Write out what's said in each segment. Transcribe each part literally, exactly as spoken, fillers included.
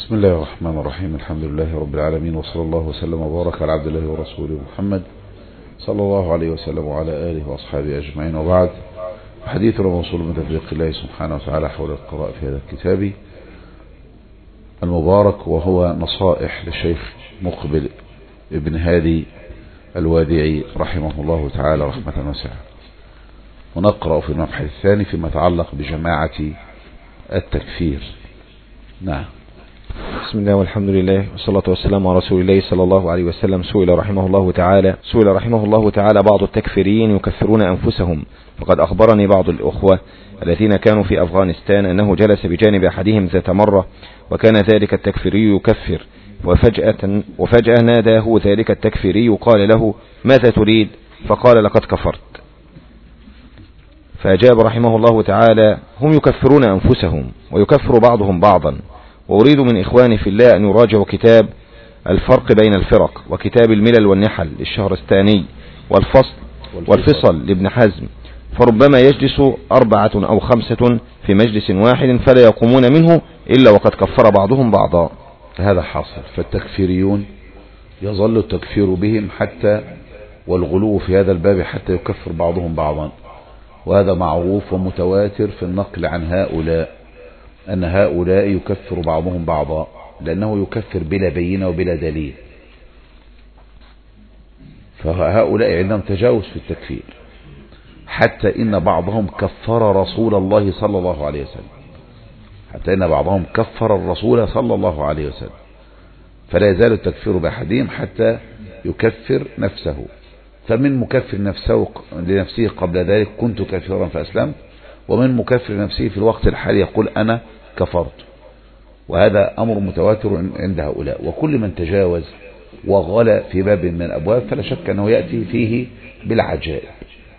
بسم الله الرحمن الرحيم. الحمد لله رب العالمين، وصلى الله وسلم وبارك على عبد الله ورسوله محمد صلى الله عليه وسلم وعلى آله وأصحابه أجمعين، وبعد. حديثنا موصول من تطبيق الله سبحانه وتعالى حول القراءة في هذا الكتاب المبارك، وهو نصائح للشيخ مقبل ابن هادي الوادعي رحمه الله تعالى رحمة واسعة. ونقرأ في المبحث الثاني فيما يتعلق بجماعة التكفير. نعم. بسم الله والحمد لله والصلاة والسلام على رسول الله صلى الله عليه وسلم. سئل رحمه الله تعالى سئل رحمه الله تعالى بعض التكفيريين يكفرون أنفسهم، فقد أخبرني بعض الأخوة الذين كانوا في أفغانستان أنه جلس بجانب أحدهم ذات مرة، وكان ذلك التكفيري يكفر، وفجأة, وفجأة ناداه ذلك التكفيري قال له: ماذا تريد؟ فقال: لقد كفرت. فأجاب رحمه الله تعالى: هم يكفرون أنفسهم ويكفر بعضهم بعضا، وأريد من إخواني في الله أن يراجعوا كتاب الفرق بين الفرق، وكتاب الملل والنحل للشهرستاني، والفصل والفصل لابن حزم، فربما يجلس أربعة أو خمسة في مجلس واحد فلا يقومون منه إلا وقد كفر بعضهم بعضا. هذا حاصل. فالتكفيريون يظل التكفير بهم حتى والغلو في هذا الباب حتى يكفر بعضهم بعضا، وهذا معروف ومتواتر في النقل عن هؤلاء، أن هؤلاء يكفر بعضهم بعضا، لأنه يكفر بلا بينة وبلا دليل. فهؤلاء عندهم تجاوز في التكفير، حتى إن بعضهم كفر رسول الله صلى الله عليه وسلم، حتى إن بعضهم كفر الرسول صلى الله عليه وسلم. فلا يزال التكفير بأحدهم حتى يكفر نفسه. فمن مكفر نفسه لنفسه قبل ذلك كنت كافرا فأسلمت، ومن مكفر نفسه في الوقت الحالي يقول أنا كفرت. وهذا أمر متواتر عند هؤلاء. وكل من تجاوز وغلى في باب من الأبواب فلا شك أنه يأتي فيه بالعجائب.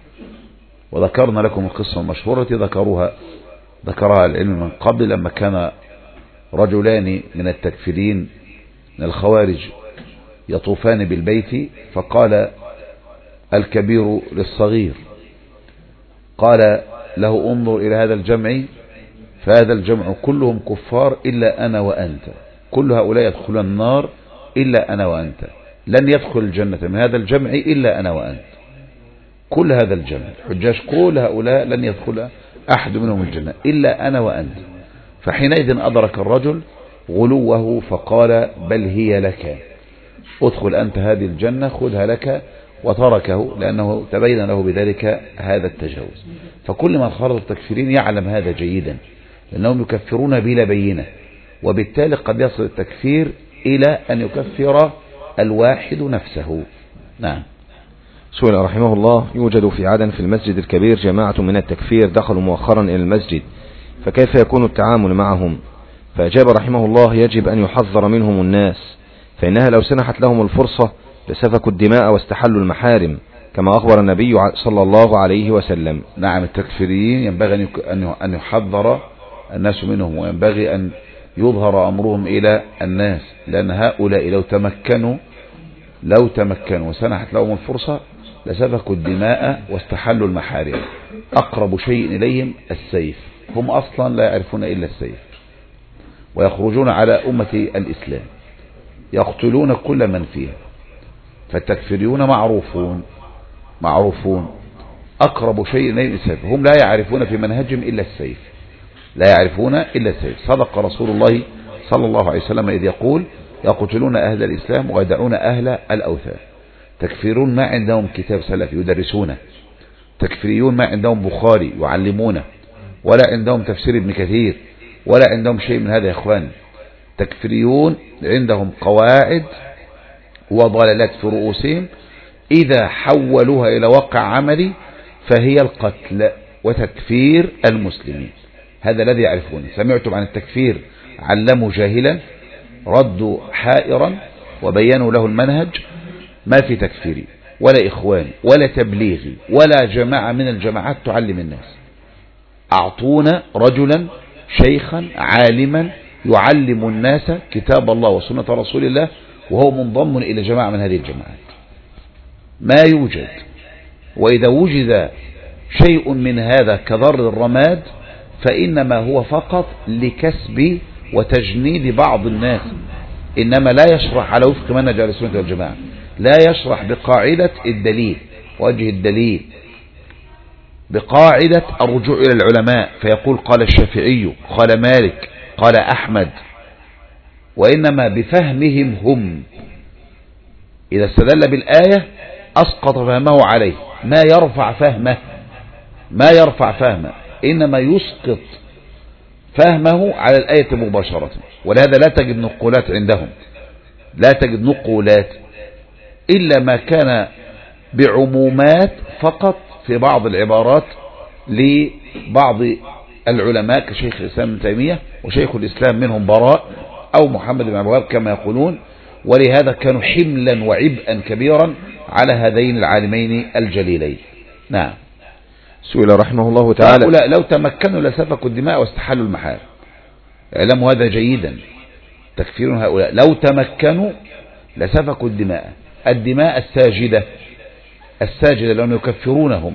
وذكرنا لكم القصة المشهورة ذكروها ذكرها العلم من قبل، لما كان رجلان من التكفيرين من الخوارج يطوفان بالبيت، فقال الكبير للصغير، قال له: انظر إلى هذا الجمع، فهذا الجمع كلهم كفار إلا أنا وأنت، كل هؤلاء يدخلون النار إلا أنا وأنت، لن يدخل الجنة من هذا الجمع إلا أنا وأنت. كل هذا الجمع حجاج، كل هؤلاء لن يدخل أحد منهم الجنة إلا أنا وأنت. فحينئذ أدرك الرجل غلوه فقال: بل هي لك، ادخل أنت هذه الجنة، خذها لك، وتركه لأنه تبين له بذلك هذا التجاوز. فكل من خرج التكفيرين يعلم هذا جيدا، لأنهم يكفرون بلا بينة، وبالتالي قد يصل التكفير إلى أن يكفر الواحد نفسه. نعم. سئل رحمه الله: يوجد في عدن في المسجد الكبير جماعة من التكفير دخلوا مؤخرا إلى المسجد، فكيف يكون التعامل معهم؟ فأجاب رحمه الله: يجب أن يحذر منهم الناس، فإنها لو سنحت لهم الفرصة لسفكوا الدماء واستحلوا المحارم، كما أخبر النبي صلى الله عليه وسلم. نعم. التكفيريين ينبغي أن يحذر الناس منهم، وينبغي أن يظهر أمرهم إلى الناس، لأن هؤلاء لو تمكنوا لو تمكنوا وسنحت لهم الفرصة لسفكوا الدماء واستحلوا المحارم. أقرب شيء إليهم السيف، هم أصلا لا يعرفون إلا السيف، ويخرجون على أمة الإسلام يقتلون كل من فيها. فالتكفيريون معروفون معروفون أقرب شيء إليهم السيف، هم لا يعرفون في منهجهم إلا السيف، لا يعرفون إلا السيف. صدق رسول الله صلى الله عليه وسلم إذ يقول: يقتلون أهل الإسلام ويدعون أهل الأوثان. تكفيرون ما عندهم كتاب سلفي يدرسونه، تكفيريون ما عندهم بخاري يعلمونه، ولا عندهم تفسير ابن كثير، ولا عندهم شيء من هذا يا إخواني. تكفيريون عندهم قواعد وضلالات في رؤوسهم، إذا حولوها إلى واقع عملي فهي القتل وتكفير المسلمين. هذا الذي يعرفونه. سمعتم عن التكفير علموا جاهلا، ردوا حائرا، وبينوا له المنهج. ما في تكفيري ولا إخواني ولا تبليغي ولا جماعة من الجماعات تعلم الناس. أعطونا رجلا شيخا عالما يعلم الناس كتاب الله وسنة رسول الله، وهو منضم إلى جماعة من هذه الجماعات. ما يوجد. وإذا وجد شيء من هذا كذر الرماد فإنما هو فقط لكسب وتجنيد بعض الناس، إنما لا يشرح على وفق منهج أهل السنة والجماعة، لا يشرح بقاعدة الدليل وجه الدليل، بقاعدة الرجوع إلى العلماء فيقول قال الشافعي قال مالك قال أحمد، وإنما بفهمهم هم. إذا استدل بالآية أسقط فهمه عليه، ما يرفع فهمه ما يرفع فهمه إنما يسقط فهمه على الآية مباشرة. ولهذا لا تجد نقولات عندهم، لا تجد نقولات إلا ما كان بعمومات فقط في بعض العبارات لبعض العلماء كشيخ الإسلام ابن تيمية وشيخ الإسلام منهم براء أو محمد بن عبد الوهاب كما يقولون، ولهذا كانوا حملا وعبئا كبيرا على هذين العالمين الجليلين. نعم. سئل رحمه الله تعالى: هؤلاء لو تمكنوا لسفكوا الدماء واستحلوا المحارم. اعلموا هذا جيدا، تكفير هؤلاء لو تمكنوا لسفكوا الدماء، الدماء الساجدة الساجدة لأنهم يكفرونهم،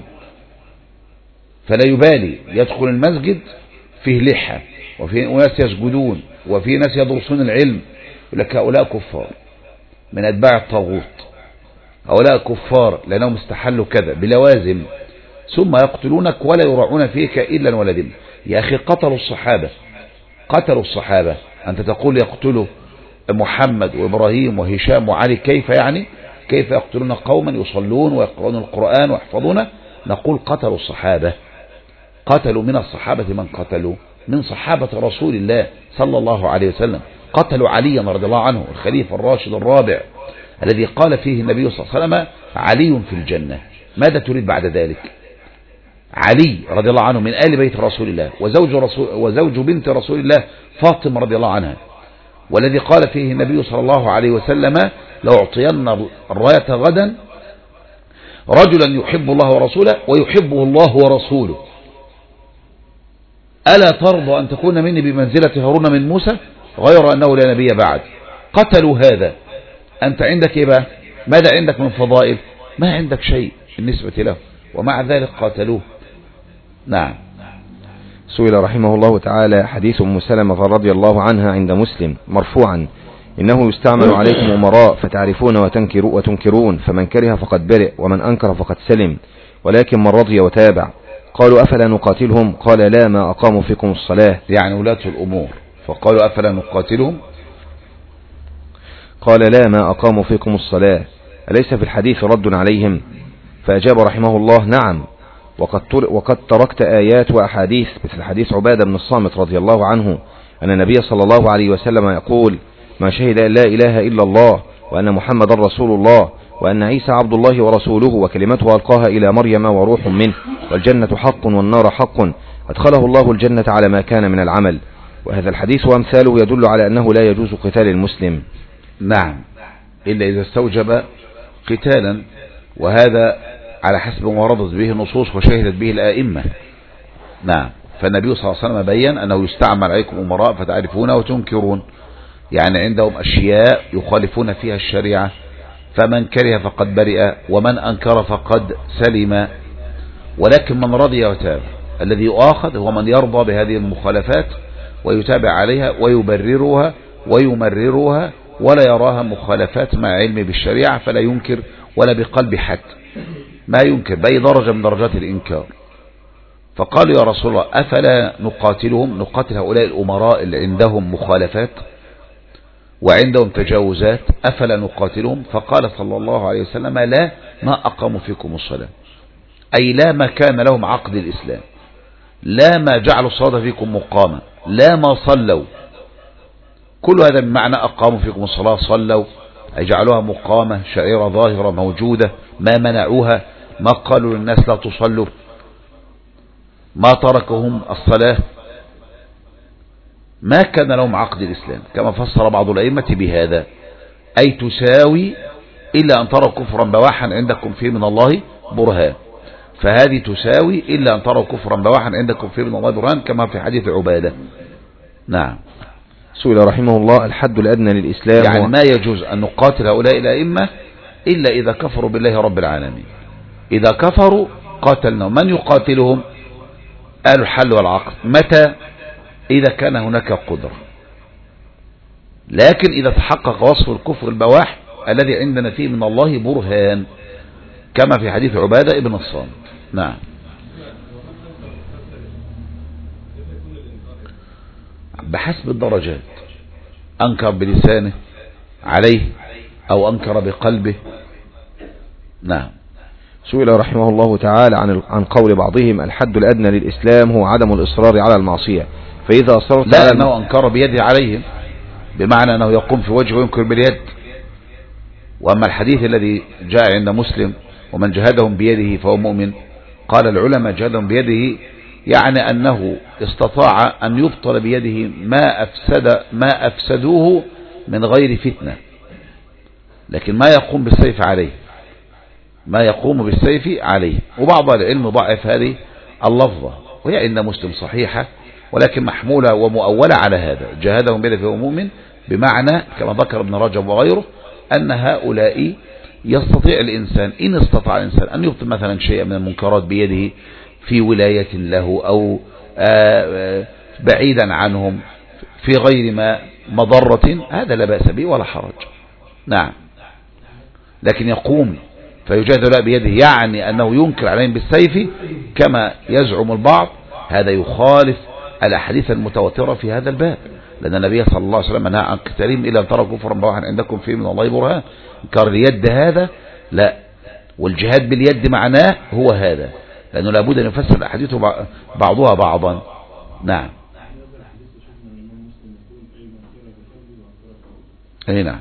فلا يبالي يدخل المسجد فيه لحى وفيه ناس يسجدون وفيه ناس يدرسون العلم، يقول لك هؤلاء كفار من أتباع الطاغوت، هؤلاء كفار لأنهم استحلوا كذا بلوازم، ثم يقتلونك ولا يراعون فيك إلا ولا ذمة. يا أخي قتلوا الصحابة قتلوا الصحابة أنت تقول يقتلوا محمد وإبراهيم وهشام وعلي، كيف يعني؟ كيف يقتلون قوما يصلون ويقرؤون القرآن ويحفظونه؟ نقول قتلوا الصحابة، قتلوا من الصحابة من قتلوا من صحابة رسول الله صلى الله عليه وسلم، قتلوا عليا رضي الله عنه الخليفة الراشد الرابع الذي قال فيه النبي صلى الله عليه وسلم علي في الجنة. ماذا تريد بعد ذلك؟ علي رضي الله عنه من آل بيت رسول الله وزوج, رسول وزوج بنت رسول الله فاطمة رضي الله عنها، والذي قال فيه النبي صلى الله عليه وسلم لأعطين الراية غدا رجلا يحب الله ورسوله ويحبه الله ورسوله، ألا ترضى أن تكون مني بمنزلة هارون من موسى غير أنه لا نبي بعد. قتلوا هذا، أنت عندك إيه بقى؟ ماذا عندك من فضائل؟ ما عندك شيء بالنسبة له، ومع ذلك قاتلوه. نعم. سئل رحمه الله تعالى: حديث أم سلمة رضي الله عنها عند مسلم مرفوعا: إنه يستعمل عليكم أمراء فتعرفون وتنكرون، فمن كره فقد برئ ومن أنكر فقد سلم، ولكن من رضي وتابع. قالوا: أفلا نقاتلهم؟ قال: لا، ما أقاموا فيكم الصلاة. يعني ولاة الأمور. فقالوا: أفلا نقاتلهم؟ قال: لا، ما أقاموا فيكم الصلاة. أليس في الحديث رد عليهم؟ فأجاب رحمه الله: نعم، وقد, وقد تركت آيات وأحاديث مثل حديث عبادة بن الصامت رضي الله عنه أن النبي صلى الله عليه وسلم يقول: ما شهد أن لا إله إلا الله وأن محمد رسول الله وأن عيسى عبد الله ورسوله وكلمته ألقاها إلى مريم وروح منه، والجنة حق والنار حق، أدخله الله الجنة على ما كان من العمل. وهذا الحديث وأمثاله يدل على أنه لا يجوز قتال المسلم. نعم، إلا إذا استوجب قتالا، وهذا على حسب ما وردت به النصوص وشهدت به الآئمة. نعم. فالنبي صلى الله عليه وسلم بيّن أنه يستعمل عليكم أمراء فتعرفون وتنكرون، يعني عندهم أشياء يخالفون فيها الشريعة، فمن كره فقد برئ ومن أنكر فقد سلم، ولكن من رضي وتاب الذي يؤاخذ هو من يرضى بهذه المخالفات ويتابع عليها ويبررها ويمررها ولا يراها مخالفات مع علم بالشريعة، فلا ينكر ولا بقلب حتى ما ينكر بأي درجة من درجات الإنكار. فقالوا: يا رسول الله أفلا نقاتلهم؟ نقاتل هؤلاء الأمراء اللي عندهم مخالفات وعندهم تجاوزات، أفلا نقاتلهم؟ فقال صلى الله عليه وسلم: لا، ما أقاموا فيكم الصلاة، أي لا ما كان لهم عقد الإسلام، لا ما جعلوا الصلاة فيكم مقامة، لا ما صلوا. كل هذا بمعنى أقاموا فيكم الصلاة، صلوا أي جعلوها مقامة، شعيرة ظاهرة موجودة، ما منعوها، ما قالوا للناس لا تصلوا، ما تركهم الصلاة، ما كان لهم عقد الإسلام، كما فسر بعض الأئمة بهذا، أي تساوي إلا أن تروا كفرا بواحا عندكم فيه من الله برهان، فهذه تساوي إلا أن تروا كفرا بواحا عندكم فيه من الله برهان، كما في حديث عبادة. نعم. سئل رحمه الله: الحد الأدنى للإسلام، يعني ما يجوز أن نقاتل هؤلاء الأئمة إلا إذا كفروا بالله رب العالمين، إذا كفروا قاتلنا. من يقاتلهم؟ قالوا الحل والعقد. متى؟ إذا كان هناك قدرة، لكن إذا تحقق وصف الكفر البواح الذي عندنا فيه من الله برهان، كما في حديث عبادة ابن الصامت. نعم. بحسب الدرجات، أنكر بلسانه عليه أو أنكر بقلبه. نعم. سئل رحمه الله تعالى عن عن قول بعضهم الحد الأدنى للإسلام هو عدم الإصرار على المعصية، فإذا أصرت لا على أنه أنكر بيده عليهم، بمعنى أنه يقوم في وجهه وينكر باليد. وأما الحديث الذي جاء عند مسلم ومن جهدهم بيده فهو مؤمن، قال العلماء جهدهم بيده يعني أنه استطاع أن يبطل بيده ما أفسد ما أفسدوه من غير فتنة، لكن ما يقوم بالسيف عليه ما يقوم بالسيف عليه. وبعض العلم ضعف هذه اللفظة، وهي عند مسلم صحيحة ولكن محمولة ومؤولة على هذا، جاهدهم بيده فهو مؤمن، بمعنى كما ذكر ابن رجب وغيره أن هؤلاء يستطيع الإنسان إن استطاع الإنسان أن يبطل مثلا شيئا من المنكرات بيده في ولاية له أو بعيدا عنهم في غير ما مضرة، هذا لا بأس به ولا حرج. نعم. لكن يقوم فيجاهد لا بيده يعني أنه ينكر عليهم بالسيف كما يزعم البعض، هذا يخالف الأحاديث المتواترة في هذا الباب، لأن النبي صلى الله عليه وسلم نهى عن قتالهم إلا أن تروا كفرا بواحا عندكم فيه من الله برهان. انكار اليد هذا لا، والجهاد باليد معناه هو هذا، لأنه لابد أن يفسر الأحاديث بعضها بعضا. نعم. أي نعم.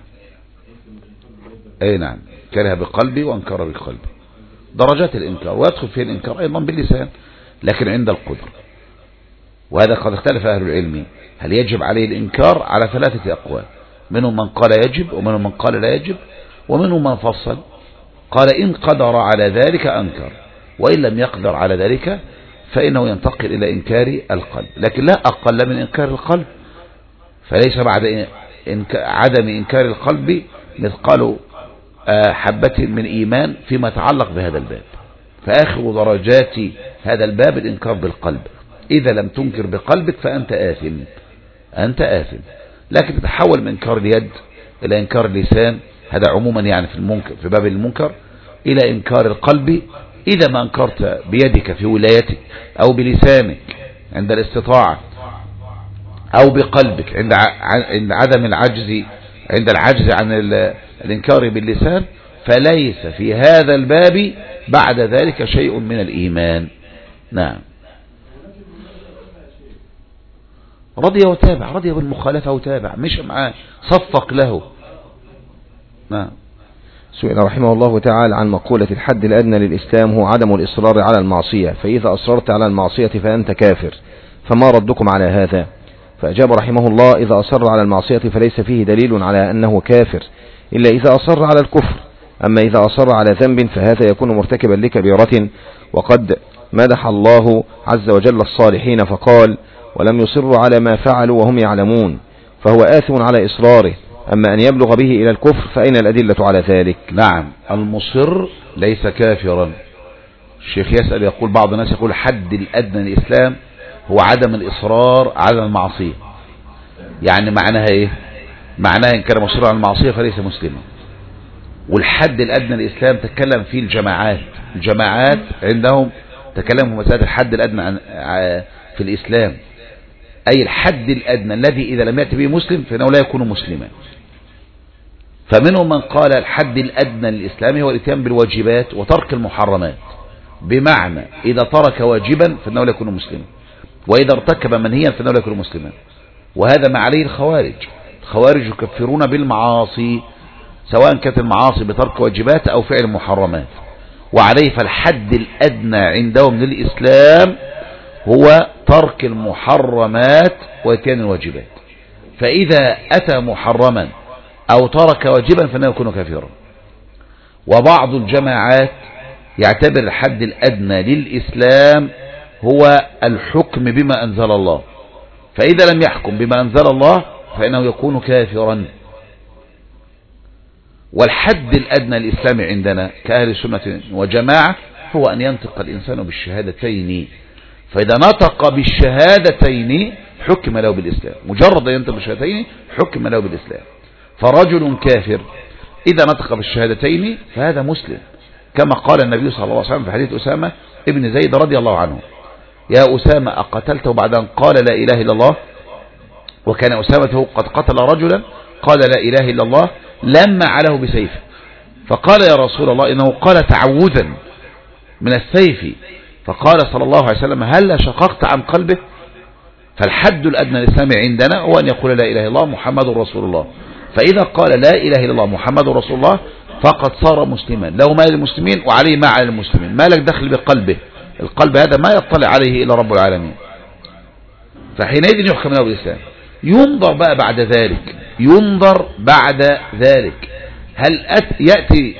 أي نعم. كره بقلبي وانكر بقلبي، درجات الإنكار، ويدخل فيه الإنكار أيضا باللسان لكن عند القدر. وهذا قد اختلف أهل العلم هل يجب عليه الإنكار على ثلاثة أقوال، منهم من قال يجب ومنهم من قال لا يجب ومنهم من فصل قال إن قدر على ذلك أنكر، وإن لم يقدر على ذلك فإنه ينتقل إلى إنكار القلب، لكن لا أقل من إنكار القلب، فليس بعد عدم إنكار القلب مثقال حبة من إيمان فيما يتعلق بهذا الباب. فآخر درجات هذا الباب الإنكار بالقلب، إذا لم تنكر بقلبك فأنت آثم، أنت آثم. لكن تتحول من إنكار اليد إلى إنكار اللسان، هذا عموما يعني في المنكر في باب المنكر، إلى إنكار القلب إذا ما أنكرت بيدك في ولايتك أو بلسانك عند الاستطاعة أو بقلبك عند عند عدم العجز عند العجز عن الإنكار باللسان، فليس في هذا الباب بعد ذلك شيء من الإيمان. نعم. رضي وتابع، رضي بالمخالفة وتابع، مش معاه صفق له. نعم. سئل رحمه الله تعالى عن مقولة الحد الأدنى للإسلام هو عدم الإصرار على المعصية، فإذا أصررت على المعصية فأنت كافر، فما ردكم على هذا؟ فأجاب رحمه الله إذا أصر على المعصية فليس فيه دليل على أنه كافر إلا إذا أصر على الكفر، أما إذا أصر على ذنب فهذا يكون مرتكبا لكبيرة، وقد مدح الله عز وجل الصالحين فقال ولم يصروا على ما فعلوا وهم يعلمون، فهو آثم على إصراره، أما أن يبلغ به إلى الكفر فأين الأدلة على ذلك؟ نعم. المصر ليس كافرا. الشيخ يسأل يقول بعض الناس يقول حد الأدنى للإسلام هو عدم الإصرار على المعصية، يعني معناها إيه؟ معناها إن كان مصر على المعصية فليس مسلما. والحد الأدنى للإسلام تكلم فيه الجماعات الجماعات عندهم تكلموا مسألة الحد الأدنى في الإسلام، أي الحد الأدنى الذي إذا لم يأتي به مسلم فإنه لا يكون مسلما. فمنهم من قال الحد الأدنى للإسلام هو الاتيان بالواجبات وترك المحرمات، بمعنى إذا ترك واجبا فإنه لا يكون مسلما، وإذا ارتكب منهيا فإنه لا يكون مسلما. وهذا ما عليه الخوارج. الخوارج يكفرون بالمعاصي سواء كانت المعاصي بترك واجبات أو فعل محرمات، وعليه فالحد الأدنى عندهم للإسلام هو ترك المحرمات واتيان الواجبات، فإذا أتى محرما أو ترك واجبا فإنه يكون كافرا. وبعض الجماعات يعتبر الحد الأدنى للإسلام هو الحكم بما أنزل الله، فإذا لم يحكم بما أنزل الله فإنه يكون كافرا. والحد الأدنى للإسلام عندنا كأهل السنة وجماعة هو أن ينطق الإنسان بالشهادتين، فإذا نطق بالشهادتين حكم له بالإسلام، مجرد أن ينطق بالشهادتين حكم له بالإسلام. فرجل كافر إذا نطق بالشهادتين فهذا مسلم، كما قال النبي صلى الله عليه وسلم في حديث أسامة ابن زيد رضي الله عنه: يا أسامة أقتلته بعد أن قال لا إله إلا الله؟ وكان أسامة قد قتل رجلا قال لا إله إلا الله لما عله بسيفه، فقال يا رسول الله إنه قال تعوذا من السيف، فقال صلى الله عليه وسلم: هل شققت عن قلبه؟ فالحد الأدنى للإسلام عندنا هو أن يقول لا إله إلا الله محمد رسول الله، فإذا قال لا إله إلا الله محمد رسول الله فقد صار مسلما، له ما للمسلمين وعليه ما على المسلمين، ما لك دخل بقلبه، القلب هذا ما يطلع عليه إلا رب العالمين، فحينئذ يحكم له بالإسلام. ينظر بقى بعد ذلك، ينظر بعد ذلك هل أت يأتي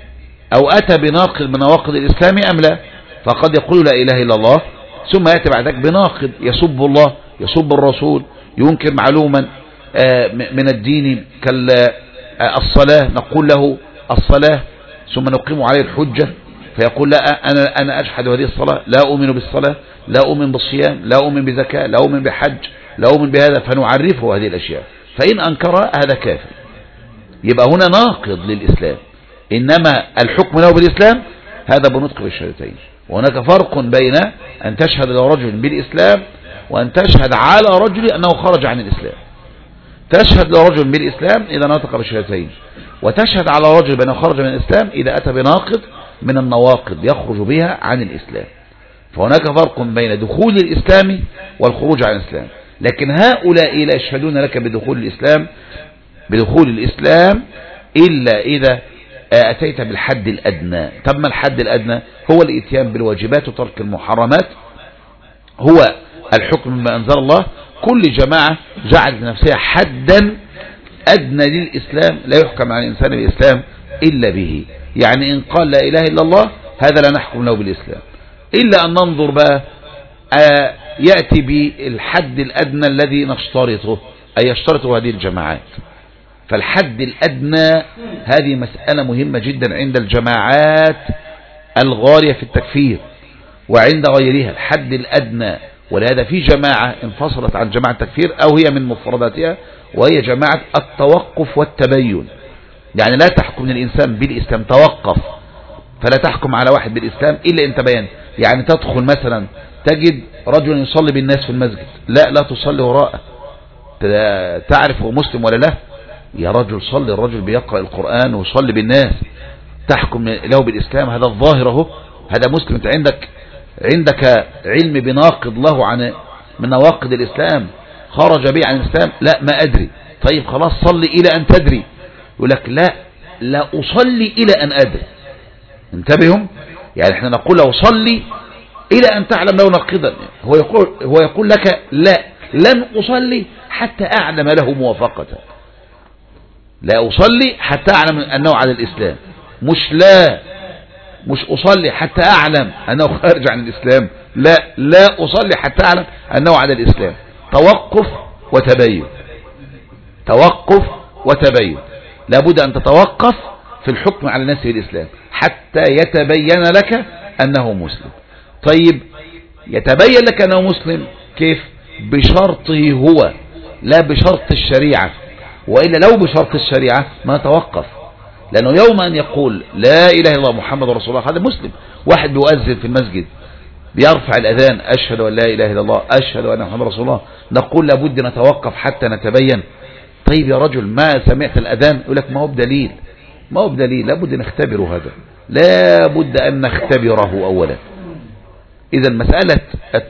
أو أتى بناقض من نواقض الإسلام أم لا، فقد يقول لا إله إلا الله ثم يأتي بعد ذلك بناقض يسب الله يسب الرسول ينكر معلوما من الدين كالصلاة، نقول له الصلاة ثم نقيم عليه الحجة فيقول لا أنا أنا أجحد هذه الصلاة، لا أؤمن بالصلاة، لا أؤمن بالصيام، لا أؤمن بزكاة، لا أؤمن بحج، لا أؤمن بهذا، فنعرفه هذه الأشياء، فإن أنكرها هذا كافر، يبقى هنا ناقض للإسلام. إنما الحكم له بالإسلام هذا بنطق بالشهادتين. وهناك فرق بين أن تشهد لرجل بالإسلام وأن تشهد على رجل أنه خرج عن الإسلام. تشهد لرجل بالإسلام إذا نطق بالشهادتين، وتشهد على رجل بأنه خرج من الإسلام إذا أتى بناقض من النواقض يخرج بها عن الإسلام. فهناك فرق بين دخول الإسلام والخروج عن الإسلام. لكن هؤلاء لا يشهدون لك بدخول الإسلام بدخول الإسلام إلا إذا أتيت بالحد الأدنى. تم الحد الأدنى هو الإتيان بالواجبات وترك المحرمات، هو الحكم بما أنزل الله. كل جماعة جعلت نفسها حدا أدنى للإسلام لا يحكم على الإنسان بالإسلام إلا به. يعني إن قال لا إله إلا الله هذا لا نحكم له بالإسلام، إلا أن ننظر بقى آه يأتي بالحد الأدنى الذي نشترطه، أي يشترطه هذه الجماعات. فالحد الأدنى هذه مسألة مهمة جدا عند الجماعات الغالية في التكفير وعند غيرها، الحد الأدنى. ولهذا في جماعة انفصلت عن جماعة التكفير أو هي من مفرداتها، وهي جماعة التوقف والتبين. يعني لا تحكم الإنسان بالإسلام، توقف، فلا تحكم على واحد بالإسلام إلا إن تبين. يعني تدخل مثلا تجد رجل يصلي بالناس في المسجد، لا لا تصلي وراءه، تعرف هو مسلم ولا لا؟ يا رجل صلي، الرجل بيقرأ القرآن ويصلي بالناس، تحكم له بالإسلام، هذا الظاهر اهو، هذا مسلم. انت عندك عندك علم بناقض له عن من نواقض الإسلام خرج به عن الإسلام؟ لا ما أدري. طيب خلاص صلي إلى أن تدري. يقول لك لا لا أصلي إلى أن أدري. انتبهوا، يعني احنا نقول له صلي إلى أن تعلم له ناقضا، هو يقول هو يقول لك لا لن أصلي حتى أعلم له موافقة، لا أصلي حتى أعلم أنه على الإسلام، مش لا مش أصلي حتى أعلم أنه خارج عن الإسلام، لا لا أصلي حتى أعلم أنه على الإسلام. توقف وتبين، توقف وتبين، لابد أن تتوقف في الحكم على الناس بالإسلام حتى يتبين لك أنه مسلم. طيب يتبين لك أنه مسلم كيف؟ بشرطه هو لا بشرط الشريعة، وإلا لو بشرط الشريعة ما نتوقف، لأنه يوم أن يقول لا إله إلا الله محمد رسول الله هذا مسلم. واحد بيؤذن في المسجد بيرفع الأذان أشهد أن لا إله إلا الله أشهد أن محمد رسول الله، نقول لابد نتوقف حتى نتبين. طيب يا رجل ما سمعت الأذان؟ يقول لك ما هو بدليل، ما هو بدليل، لابد نختبر هذا، لابد أن نختبره أولا. إذا مسألة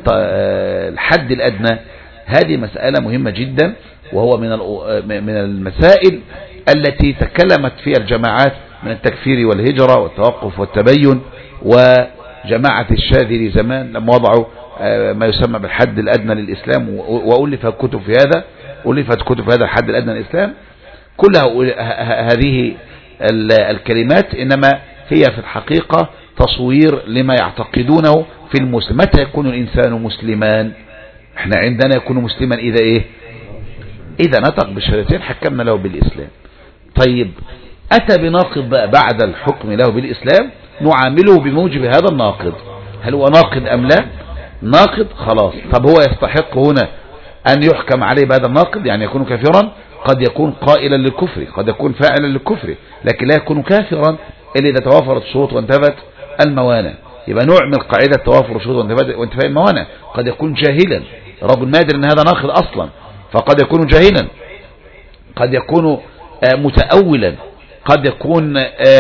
الحد الأدنى هذه مسألة مهمة جدا، وهو من من المسائل التي تكلمت فيها الجماعات من التكفير والهجرة والتوقف والتبين، وجماعة الشاذلي زمان لما وضعوا ما يسمى بالحد الأدنى للإسلام، وألفت كتب في هذا ألفت كتب في هذا الحد الأدنى للإسلام. كلها هذه الكلمات إنما هي في الحقيقة تصوير لما يعتقدونه في المسلم. متى يكون الإنسان مسلمان؟ احنا عندنا يكون مسلما إذا إيه؟ إذا نطق بالشهادتين حكمنا له بالإسلام. طيب أتى بناقض بقى بعد الحكم له بالإسلام، نعامله بموجب هذا الناقض، هل هو ناقض أم لا؟ ناقض خلاص. طب هو يستحق هنا أن يحكم عليه بهذا الناقض، يعني يكون كافرا. قد يكون قائلا للكفر، قد يكون فاعلا للكفر، لكن لا يكون كافرا إلا إذا توافرت الشروط وانتفت الموانع. يبقى نعمل قاعدة توافر الشروط وانتفاء الموانع. قد يكون جاهلا، رجل ما يدري أن هذا ناقض أصلا، فقد يكون جاهلا، قد يكون متأولا، قد يكون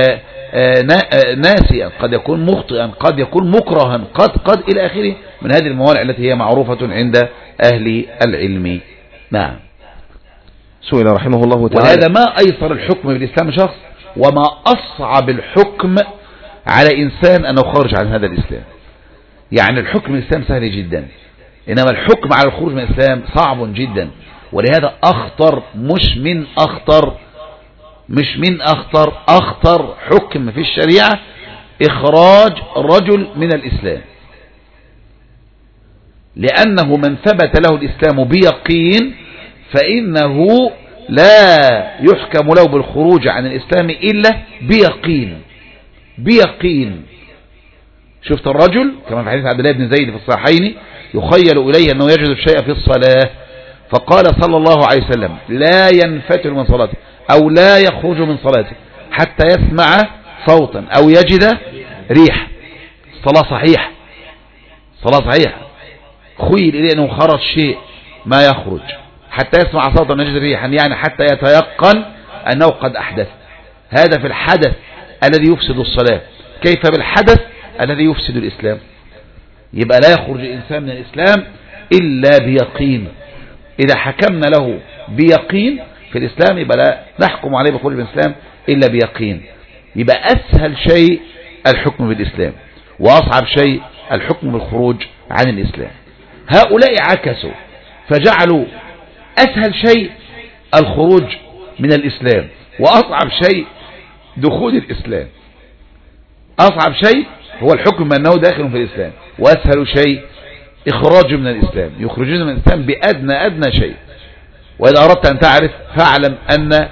ناسيا، قد يكون مخطئا، قد يكون مكرها، قد قد إلى آخره من هذه الموانع التي هي معروفة عند أهل العلم. نعم. سئل رحمه الله تعالى. وهذا ما أيسر الحكم بالإسلام شخص، وما أصعب الحكم على إنسان أنه خارج عن هذا الإسلام. يعني الحكم الإسلام سهل جدا، إنما الحكم على الخروج من الإسلام صعب جدا. ولهذا أخطر مش من أخطر مش من أخطر أخطر حكم في الشريعة إخراج رجل من الإسلام، لأنه من ثبت له الإسلام بيقين فإنه لا يحكم له بالخروج عن الإسلام إلا بيقين. بيقين. شفت الرجل كما في حديث عبد الله بن زيد في الصحيحين يخيل إليه أنه يجد الشيء في الصلاة، فقال صلى الله عليه وسلم لا ينفتل من صلاته أو لا يخرج من صلاته حتى يسمع صوتا أو يجد ريح. صلاة صحيحة، صلاة صحيحة، خيل إليه أنه خرج شيء ما يخرج حتى يسمع صوتا أو يجد ريحا، يعني حتى يتيقن أنه قد أحدث. هذا في الحدث الذي يفسد الصلاة، كيف بالحدث الذي يفسد الإسلام؟ يبقى لا يخرج الإنسان من الإسلام إلا بيقين. إذا حكمنا له بيقين في الإسلام يبقى لا نحكم عليه بخروج من الإسلام إلا بيقين. يبقى أسهل شيء الحكم بالإسلام، وأصعب شيء الحكم بالخروج عن الإسلام. هؤلاء عكسوا فجعلوا أسهل شيء الخروج من الإسلام، وأصعب شيء دخول الإسلام. أصعب شيء هو الحكم بأنه داخل في الإسلام، وأسهل شيء إخراج من الإسلام، يخرجون من الإسلام بأدنى أدنى شيء. وإذا أردت أن تعرف فاعلم أن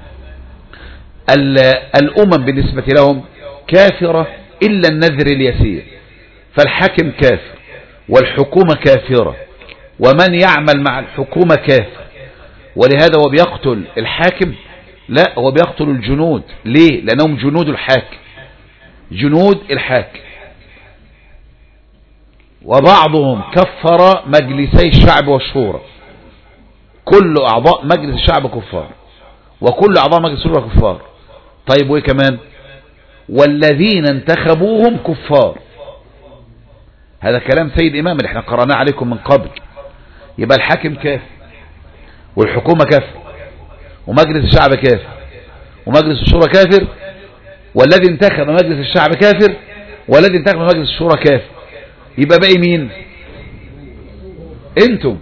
الأمم بالنسبة لهم كافرة إلا النذر اليسير، فالحاكم كافر والحكومة كافرة ومن يعمل مع الحكومة كافر. ولهذا هو بيقتل الحاكم؟ لا، هو بيقتل الجنود. ليه؟ لأنهم جنود الحاكم، جنود الحاكم. وبعضهم كفر مجلسي الشعب والشورى، كل أعضاء مجلس الشعب كفار وكل أعضاء مجلس الشورى كفار. طيب وإيه كمان؟ والذين انتخبوهم كفار. هذا كلام سيد إمام اللي احنا قرأناه عليكم من قبل. يبقى الحاكم كافر والحكومة كافر ومجلس الشعب كافر ومجلس الشورى كافر، والذي انتخب مجلس الشعب كافر والذي انتخب مجلس الشورى كافر. يبقى باقي مين؟ انتم.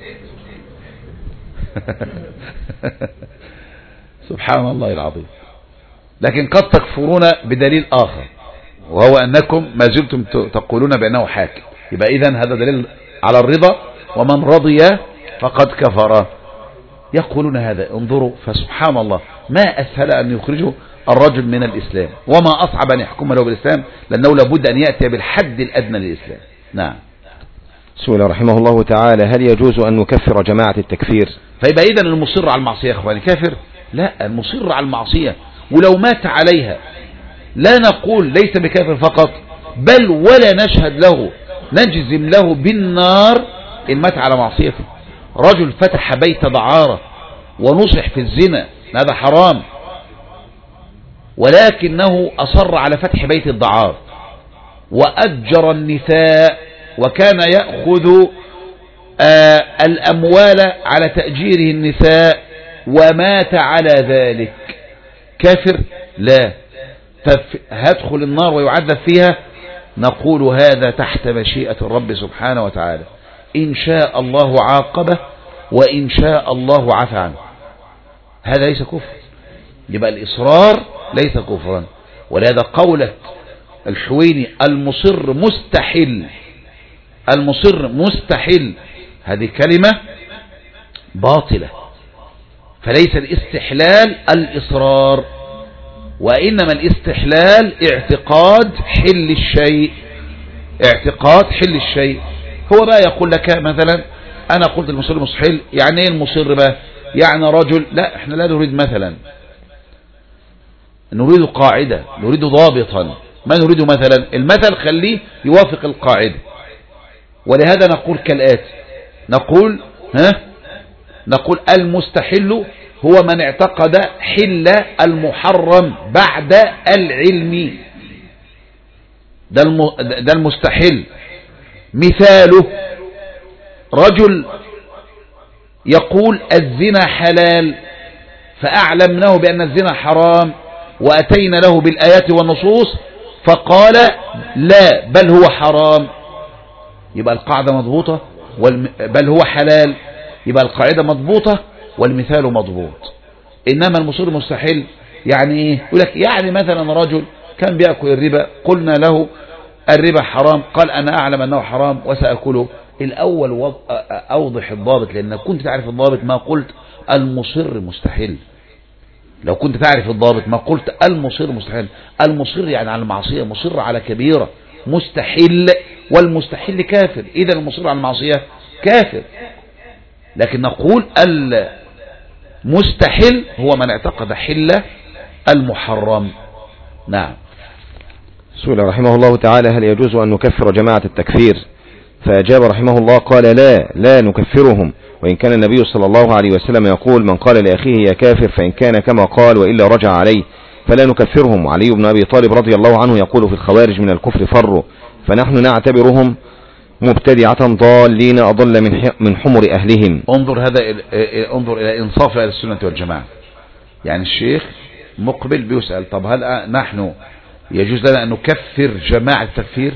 سبحان الله العظيم. لكن قد تكفرون بدليل آخر، وهو أنكم ما زلتم تقولون بأنه حاكم. يبقى إذن هذا دليل على الرضا، ومن رضي فقد كفر. يقولون هذا. انظروا، فسبحان الله ما أسهل أن يخرجوا الرجل من الإسلام، وما أصعب أن يحكم له بالإسلام، لأنه لابد أن يأتي بالحد الأدنى للإسلام. نعم. سئل رحمه الله تعالى هل يجوز أن نكفر جماعة التكفير؟ فيبقى إذن المصر على المعصية يا أخواني كافر؟ لا، المصر على المعصية ولو مات عليها لا نقول ليس بكافر فقط، بل ولا نشهد له، نجزم له بالنار إن مات على معصيته. رجل فتح بيت دعارة ونصح في الزنا، هذا حرام، ولكنه أصر على فتح بيت الدعارة وأجر النساء وكان يأخذ آه الأموال على تأجيره النساء ومات على ذلك، كافر؟ لا. هدخل النار ويعذب فيها؟ نقول هذا تحت مشيئة الرب سبحانه وتعالى، إن شاء الله عاقبه وإن شاء الله عفى عنه. هذا ليس كفر. يبقى الإصرار ليس كفرا. ولهذا قولة الحويني المصر مستحيل، المصر مستحيل، هذه كلمة باطلة. فليس الاستحلال الإصرار، وإنما الاستحلال اعتقاد حل الشيء، اعتقاد حل الشيء. هو بقى يقول لك مثلا أنا قلت المصر مستحيل، يعني إيه المصر بقى؟ يعني رجل، لا احنا لا نريد مثلا، نريد قاعدة، نريد ضابطا، ما نريد مثلا. المثل خليه يوافق القاعدة. ولهذا نقول كالآتي، نقول ها نقول المستحل هو من اعتقد حل المحرم بعد العلم، ده ده المستحل. مثاله رجل يقول الزنا حلال فأعلمناه بأن الزنا حرام وأتينا له بالآيات والنصوص فقال لا بل هو حرام، يبقى القاعدة مضبوطة، بل هو حلال يبقى القاعدة مضبوطة والمثال مضبوط. إنما المصير مستحيل يعني إيه؟ يقول لك يعني مثلا رجل كان بيأكل الربا، قلنا له الربا حرام، قال أنا أعلم أنه حرام وسأكله. الأول أوضح الضابط، لأن كنت تعرف الضابط ما قلت المصر مستحيل. لو كنت تعرف الضابط ما قلت المصر مستحيل. المصر يعني على المعصية، مصر على كبيرة، مستحيل والمستحيل كافر، إذا المصر على المعصية كافر. لكن نقول المستحيل هو من اعتقد حل المحرم. نعم. سئل رحمه الله تعالى هل يجوز أن نكفر جماعة التكفير؟ فأجاب رحمه الله قال لا لا نكفرهم، وإن كان النبي صلى الله عليه وسلم يقول من قال لأخيه يا كافر فإن كان كما قال وإلا رجع عليه فلا نكفرهم. وعلي بن أبي طالب رضي الله عنه يقول في الخوارج من الكفر فروا، فنحن نعتبرهم مبتدعة ضالين أضل من من حمر أهلهم. انظر هذا، انظر إلى إنصاف أهل السنة والجماعة. يعني الشيخ مقبل بيسأل طب هل نحن يجوز لنا أن نكفر جماعة التكفير،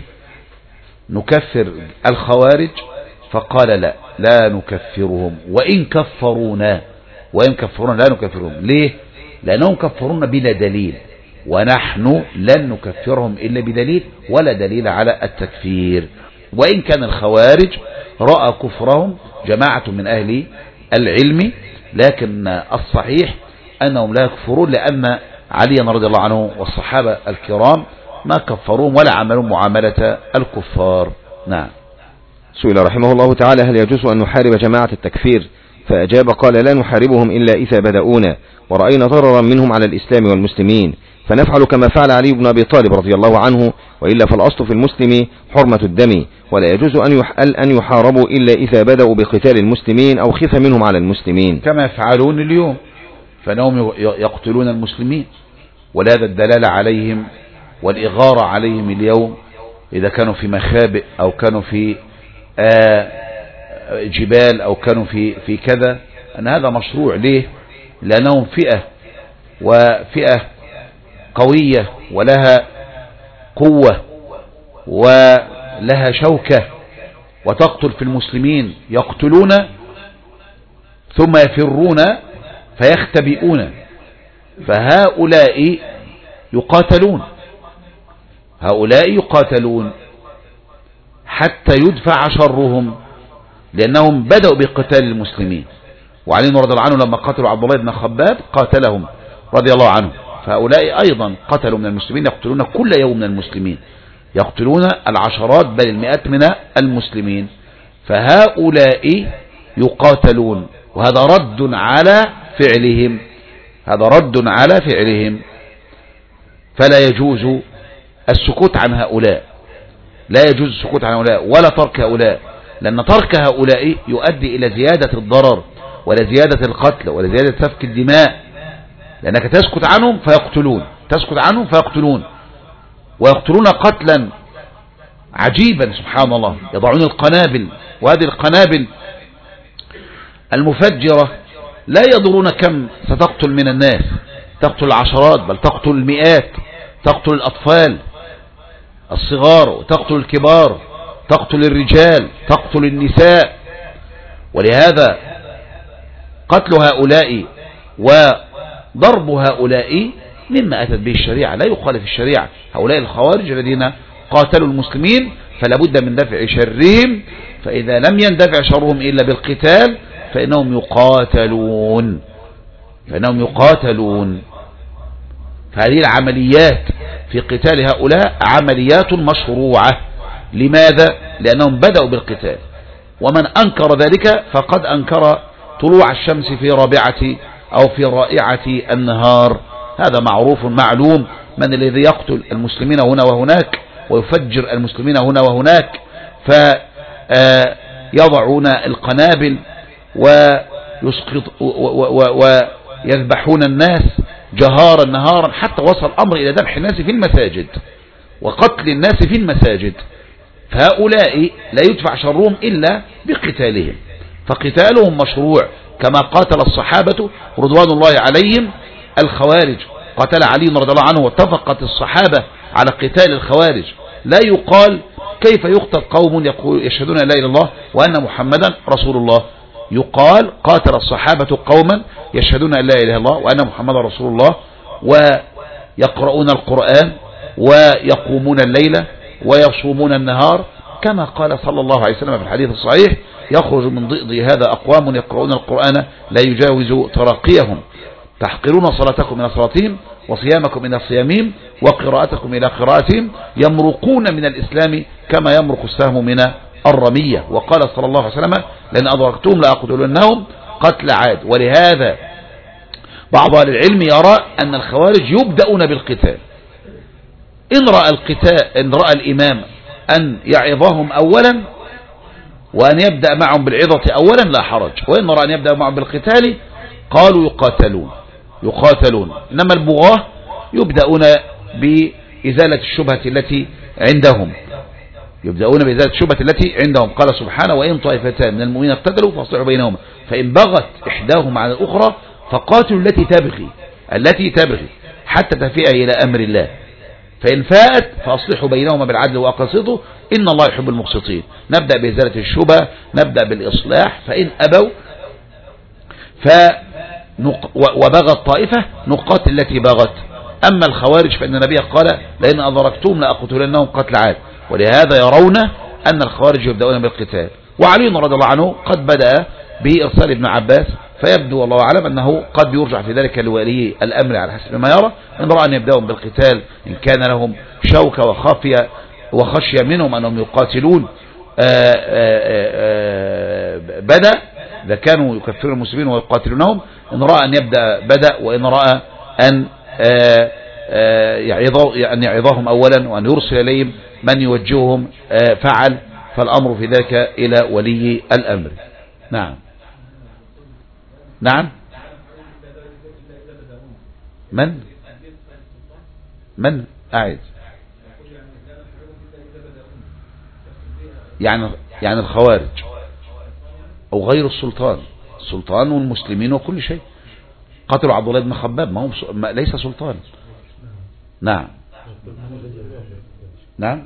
نكفر الخوارج؟ فقال لا لا نكفرهم وإن كفرونا، وإن كفرونا لا نكفرهم. ليه؟ لأنهم كفرونا بلا دليل، ونحن لن نكفرهم إلا بدليل، ولا دليل على التكفير. وإن كان الخوارج رأى كفرهم جماعة من أهل العلم، لكن الصحيح أنهم لا يكفرون، لأن علي رضي الله عنه والصحابة الكرام ما كفروهم ولا عملوا معاملة الكفار. نعم. سئل رحمه الله تعالى هل يجوز أن نحارب جماعة التكفير؟ فأجاب قال لا نحاربهم إلا إذا بدأونا ورأينا ضررا منهم على الإسلام والمسلمين، فنفعل كما فعل علي بن أبي طالب رضي الله عنه، وإلا فالأصل في المسلم حرمة الدم، ولا يجوز أن يحاربوا إلا إذا بدأوا بقتال المسلمين أو خف منهم على المسلمين، كما يفعلون اليوم، فإنهم يقتلون المسلمين، ولهذا الدلالة عليهم والإغارة عليهم اليوم إذا كانوا في مخابئ أو كانوا في جبال أو كانوا في في كذا، أن هذا مشروع. ليه؟ لأنهم فئة، وفئة قوية ولها قوة ولها شوكة، وتقتل في المسلمين، يقتلون ثم يفرون فيختبئون، فهؤلاء يقاتلون، هؤلاء يقاتلون حتى يدفع شرهم، لأنهم بدأوا بقتال المسلمين. وعلي رضي الله عنه لما قتلوا عبد الله بن خباب قاتلهم رضي الله عنه، فهؤلاء أيضا قتلوا من المسلمين، يقتلون كل يوم من المسلمين، يقتلون العشرات بل المئات من المسلمين، فهؤلاء يقاتلون، وهذا رد على فعلهم، هذا رد على فعلهم. فلا يجوز السكوت عن هؤلاء، لا يجوز السكوت عن هؤلاء ولا ترك هؤلاء، لأن ترك هؤلاء يؤدي إلى زيادة الضرر ولا زيادة القتل ولا زيادة سفك الدماء، لأنك تسكت عنهم فيقتلون، تسكت عنهم فيقتلون، ويقتلون قتلا عجيبا سبحان الله. يضعون القنابل، وهذه القنابل المفجرة لا يضرون كم ستقتل من الناس، تقتل العشرات بل تقتل المئات، تقتل الأطفال الصغار وتقتل الكبار، تقتل الرجال، تقتل النساء. ولهذا قتل هؤلاء وضرب هؤلاء مما أتت به الشريعة، لا يخالف الشريعة. هؤلاء الخوارج الذين قاتلوا المسلمين فلا بد من دفع شرهم، فإذا لم يندفع شرهم إلا بالقتال فإنهم يقاتلون، فإنهم يقاتلون. فهذه العمليات في قتال هؤلاء عمليات مشروعة. لماذا؟ لأنهم بدأوا بالقتال، ومن أنكر ذلك فقد أنكر طلوع الشمس في رابعة أو في رائعة النهار. هذا معروف معلوم. من الذي يقتل المسلمين هنا وهناك ويفجر المسلمين هنا وهناك فيضعون القنابل ويسقط ويذبحون الناس جهارا نهارا، حتى وصل الأمر إلى ذبح الناس في المساجد وقتل الناس في المساجد. فهؤلاء لا يدفع شرهم إلا بقتالهم، فقتالهم مشروع كما قاتل الصحابة رضوان الله عليهم الخوارج. قتل علي رضي الله عنه واتفقت الصحابة على قتال الخوارج. لا يقال كيف يقتل قوم يشهدون لا إله إلا الله وأن محمدا رسول الله. يقال قاتل الصحابة قوما يشهدون أن لا إله إلا الله وأن محمدا رسول الله ويقرؤون القرآن ويقومون الليل ويصومون النهار، كما قال صلى الله عليه وسلم في الحديث الصحيح: يخرج من ضئض هذا أقوام يقرؤون القرآن لا يجاوز تراقيهم، تحقرون صلاتكم من صلاتهم وصيامكم من صيامهم وقراءتكم إلى قراءتهم، يمرقون من الإسلام كما يمرق السهم من الرمية. وقال صلى الله عليه وسلم: لأن أدركتهم لأقتلنهم قتل عاد. ولهذا بعض أهل العلم يرى أن الخوارج يبدأون بالقتال. إن رأى القتال إن رأى الإمام أن يعظهم أولا وأن يبدأ معهم بالعظة أولا لا حرج، وإن رأى أن يبدأ معهم بالقتال قالوا يقاتلون يقاتلون إنما البغاة يبدأون بإزالة الشبهة التي عندهم يبدأون بإزالة الشبهة التي عندهم. قال سبحانه: وإن طائفتان من المؤمنين اقتتلوا فاصلحوا بينهما فإن بغت إحداهما على الأخرى فقاتلوا التي تبغي التي تبغي حتى تفيء إلى أمر الله فإن فاءت فأصلحوا بينهما بالعدل وأقسطوا إن الله يحب المقسطين. نبدأ بإزالة الشبهة، نبدأ بالإصلاح، فإن أبوا فنق... وبغت طائفة نقاتل التي بغت. أما الخوارج فإن النبي قال: لئن أدركتم لأقتلنهم قتل عاد. ولهذا يرون أن الخوارج يبدأون بالقتال. وعلي رضي الله عنه قد بدأ بإرسال ابن عباس، فيبدو والله أعلم أنه قد يرجع في ذلك لولي الأمر على حسب ما يرى. إن رأى أن يبدأون بالقتال إن كان لهم شوكة وخافية وخشية منهم أنهم يقاتلون آآ آآ بدأ، إذا كانوا يكفرون المسلمين ويقاتلونهم. إن رأى أن يبدأ بدأ، وإن رأى أن أن يعظهم أولا وأن يرسل إليهم من يوجههم فعل، فالأمر في ذلك إلى ولي الأمر. نعم نعم من من أعد يعني يعني الخوارج أو غير السلطان، السلطان والمسلمين وكل شيء. قتلوا عبد الله بن خباب، ما هو ما ليس سلطان. نعم نعم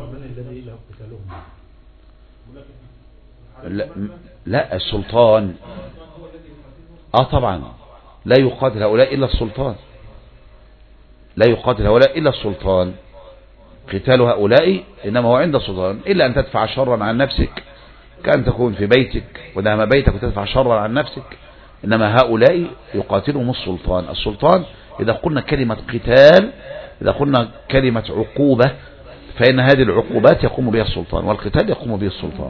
لا, لا السلطان اه طبعا لا يقاتل هؤلاء إلا السلطان، لا يقاتل هؤلاء إلا السلطان. قتال هؤلاء إنما هو عند السلطان، إلا أن تدفع شرا عن نفسك كأن تكون في بيتك ودهم بيتك وتدفع شرا عن نفسك. إنما هؤلاء يقاتلهم السلطان. السلطان إذا قلنا كلمة قتال، إذا قلنا كلمة عقوبة، فإن هذه العقوبات يقوم بها السلطان والقتال يقوم به السلطان.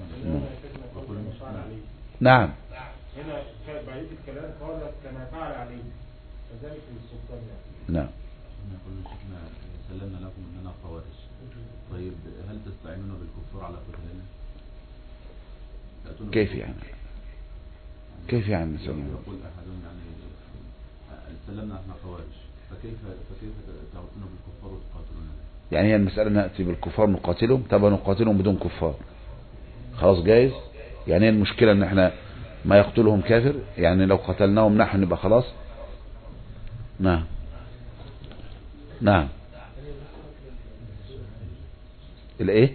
نعم هنا بعيد الكلام قال كما فعل عليه فذلك السلطان يعني. نعم سلمنا لكم اننا خوارج. طيب هل تستعينون بالكفار على قتالنا؟ كيف يعني كيف يعني يقول احدهم يعني سلمنا احنا خوارج، فكيف فكيف تعرفون بالكفار وتقاتلون؟ يعني هي المسألة نأتي بالكفار نقاتلهم؟ طب نقاتلهم بدون كفار خلاص جايز؟ يعني المشكلة ان احنا ما يقتلهم كافر، يعني لو قتلناهم نحن نبقى خلاص. نعم نعم الايه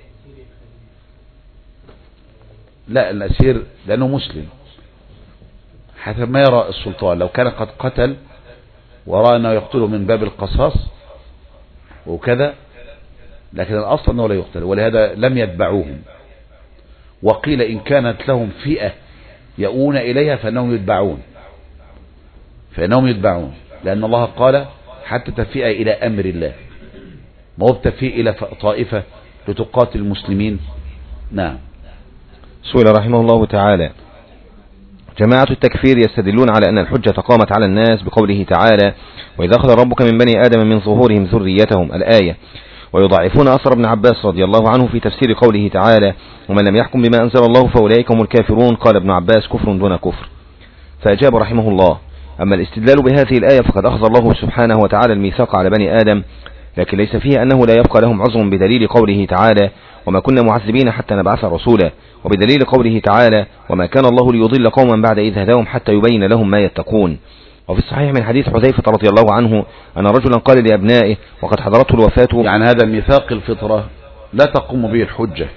لا الاسير لانه مسلم حسب ما يرى السلطان. لو كان قد قتل ورأى انه يقتله من باب القصاص وكذا، لكن الاصل انه لا يقتل، ولهذا لم يتبعوهم. وقيل إن كانت لهم فئة يؤون إليها فإنهم يتبعون فإنهم يتبعون لأن الله قال حتى تفيء إلى أمر الله، ما هو بتفيء إلى طائفة لتقاتل المسلمين. نعم سئل رحمه الله تعالى: جماعة التكفير يستدلون على أن الحجة قامت على الناس بقوله تعالى: وإذا أخذ ربك من بني آدم من ظهورهم ذريتهم، الآية، ويضعفون أثر ابن عباس رضي الله عنه في تفسير قوله تعالى: ومن لم يحكم بما أنزل الله فأولئك هم الكافرون. قال ابن عباس: كفر دون كفر. فأجاب رحمه الله: أما الاستدلال بهذه الآية فقد أخذ الله سبحانه وتعالى الميثاق على بني آدم، لكن ليس فيه أنه لا يبقى لهم عذر بدليل قوله تعالى: وما كنا معذبين حتى نبعث رسولا، وبدليل قوله تعالى: وما كان الله ليضل قوما بعد إذ هداهم حتى يبين لهم ما يتقون. وفي الصحيح من حديث حذيفة رضي الله عنه أن رجلا قال لأبنائه وقد حضرته الوفاة: يعني هذا ميثاق الفطرة لا تقوم به الحجة،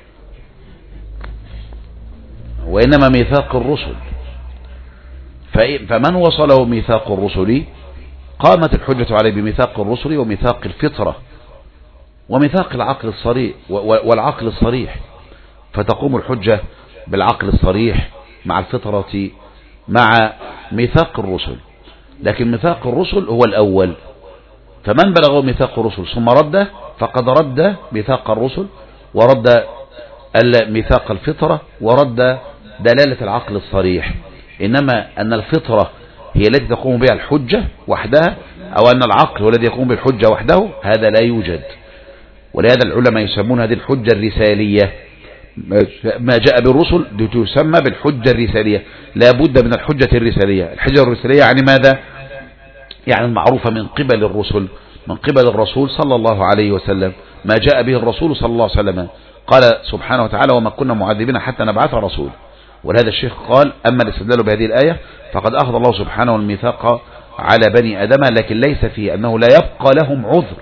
وإنما ميثاق الرسل، فمن وصله ميثاق الرسل قامت الحجة عليه بميثاق الرسل وميثاق الفطرة وميثاق العقل الصريح والعقل الصريح، فتقوم الحجة بالعقل الصريح مع الفطرة مع ميثاق الرسل. لكن ميثاق الرسل هو الأول، فمن بلغه ميثاق الرسل ثم رده فقد رد ميثاق الرسل ورد ميثاق الفطرة ورد دلالة العقل الصريح. إنما أن الفطرة هي التي تقوم بها الحجة وحدها، أو أن العقل هو الذي يقوم بالحجة وحده، هذا لا يوجد. ولهذا العلماء يسمون هذه الحجة الرسالية، ما جاء بالرسل تسمى بالحجة الرسالية، لا بد من الحجة الرسالية. الحجة الرسالية يعني ماذا؟ يعني المعروفة من قبل الرسل، من قبل الرسول صلى الله عليه وسلم، ما جاء به الرسول صلى الله عليه وسلم. قال سبحانه وتعالى: وما كنا معذبين حتى نبعث رسول. ولهذا الشيخ قال: أما الاستدلال بهذه الآية فقد أخذ الله سبحانه الميثاق على بني آدم، لكن ليس فيه أنه لا يبقى لهم عذر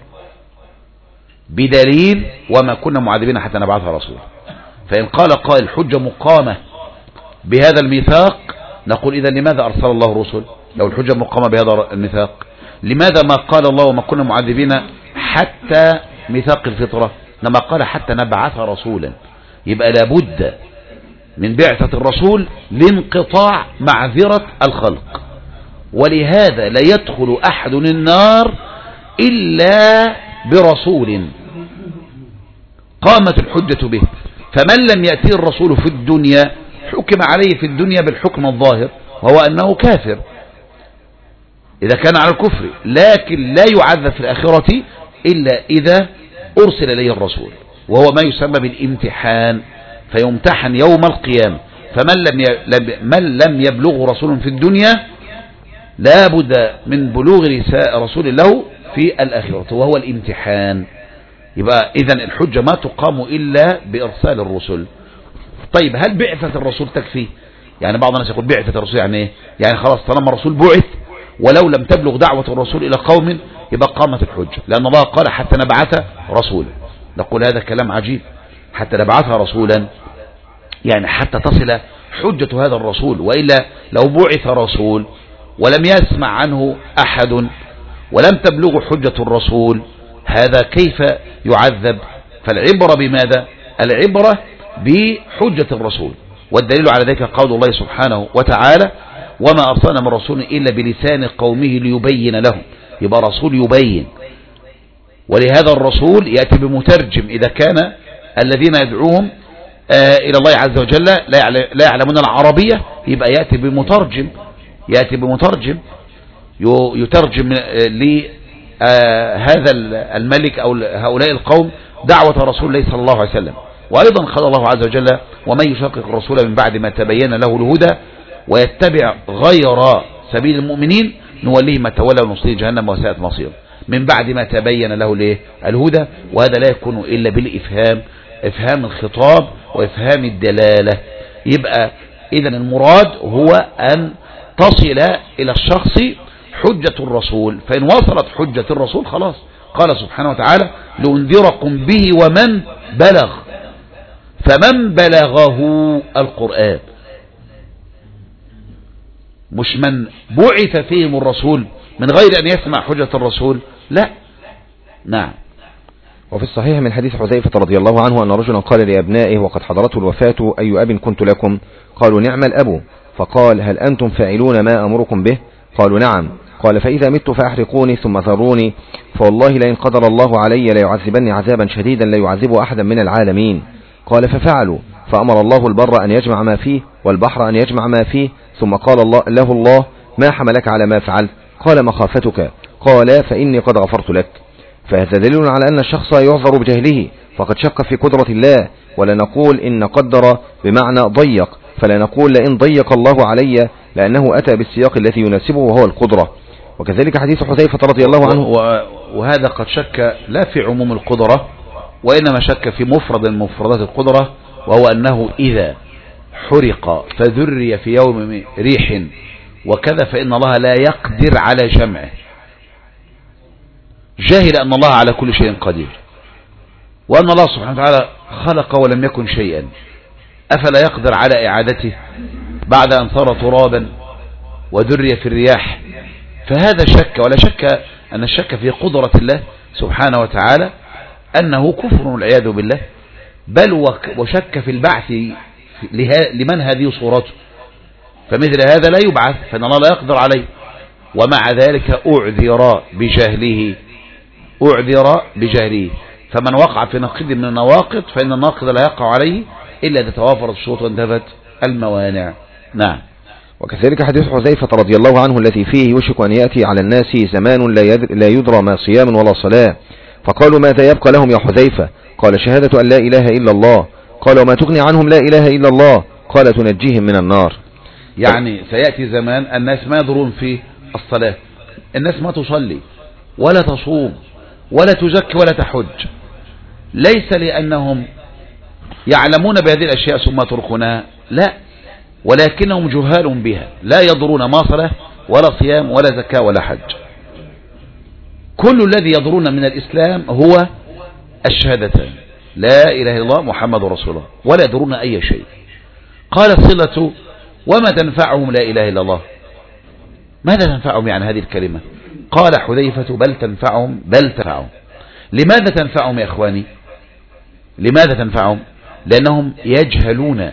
بدليل وما كنا معذبين حتى نبعث رسول. فإن قال قائل الحجة مقامة بهذا الميثاق، نقول إذا لماذا أرسل الله الرسل لو الحجة مقامة بهذا الميثاق؟ لماذا ما قال الله وما كنا معذبين حتى ميثاق الفطرة، لما قال حتى نبعث رسولا؟ يبقى لابد من بعثة الرسول لانقطاع معذرة الخلق، ولهذا لا يدخل أحد النار إلا برسول قامت الحجة به. فمن لم يأتي الرسول في الدنيا حكم عليه في الدنيا بالحكم الظاهر، وهو أنه كافر إذا كان على الكفر، لكن لا يعذب في الآخرة إلا إذا أرسل إليه الرسول، وهو ما يسمى بالامتحان، فيمتحن يوم القيامة. فمن لم من لم يبلغ رسول في الدنيا لا بد من بلوغ رسول له في الآخرة، وهو الامتحان. يبقى إذن الحجة ما تقام إلا بإرسال الرسل. طيب هل بعثة الرسول تكفي؟ يعني بعض الناس يقول بعثة الرسول يعني ايه؟ يعني خلاص طالما الرسول بعث ولو لم تبلغ دعوة الرسول إلى قوم يبقى قامت الحجة، لأن الله قال حتى نبعث رسولا. نقول هذا كلام عجيب، حتى نبعث رسولا يعني حتى تصل حجة هذا الرسول، وإلا لو بعث رسول ولم يسمع عنه أحد ولم تبلغ حجة الرسول، هذا كيف يعذب؟ فالعبرة بماذا؟ العبرة بحجة الرسول، والدليل على ذلك قول الله سبحانه وتعالى: وما أرسلنا من رسول إلا بلسان قومه ليبين لهم. يبقى رسول يبين، ولهذا الرسول يأتي بمترجم إذا كان الذين يدعوهم آه إلى الله عز وجل لا يعلمون العربية، يبقى يأتي بمترجم، يأتي بمترجم يترجم لهذا الملك أو هؤلاء القوم دعوة رسول الله صلى الله عليه وسلم. وأيضا قال الله عز وجل: ومن يشاقق الرسول من بعد ما تبين له الهدى ويتبع غير سبيل المؤمنين نوليه ما تولى ونصليه جهنم وساءت مصيره. من بعد ما تبين له الايه؟ الهدى. وهذا لا يكون إلا بالإفهام، إفهام الخطاب وإفهام الدلالة. يبقى إذن المراد هو أن تصل إلى الشخص حجة الرسول، فإن وصلت حجة الرسول خلاص. قال سبحانه وتعالى: لأنذركم به ومن بلغ. فمن بلغه القرآن، مش من بعث فيهم الرسول من غير أن يسمع حجة الرسول، لا. نعم. وفي الصحيح من حديث حذيفة رضي الله عنه أن رجلا قال لأبنائه وقد حضرته الوفاة: أي أب كنت لكم؟ قالوا: نعم الأب. فقال: هل أنتم فاعلون ما أمركم به؟ قالوا: نعم. قال: فإذا مت فأحرقوني ثم ذروني، فوالله لئن قدر الله علي ليعذبني عذابا شديدا لا يعذب أحدا من العالمين. قال: ففعلوا، فأمر الله البر أن يجمع ما فيه والبحر أن يجمع ما فيه، ثم قال الله له الله: ما حملك على ما فعلت؟ قال: مخافتك. قال: فإني قد غفرت لك. فهذا دليل على أن الشخص يعذر بجهله، فقد شك في قدرة الله. ولا نقول إن قدر بمعنى ضيق، فلا نقول لئن ضيق الله علي، لأنه أتى بالسياق الذي يناسبه وهو القدرة. وكذلك حديث حذيفة رضي الله عنه. وهذا قد شك لا في عموم القدرة، وإنما شك في مفرد من مفردات القدرة، وهو أنه إذا حرق فذري في يوم ريح وكذا فإن الله لا يقدر على جمعه. جاهل أن الله على كل شيء قدير، وأن الله سبحانه وتعالى خلق ولم يكن شيئا، أفلا يقدر على إعادته بعد أن صار ترابا وذري في الرياح؟ فهذا شك، ولا شك أن الشك في قدرة الله سبحانه وتعالى أنه كفر والعياذ بالله، بل وشك في البعث لمن هذه صورته، فمثل هذا لا يبعث، فإن الله لا يقدر عليه. ومع ذلك أعذر بجهله أعذر بجهله فمن وقع في نقيض من النواقض فإن الناقض لا يقع عليه إلا إذا توافرت الشروط وانتفت الموانع. نعم. وكذلك حديث حذيفة رضي الله عنه الذي فيه يوشك أن يأتي على الناس زمان لا يدرى ما صيام ولا صلاة، فقالوا: ماذا يبقى لهم يا حذيفة؟ قال: شهادة أن لا إله إلا الله. قال: وما تغني عنهم لا إله إلا الله؟ قال: تنجيهم من النار. يعني سيأتي زمان الناس ما يدرون في الصلاة، الناس ما تصلي ولا تصوم ولا تزكي ولا تحج، ليس لأنهم يعلمون بهذه الأشياء ثم يتركونها، لا، ولكنهم جهال بها، لا يضرون ما صلاة ولا صيام ولا زكاة ولا حج. كل الذي يضرون من الإسلام هو الشهادتين لا إله إلا الله محمد رسول الله، ولا يضرون أي شيء. قال صلة: وما تنفعهم لا إله إلا الله؟ ماذا تنفعهم يعني هذه الكلمة؟ قال حذيفة: بل تنفعهم بل تنفعهم. لماذا تنفعهم يا إخواني؟ لماذا تنفعهم؟ لأنهم يجهلون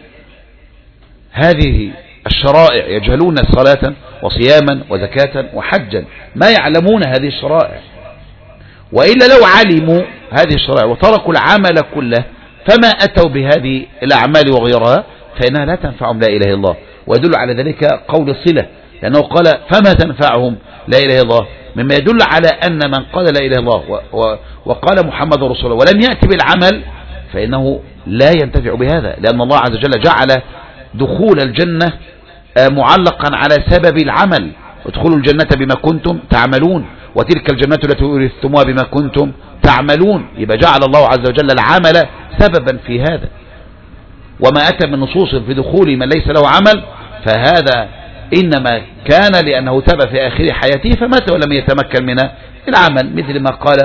هذه الشرائع، يجهلون صلاة وصياما وزكاة وحجا، ما يعلمون هذه الشرائع، وإلا لو علموا هذه الشرائع وتركوا العمل كله فما أتوا بهذه الأعمال وغيرها فإنها لا تنفعهم لا إله إلا الله. ويدل على ذلك قول صلة، لأنه قال: فما تنفعهم لا إله إلا الله، مما يدل على أن من قال لا إله إلا الله وقال محمد رسول الله ولم يأتي بالعمل فإنه لا ينتفع بهذا، لأن الله عز وجل جعل دخول الجنة معلقا على سبب العمل: ادخلوا الجنة بما كنتم تعملون، وتلك الجنة التي أورثتموها بما كنتم تعملون. يبقى جعل الله عز وجل العمل سببا في هذا، وما أتى من نصوص في دخول من ليس له عمل فهذا إنما كان لأنه تاب في آخر حياته فمات ولم يتمكن من العمل، مثل ما قال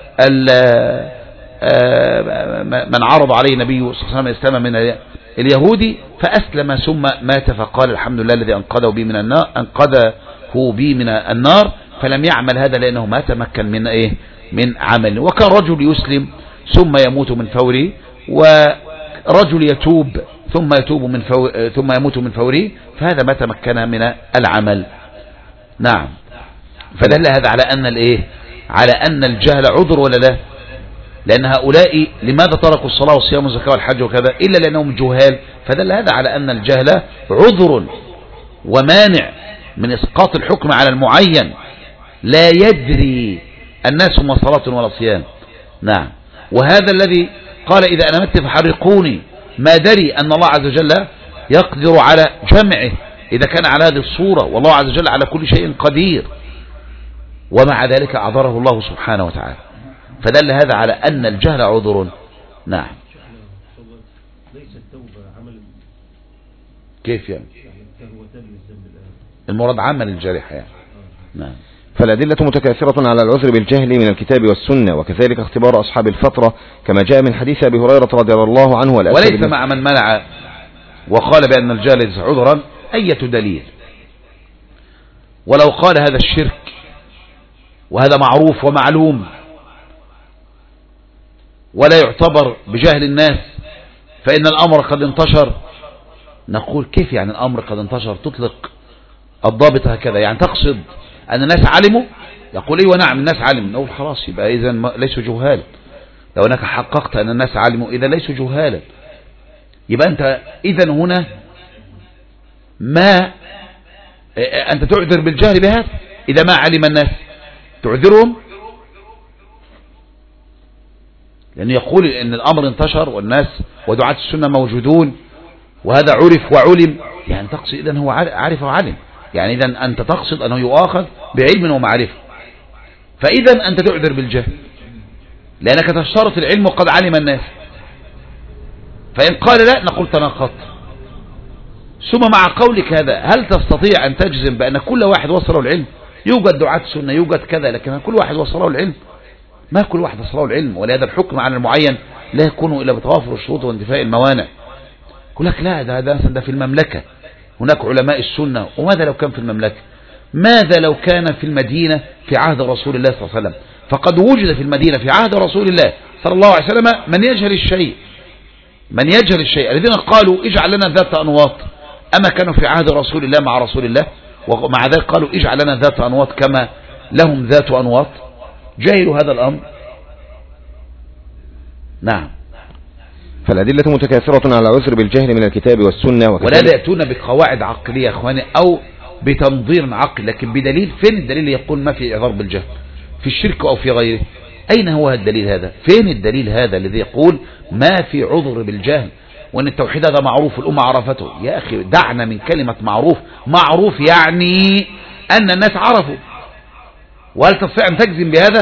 من عرض عليه النبي صلى الله عليه وسلم الإسلام من اليهودي فأسلم ثم مات فقال: الحمد لله الذي أنقذه بي من النار أنقذه بي من النار، فلم يعمل هذا لأنه ما تمكن من إيه من عمل. وكان رجل يسلم ثم يموت من فوره، ورجل يتوب ثم يتوب من فور ثم يموت من فوره، فهذا ما تمكن من العمل. نعم. فدل هذا على أن الإيه على أن الجهل عذر ولا لا؟ لأن هؤلاء لماذا تركوا الصلاة والصيام والزكاة والحج وكذا؟ إلا لأنهم جهال، فدل هذا على أن الجهل عذر ومانع من إسقاط الحكم على المعين، لا يدري الناس ما صلاة ولا صيام. نعم. وهذا الذي قال: إذا أنا مت فحرقوني، ما دري أن الله عز وجل يقدر على جمعه إذا كان على هذه الصورة، والله عز وجل على كل شيء قدير، ومع ذلك أعذره الله سبحانه وتعالى، فدل هذا على أن الجهل عذر. نعم. ليس التوبة عمل كيف يعني؟ المراد عمل الجارحة يعني. نعم. فالأدلة متكاثرة على العذر بالجهل من الكتاب والسنة، وكذلك اختبار أصحاب الفترة كما جاء من حديث أبي هريرة رضي الله عنه. وليس مع من منع وقال بأن الجهل ليس عذرا أي دليل، ولو قال هذا الشرك وهذا معروف ومعلوم ولا يعتبر بجهل الناس فإن الأمر قد انتشر، نقول: كيف يعني الأمر قد انتشر؟ تطلق الضابط هكذا، يعني تقصد أن الناس علموا؟ يقول: ايوه نعم الناس علموا. نقول: خلاص، يبقى إذن ليسوا جهالا. لو أنك حققت أن الناس علموا إذا ليسوا جهالا، يبقى أنت إذن هنا ما أنت تعذر بالجهل بهذا. إذا ما علم الناس تعذرهم، لأنه يقول إن الأمر انتشر والناس ودعاة السنة موجودون وهذا عرف وعلم، يعني تقصد إذن هو عارف وعلم، يعني إذن أنت تقصد أنه يؤاخذ بعلم ومعرفة، فإذا أنت تعذر بالجهل لأنك تشترط العلم وقد علم الناس. فإن قال لا نقول تناقضت. ثم مع قولك هذا هل تستطيع أن تجزم بأن كل واحد وصله العلم؟ يوجد دعاة السنة يوجد كذا، لكن كل واحد وصله العلم؟ ما كل واحد وصله العلم، ولهذا الحكم على المعين لا يكون إلا بتوافر الشروط وانتفاء الموانع. يقول لك لا ده, ده, ده في المملكة هناك علماء السنة، وماذا لو كان في المملكة؟ ماذا لو كان في المدينة في عهد رسول الله صلى الله عليه وسلم؟ فقد وجد في المدينة في عهد رسول الله صلى الله عليه وسلم من يجهل الشيء، من يجهل الشيء الذين قالوا اجعل لنا ذات أنواط، أما كانوا في عهد رسول الله مع رسول الله ومع ذلك قالوا اجعل لنا ذات أنواط كما لهم ذات أنواط؟ جاهلوا هذا الأمر. نعم. فالأدلة متكاثرة على العذر بالجهل من الكتاب والسنة، ولا يأتون بقواعد عقلية يا أخواني أو بتنظير عقل، لكن بدليل. فين الدليل يقول ما في إعذار بالجهل في الشرك أو في غيره؟ أين هو الدليل هذا؟ فين الدليل هذا الذي يقول ما في عذر بالجهل وأن التوحيد هذا معروف الأمة عرفته؟ يا أخي دعنا من كلمة معروف. معروف يعني أن الناس عرفوا، وهل تستطيع أن تجزم بهذا؟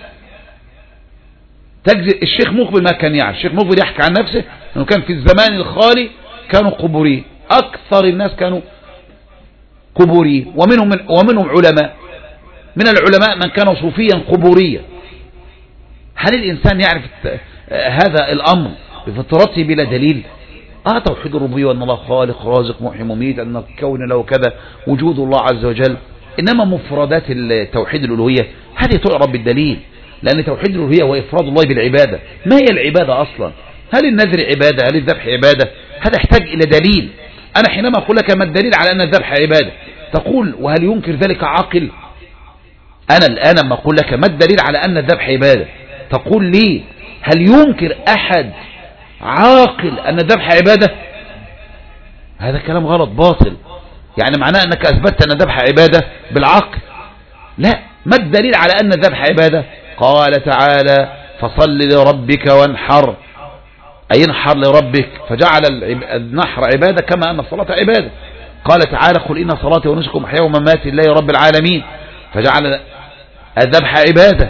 تجزم. الشيخ مقبل ما كان يعرف. الشيخ مقبل يحكي عن نفسه أنه كان في الزمان الخالي كانوا قبوري، أكثر الناس كانوا قبوري، ومنهم, من ومنهم علماء، من العلماء من كانوا صوفيا قبوريا. هل الإنسان يعرف هذا الأمر بفطرته بلا دليل؟ آه توحيد الربوبية وأن الله خالق رازق محيي مميت، أن الكون له كذا، وجود الله عز وجل. إنما مفردات التوحيد الألوهية هذه تعرف بالدليل، لأن توحيد الألوهية هو إفراد الله بالعبادة. ما هي العبادة أصلا؟ هل النذر عبادة؟ هل الذبح عبادة؟ هذا يحتاج إلى دليل. أنا حينما أقول لك ما الدليل على أن الذبح عبادة تقول وهل ينكر ذلك عاقل؟ أنا الآن لما أقول لك ما الدليل على أن الذبح عبادة تقول لي هل ينكر أحد عاقل أن الذبح عبادة؟ هذا كلام غلط باطل. يعني معناه أنك أثبتت أن الذبح عبادة بالعقل؟ لا. ما الدليل على أن الذبح عبادة؟ قال تعالى فصل لربك وانحر، أي انحر لربك، فجعل النحر عبادة كما أن الصلاة عبادة. قال تعالى قل إن صلاتي ونسكي ومحياي ومماتي لله رب العالمين، فجعل الذبح عبادة.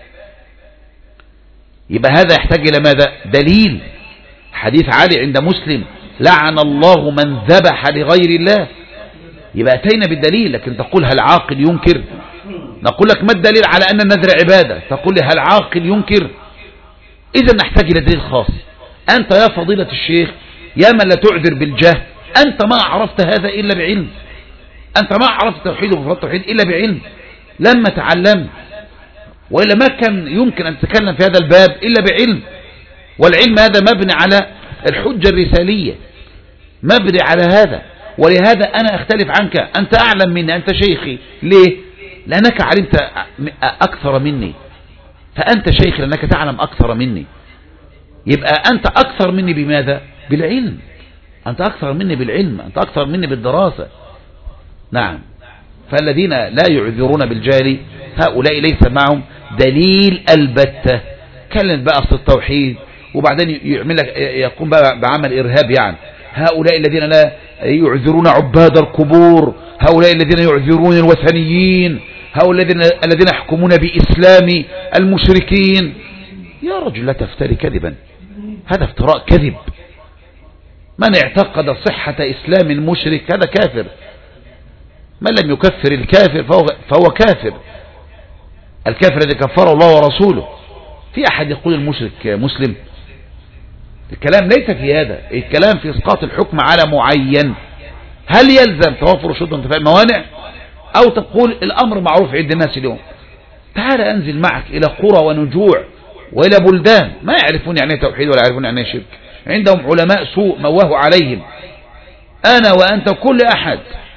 يبقى هذا يحتاج إلى ماذا؟ دليل. حديث علي عند مسلم لعن الله من ذبح لغير الله. يبقى أتينا بالدليل، لكن تقول هل عاقل ينكر؟ نقول لك ما الدليل على أن النذر عبادة؟ تقول لي هل عاقل ينكر؟ إذا نحتاج إلى دليل خاص. أنت يا فضيلة الشيخ يا من لا تعذر بالجهل، أنت ما عرفت هذا إلا بعلم، أنت ما عرفت التوحيد وفرض التوحيد إلا بعلم لما تعلمت، وإلا ما كان يمكن أن تتكلم في هذا الباب إلا بعلم. والعلم هذا مبني على الحجة الرسالية، مبني على هذا. ولهذا أنا أختلف عنك، أنت أعلم مني، أنت شيخي. ليه؟ لأنك علمت أكثر مني، فأنت شيخ لأنك تعلم أكثر مني. يبقى أنت أكثر مني بماذا؟ بالعلم. أنت أكثر مني بالعلم، أنت أكثر مني بالدراسة. نعم. فالذين لا يعذرون بالجهل هؤلاء ليس معهم دليل البتة. كلم بقى في التوحيد وبعدين يعمل لك يقوم بقى بعمل إرهاب. يعني هؤلاء الذين لا يعذرون عباد القبور، هؤلاء الذين يعذرون الوثنيين، هؤلاء الذين يحكمون بإسلام المشركين. يا رجل لا تفتري كذبا، هذا افتراء كذب. من اعتقد صحة إسلام المشرك هذا كافر، من لم يكفر الكافر فهو, فهو كافر. الكافر الذي كفره الله ورسوله. في أحد يقول المشرك مسلم؟ الكلام ليس في هذا، الكلام في إسقاط الحكم على معين. هل يلزم توفر شروط وانتفاء الموانع، أو تقول الأمر معروف عند الناس اليوم؟ تعال أنزل معك إلى قرى ونجوع وإلى بلدان ما يعرفون يعني توحيد ولا يعرفون يعني شرك، عندهم علماء سوء مواه عليهم. أنا وأنت كل أحد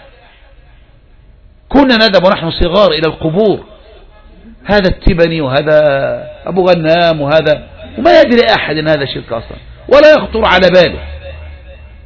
كنا ندب ونحن صغار إلى القبور، هذا التبني وهذا أبو غنام وهذا، وما يدري أحد أن هذا شرك أصلا ولا يخطر على باله.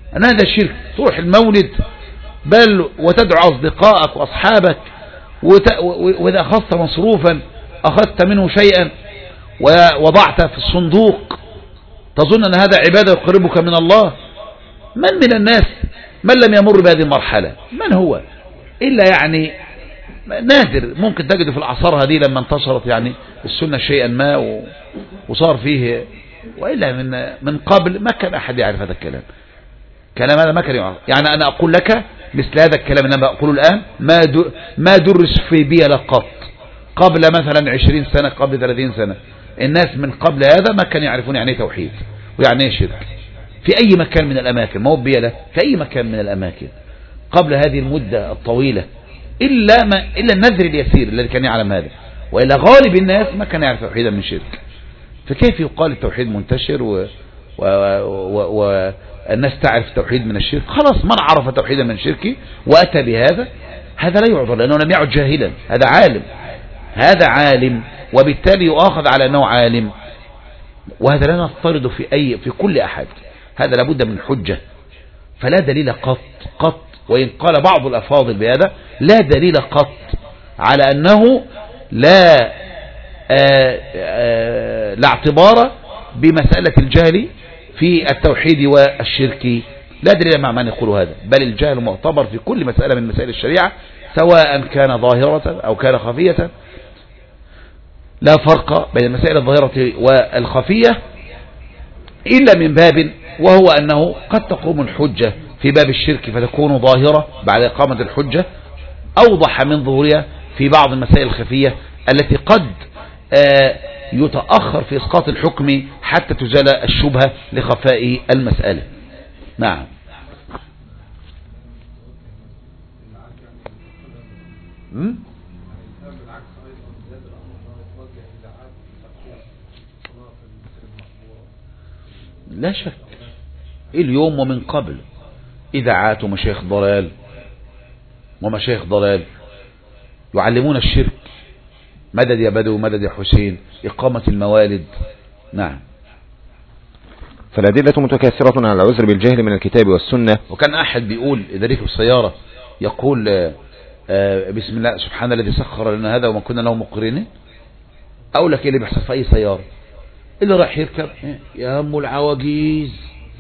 أن هذا شرك. تروح المولد بل وتدعو أصدقائك وأصحابك، وإذا أخذت مصروفا أخذت منه شيئا ووضعت في الصندوق تظن أن هذا عبادة يقربك من الله. من من الناس من لم يمر بهذه المرحلة؟ من هو إلا يعني نادر ممكن تجد في الأعصار هذه لما انتشرت يعني السنة شيئا ما وصار فيه، وإلا من من قبل ما كان أحد يعرف هذا الكلام. كلام هذا ما كان يعرف. يعني أنا أقول لك مثل هذا الكلام اللي أنا بقوله الآن ما ما درس في بيئة قط قبل مثلا عشرين سنة، قبل ثلاثين سنة. الناس من قبل هذا ما كانوا يعرفون يعني ايه توحيد ويعني ايه شرك في أي مكان من الأماكن، ما هو بيئة، في أي مكان من الأماكن قبل هذه المدة الطويلة، إلا ما إلا النذر اليسير الذي كان يعلم هذا، وإلا غالب الناس ما كان يعرف توحيدا من شرك. فكيف يقال التوحيد منتشر و... و... و... و... الناس تعرف التوحيد من الشرك؟ خلاص من عرف توحيدا من شركه وأتى بهذا هذا لا يعذر، لأنه لم يعد جاهلا، هذا عالم، هذا عالم، وبالتالي يؤاخذ على أنه عالم. وهذا لا نفترض في أي في كل أحد، هذا لابد من حجة. فلا دليل قط قط وإن قال بعض الأفاضل بهذا لا دليل قط على أنه لا آآ آآ لا اعتبار بمسألة الجهل في التوحيد والشرك. لا دليل مع من يقول هذا، بل الجهل معتبر في كل مسألة من مسائل الشريعة سواء كان ظاهرة أو كان خفية. لا فرق بين المسائل الظاهرة والخفية إلا من باب، وهو أنه قد تقوم الحجة في باب الشرك فتكون ظاهرة بعد إقامة الحجة أوضح من ظهورها في بعض المسائل الخفية التي قد يتأخر في إسقاط الحكم حتى تزال الشبهة لخفاء المسألة. نعم. لا شك اليوم ومن قبل إذاعات ومشايخ ضلال ومشايخ ضلال يعلمون الشرك، مدد يا بدو مدد يا حسين، إقامة الموالد. نعم. فالأدلة متكاثرة على العذر بالجهل من الكتاب والسنة. وكان أحد بيقول إذا ركب السيارة يقول آآ آآ بسم الله سبحان الذي سخر لنا هذا وما كنا له مقرنين. أقول لك إيه اللي بيحصل في أي سيارة؟ اللي راح يركب يا أم العواجيز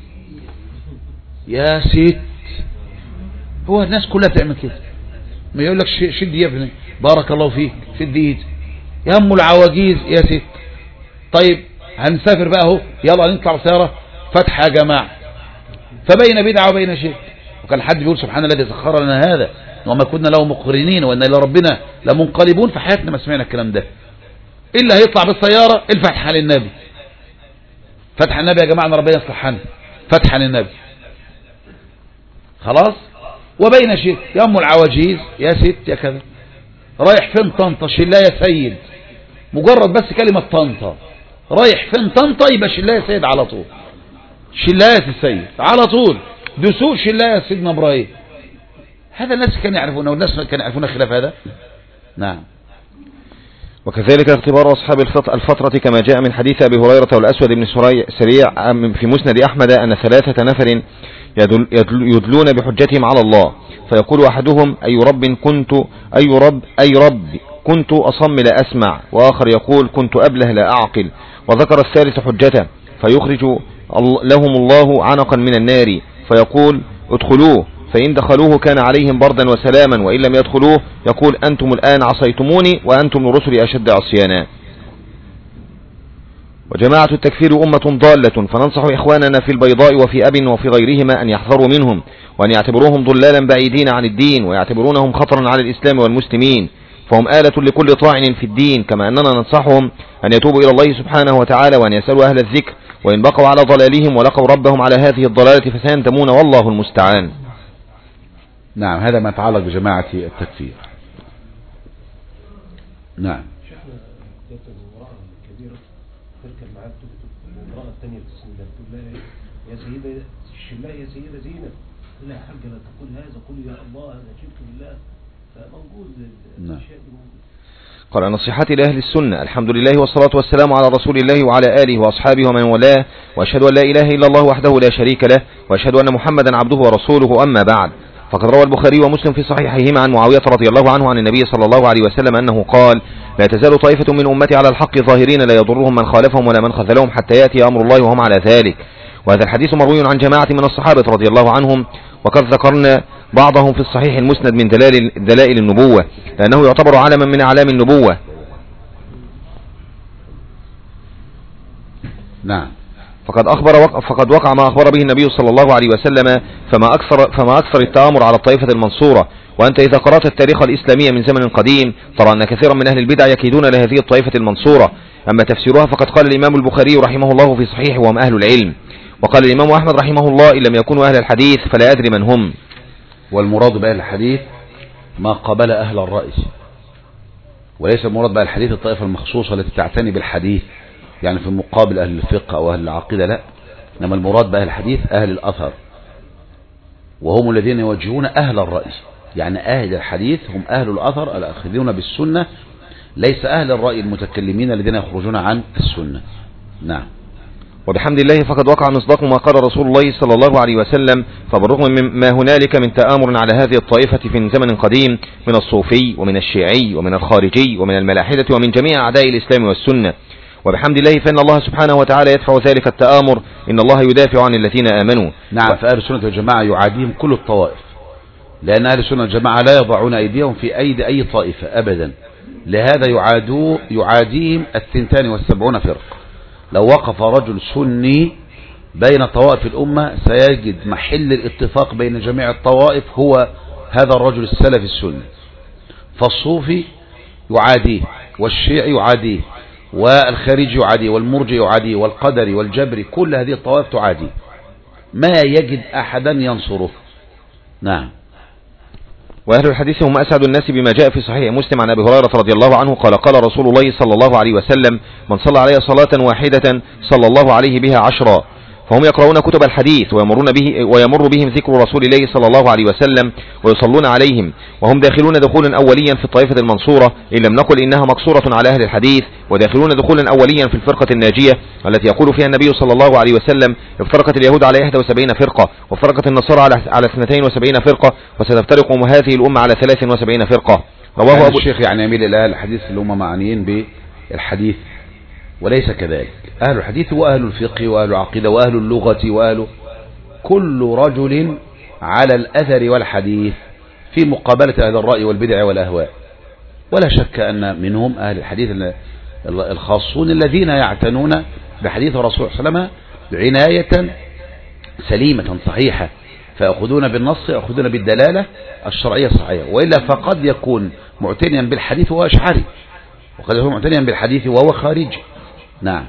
يا ست، هو الناس كلها تعمل كده. ما يقول لك شد يا ابني بارك الله فيك شد ايد يا أم العواجيز يا ست. طيب هنسافر بقى اهو يلا نطلع بسيارة فتح يا جماعة، فبين بدعة وبين شرك. وكان حد بيقول سبحان الذي سخر لنا هذا وما كنا له مقرنين وإن إلى ربنا لمنقلبون. في حياتنا ما سمعنا الكلام ده. إلا هيطلع بالسيارة الفتحة للنبي، فتح النبي يا جماعة ربنا يصلح حالنا، فتحة للنبي خلاص. وبين شرك يا أم العواجيز يا ست يا كذا. رايح فين طنطا؟ شلا يا سيد. مجرد بس كلمة طنطا، رايح فين طنطا يبقى شلا يا سيد على طول، شلا يا السيد على طول، دسوق شلا يا سيدنا إبراهيم. هذا الناس كانوا يعرفونه والناس كانوا يعرفون خلاف هذا. نعم. وكذلك اختبار أصحاب الفترة كما جاء من حديث أبي هريرة والأسود بن سريع في مسند أحمد أن ثلاثة نفر يدلون بحجتهم على الله، فيقول أحدهم أي رب كنت أي رب أي رب كنت أصم لا أسمع، وآخر يقول كنت أبله لا أعقل، وذكر الثالث حجته، فيخرج لهم الله عنقا من النار فيقول ادخلوه، فإن دخلوه كان عليهم بردا وسلاما، وإن لم يدخلوه يقول أنتم الآن عصيتموني وأنتم لرسلي أشد عصيانا. وجماعة التكفير أمة ضالة، فننصح إخواننا في البيضاء وفي أب وفي غيرهما أن يحذروا منهم، وأن يعتبروهم ضلالا بعيدين عن الدين، ويعتبرونهم خطرا على الإسلام والمسلمين، فهم آلة لكل طاعن في الدين، كما أننا ننصحهم أن يتوبوا إلى الله سبحانه وتعالى وأن يسألوا أهل الذكر، وإن بقوا على ضلالهم ولقوا ربهم على هذه الضلالة فسيندمون والله المستعان. نعم. هذا ما يتعلق بجماعة التكفير. نعم. تركب معاك تكتب المرأة الثانية في السن تقول لها يا سيدة الشلاء يا سيدة زينب، تقول لها يا حاجة لا تقول هذا، قل يا الله هذا شرك بالله. فموجود الأشياء دي موجودة. قال نصيحتي لأهل السنة: الحمد لله والصلاة والسلام على رسول الله وعلى آله وأصحابه ومن والاه، وأشهد أن لا إله إلا الله وحده لا شريك له، وأشهد أن محمدا عبده ورسوله، أما بعد. فقد روى البخاري ومسلم في صحيحهما عن معاوية رضي الله عنه عن النبي صلى الله عليه وسلم أنه قال: لا تزال طائفة من أمتي على الحق ظاهرين لا يضرهم من خالفهم ولا من خذلهم حتى يأتي أمر الله وهم على ذلك. وهذا الحديث مروي عن جماعة من الصحابة رضي الله عنهم، وقد ذكرنا بعضهم في الصحيح المسند من دلائل, دلائل النبوة، لأنه يعتبر علما من أعلام النبوة. نعم. فقد أخبر وق... فقد وقع ما أخبر به النبي صلى الله عليه وسلم، فما أكثر فما أكثر التآمر على الطائفة المنصورة. وأنت إذا قرأت التاريخ الإسلامي من زمن قديم ترى أن كثيرا من أهل البدع يكيدون لهذه الطائفة المنصورة. أما تفسيرها فقد قال الإمام البخاري رحمه الله في صحيحه: وهم أهل العلم. وقال الإمام أحمد رحمه الله: إن لم يكونوا أهل الحديث فلا أدري من هم. والمراد بأهل الحديث ما قبل أهل الرأي، وليس المراد بأهل الحديث الطائفة المخصوصة التي تعتني بالحديث، يعني في مقابل أهل الفقه أو أهل العقيدة، لا، إنما المراد بأهل الحديث أهل الأثر، وهم الذين يوجهون أهل الرأي. يعني أهل الحديث هم أهل الأثر الأخذون بالسنة، ليس أهل الرأي المتكلمين الذين يخرجون عن السنة. نعم. وبحمد الله فقد وقع مصداق ما قال رسول الله صلى الله عليه وسلم: فبالرغم مما هنالك من تآمر على هذه الطائفة في زمن قديم من الصوفي ومن الشيعي ومن الخارجي ومن الملاحدة ومن جميع أعداء الإسلام والسنة، وبحمد الله فإن الله سبحانه وتعالى يدفع ذلك التآمر، إن الله يدافع عن الذين آمنوا. نعم. فأهل السنة والجماعة يعاديهم كل الطوائف، لأن أهل السنة والجماعة لا يضعون أيديهم في أيدي أي طائفة أبدا، لهذا يعادوا يعاديهم الثنتان والسبعون فرق. لو وقف رجل سني بين طوائف الأمة سيجد محل الاتفاق بين جميع الطوائف هو هذا الرجل السلفي السني. فالصوفي يعاديه، والشيعي يعاديه، والخارجي يعاديه، والمرجي يعاديه، والقدري والجبري، كل هذه الطوائف تعاديه، ما يجد أحدا ينصره. نعم. وأهل الحديث هم أسعد الناس بما جاء في صحيح مسلم عن أبي هريرة رضي الله عنه قال: قال رسول الله صلى الله عليه وسلم: من صلى علي صلاة واحدة صلى الله عليه بها عشرا. فهم يقرؤون كتب الحديث ويمرون به ويمر بهم ذكر رسول الله صلى الله عليه وسلم ويصلون عليهم، وهم داخلون دخولا أوليا في الطائفة المنصورة، إن لم نقل إنها مقصورة على أهل الحديث، وداخلون دخولا أوليا في الفرقة الناجية التي يقول فيها النبي صلى الله عليه وسلم: افترقت اليهود على إحدى وسبعين فرقة، وافترقت النصارى على على اثنتين وسبعين فرقة، وستفترق هذه الأمة على ثلاث وسبعين فرقة. رواه أبو الشيخ يعني يميل إلى الحديث اللي هم معنيين بالحديث، وليس كذلك. أهل الحديث وأهل الفقه وأهل العقيدة وأهل اللغة وأهل كل رجل على الأثر والحديث في مقابلة أهل الرأي والبدع والأهواء. ولا شك أن منهم أهل الحديث الخاصون الذين يعتنون بحديث الرسول صلى الله عليه وسلم عناية سليمة صحيحة، فيأخذون بالنص، يأخذون بالدلالة الشرعية صحيحة. وإلا فقد يكون معتنيا بالحديث وهو أشعري، وقد يكون معتنيا بالحديث وهو خارجي. نعم.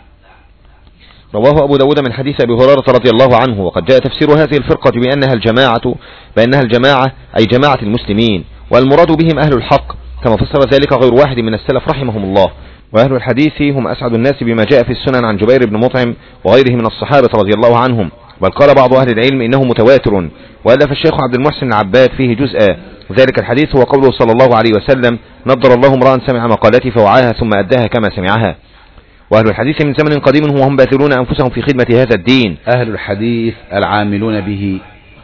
رواه أبو داود من حديث أبي هريرة رضي الله عنه. وقد جاء تفسير هذه الفرقة بأنها الجماعة بأنها الجماعة أي جماعة المسلمين، والمراد بهم أهل الحق، كما فسر ذلك غير واحد من السلف رحمهم الله. وأهل الحديث هم أسعد الناس بما جاء في السنن عن جبير بن مطعم وغيره من الصحابة رضي الله عنهم، بل قال بعض أهل العلم إنه متواتر، وألف الشيخ عبد المحسن العباد فيه جزءا. وذلك الحديث هو قوله صلى الله عليه وسلم: نضر الله امرأ سمع مقالتي فوعاها ثم أداها كما سمعها. وأهل الحديث من زمن قديم هم باذلون أنفسهم في خدمة هذا الدين. أهل الحديث العاملون به،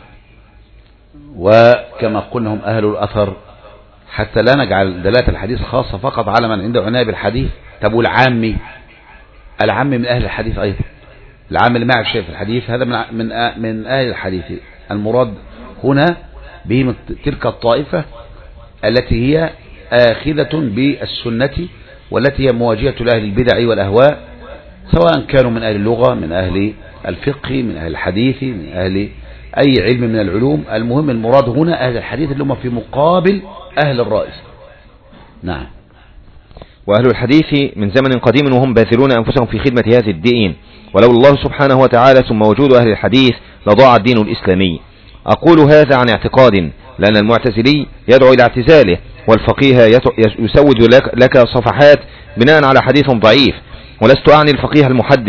وكما قلنا هم أهل الأثر، حتى لا نجعل دلالة الحديث خاصة فقط على من عنده عناية بالحديث. تبو العامي، العامي من أهل الحديث أيضا، العامل اللي ما يعرف شيء في الحديث هذا من من من أهل الحديث. المراد هنا بهم تلك الطائفة التي هي آخذة بالسنة، والتي هي مواجهة لأهل البدع والأهواء، سواء كانوا من أهل اللغة، من أهل الفقه، من أهل الحديث، من أهل أي علم من العلوم. المهم المراد هنا أهل الحديث اللي هم في مقابل أهل الرأي. نعم. وأهل الحديث من زمن قديم وهم باذلون أنفسهم في خدمة هذا الدين، ولو الله سبحانه وتعالى ثم وجود أهل الحديث لضاع الدين الإسلامي. أقول هذا عن اعتقاد، لأن المعتزلي يدعو إلى اعتزاله، والفقيه يسود لك صفحات بناء على حديث ضعيف. ولست أعني الفقيه المحدث،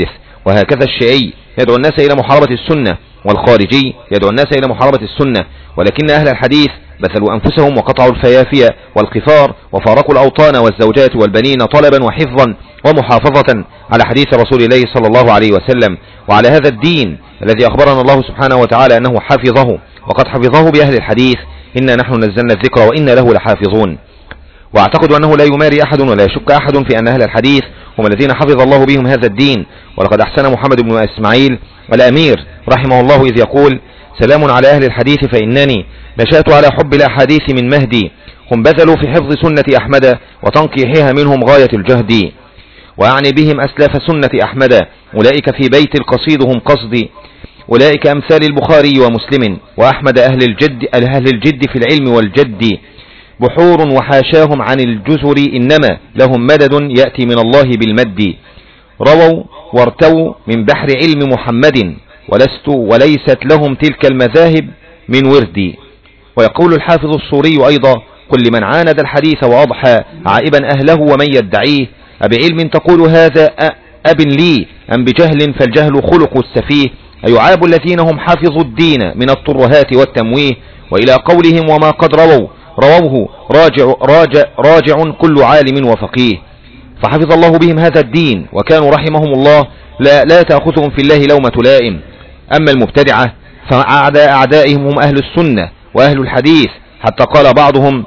وهكذا الشيعي يدعو الناس إلى محاربة السنة، والخارجي يدعو الناس إلى محاربة السنة، ولكن أهل الحديث بذلوا أنفسهم وقطعوا الفيافية والقفار وفارقوا الأوطان والزوجات والبنين طلبا وحفظا ومحافظة على حديث رسول الله صلى الله عليه وسلم، وعلى هذا الدين الذي أخبرنا الله سبحانه وتعالى أنه حفظه، وقد حفظه بأهل الحديث: إنا نحن نزلنا الذكر وإنا له لحافظون. وأعتقد أنه لا يماري أحد ولا يشك أحد في أن أهل الحديث هم الذين حفظ الله بهم هذا الدين. ولقد أحسن محمد بن إسماعيل الأمير رحمه الله إذ يقول: سلام على أهل الحديث فإنني نشأت على حب الأحاديث من مهدي، هم بذلوا في حفظ سنة أحمد وتنقيحها منهم غاية الجهد، وأعني بهم أسلاف سنة أحمد، أولئك في بيت القصيد هم قصدي، أولئك أمثال البخاري ومسلم وأحمد أهل الجد, أهل الجد في العلم والجد، بحور وحاشاهم عن الجزر إنما لهم مدد يأتي من الله بالمد، رووا وارتووا من بحر علم محمد ولست وليست لهم تلك المذاهب من وردي. ويقول الحافظ الصوري أيضا: قل لمن عاند الحديث وأضحى عائبا أهله ومن يدعيه، أبعلم تقول هذا أب لي أم بجهل فالجهل خلق السفيه، أيعاب الذين هم حافظوا الدين من الترهات والتمويه، وإلى قولهم وما قد رووا رووه راجع, راجع, راجع كل عالم وفقيه. فحفظ الله بهم هذا الدين وكانوا رحمهم الله لا, لا تأخذهم في الله لومة لائم. أما المبتدعة فأعداء أعدائهم هم أهل السنة وأهل الحديث، حتى قال بعضهم: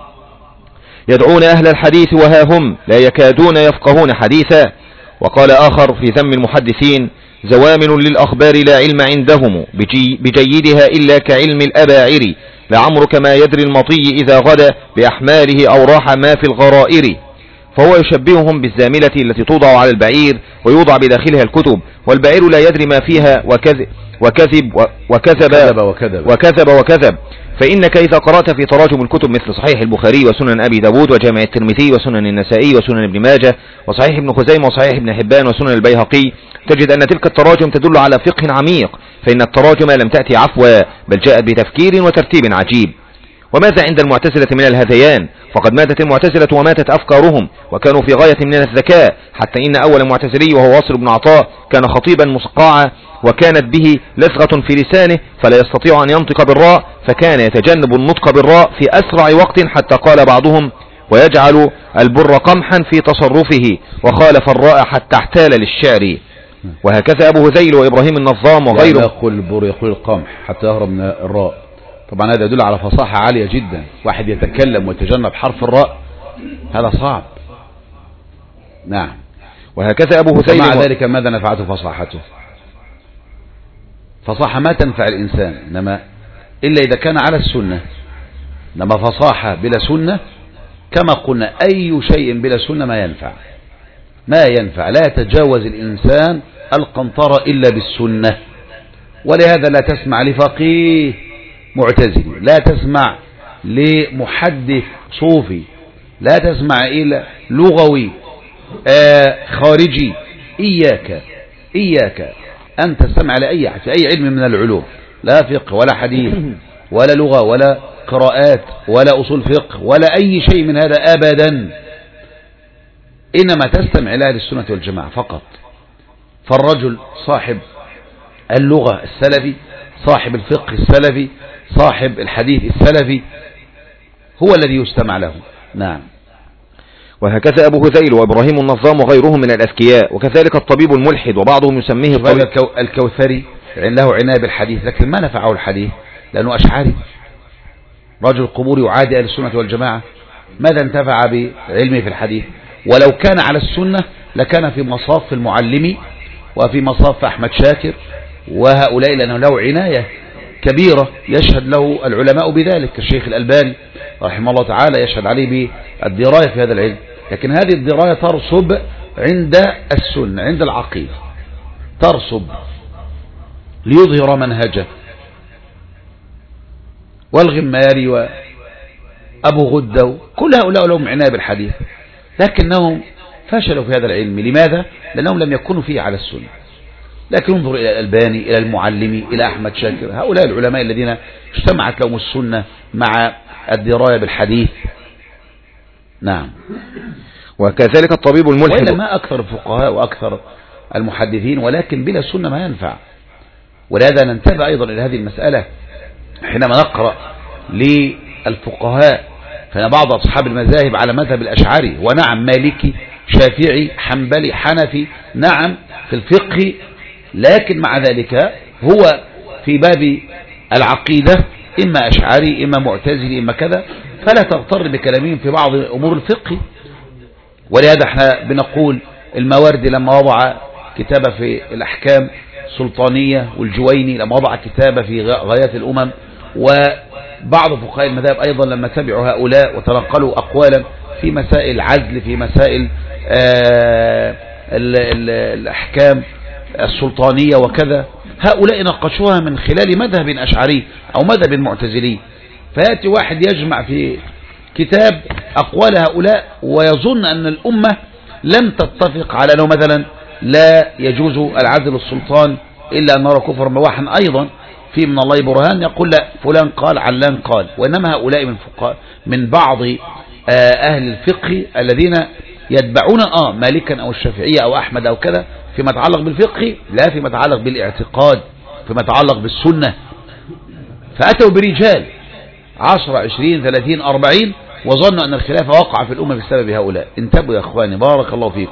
يدعون أهل الحديث وها هم لا يكادون يفقهون حديثا. وقال آخر في ذم المحدثين: زوامن للأخبار لا علم عندهم بجي بجيدها إلا كعلم الأباعر، لعمرك ما يدري المطي إذا غدا بأحماله أو راح ما في الغرائر. فهو يشبههم بالزاملة التي توضع على البعير ويوضع بداخلها الكتب، والبعير لا يدري ما فيها وكذب وكذب وكذب وكذب, وكذب وكذب. فإنك إذا قرأت في تراجم الكتب مثل صحيح البخاري وسنن أبي داود وجامع الترمذي وسنن النسائي وسنن ابن ماجه وصحيح ابن خزيمة وصحيح ابن حبان وسنن البيهقي، تجد أن تلك التراجم تدل على فقه عميق، فإن التراجم لم تأتي عفوا بل جاءت بتفكير وترتيب عجيب. وماذا عند المعتزلة من الهذيان؟ فقد ماتت المعتزلة وماتت أفكارهم، وكانوا في غاية من الذكاء، حتى إن أول معتزلي وهو واصل بن عطاء كان خطيبا مصقعا، وكانت به لثغة في لسانه فلا يستطيع أن ينطق بالراء، فكان يتجنب النطق بالراء في أسرع وقت، حتى قال بعضهم: ويجعل البر قمحا في تصرفه، وخالف الراء حتى احتال للشعر. وهكذا أبو هذيل وإبراهيم النظام وغيره. يقول البر يقول القمح حتى يهرب من الراء. طبعا هذا يدل على فصاحة عالية جدا، واحد يتكلم ويتجنب حرف الراء هذا صعب. نعم. وهكذا أبو هذيل ومع ذلك ماذا نفعته فصاحته؟ فصاحة ما تنفع الإنسان إنما إلا إذا كان على السنة، إنما فصاحة بلا سنة كما قلنا أي شيء بلا سنة ما ينفع، ما ينفع. لا يتجاوز الإنسان القنطرة إلا بالسنة. ولهذا لا تسمع لفقيه معتزلي، لا تسمع لمحدث صوفي، لا تسمع إلى لغوي آه خارجي. إياك إياك أن تستمع لأي في أي علم من العلوم، لا فقه ولا حديث ولا لغة ولا قراءات ولا أصول فقه ولا أي شيء من هذا أبدا، إنما تستمع إلى أهل السنة والجماعة فقط. فالرجل صاحب اللغة السلفي، صاحب الفقه السلفي، صاحب الحديث السلفي هو الذي يستمع له. نعم. وهكذا أبو هذيل وإبراهيم النظام وغيرهم من الأذكياء، وكذلك الطبيب الملحد، وبعضهم يسميه الطبيب الكوثري له عناية بالحديث، لكن ما نفعه الحديث لأنه أشعري، رجل قبور يعادي أهل السنة والجماعة، ماذا انتفع بعلمه في الحديث؟ ولو كان على السنة لكان في مصاف المعلمي وفي مصاف أحمد شاكر وهؤلاء، لأنه له عناية كبيرة يشهد له العلماء بذلك، الشيخ الألباني رحمه الله تعالى يشهد عليه بالدراية في هذا العلم. لكن هذه الدراية ترصب عند السنة، عند العقيدة ترصب ليظهر منهجه. والغماري وأبو غدة كل هؤلاء لهم عناية بالحديث، لكنهم فشلوا في هذا العلم. لماذا؟ لأنهم لم يكونوا فيه على السنة. لكن انظر إلى الألباني، إلى المعلمي، إلى أحمد شاكر، هؤلاء العلماء الذين اجتمعت لهم السنة مع الدراية بالحديث. نعم. وكذلك الطبيب الملحد. وإلا ما أكثر الفقهاء وأكثر المحدثين، ولكن بلا سنة ما ينفع. ولهذا ننتبه أيضا إلى هذه المسألة حينما نقرأ للفقهاء، فإن بعض أصحاب المذاهب على مذهب الأشعري، ونعم مالكي شافعي حنبلي حنفي، نعم في الفقه، لكن مع ذلك هو في باب العقيدة إما أشعري إما معتزلي إما كذا، فلا تغتر بكلامهم في بعض أمور الفقه. ولهذا احنا بنقول الماوردي لما وضع كتابة في الأحكام سلطانية، والجويني لما وضع كتابة في غايات الأمم، وبعض فقهاء المذاهب أيضا لما تبعوا هؤلاء وتنقلوا أقوالا في مسائل العزل، في مسائل آه ال ال الأحكام السلطانية وكذا، هؤلاء نقشوها من خلال مذهب أشعري أو مذهب معتزلي. فيأتي واحد يجمع في كتاب أقوال هؤلاء ويظن أن الأمة لم تتفق على أنه مثلا لا يجوز العزل السلطان إلا أن نرى كفر مباحا، أيضا في من الله برهان يقول لا فلان قال علان قال. وإنما هؤلاء من فقهاء من بعض أهل الفقه الذين يتبعون آه مالكا أو الشافعية أو أحمد أو كذا فيما يتعلق بالفقه، لا فيما يتعلق بالاعتقاد، فيما يتعلق بالسنة. فأتوا برجال عشرة عشرين ثلاثين أربعين وظنوا أن الخلافة وقع في الأمة بسبب هؤلاء. انتبهوا يا أخواني بارك الله فيكم،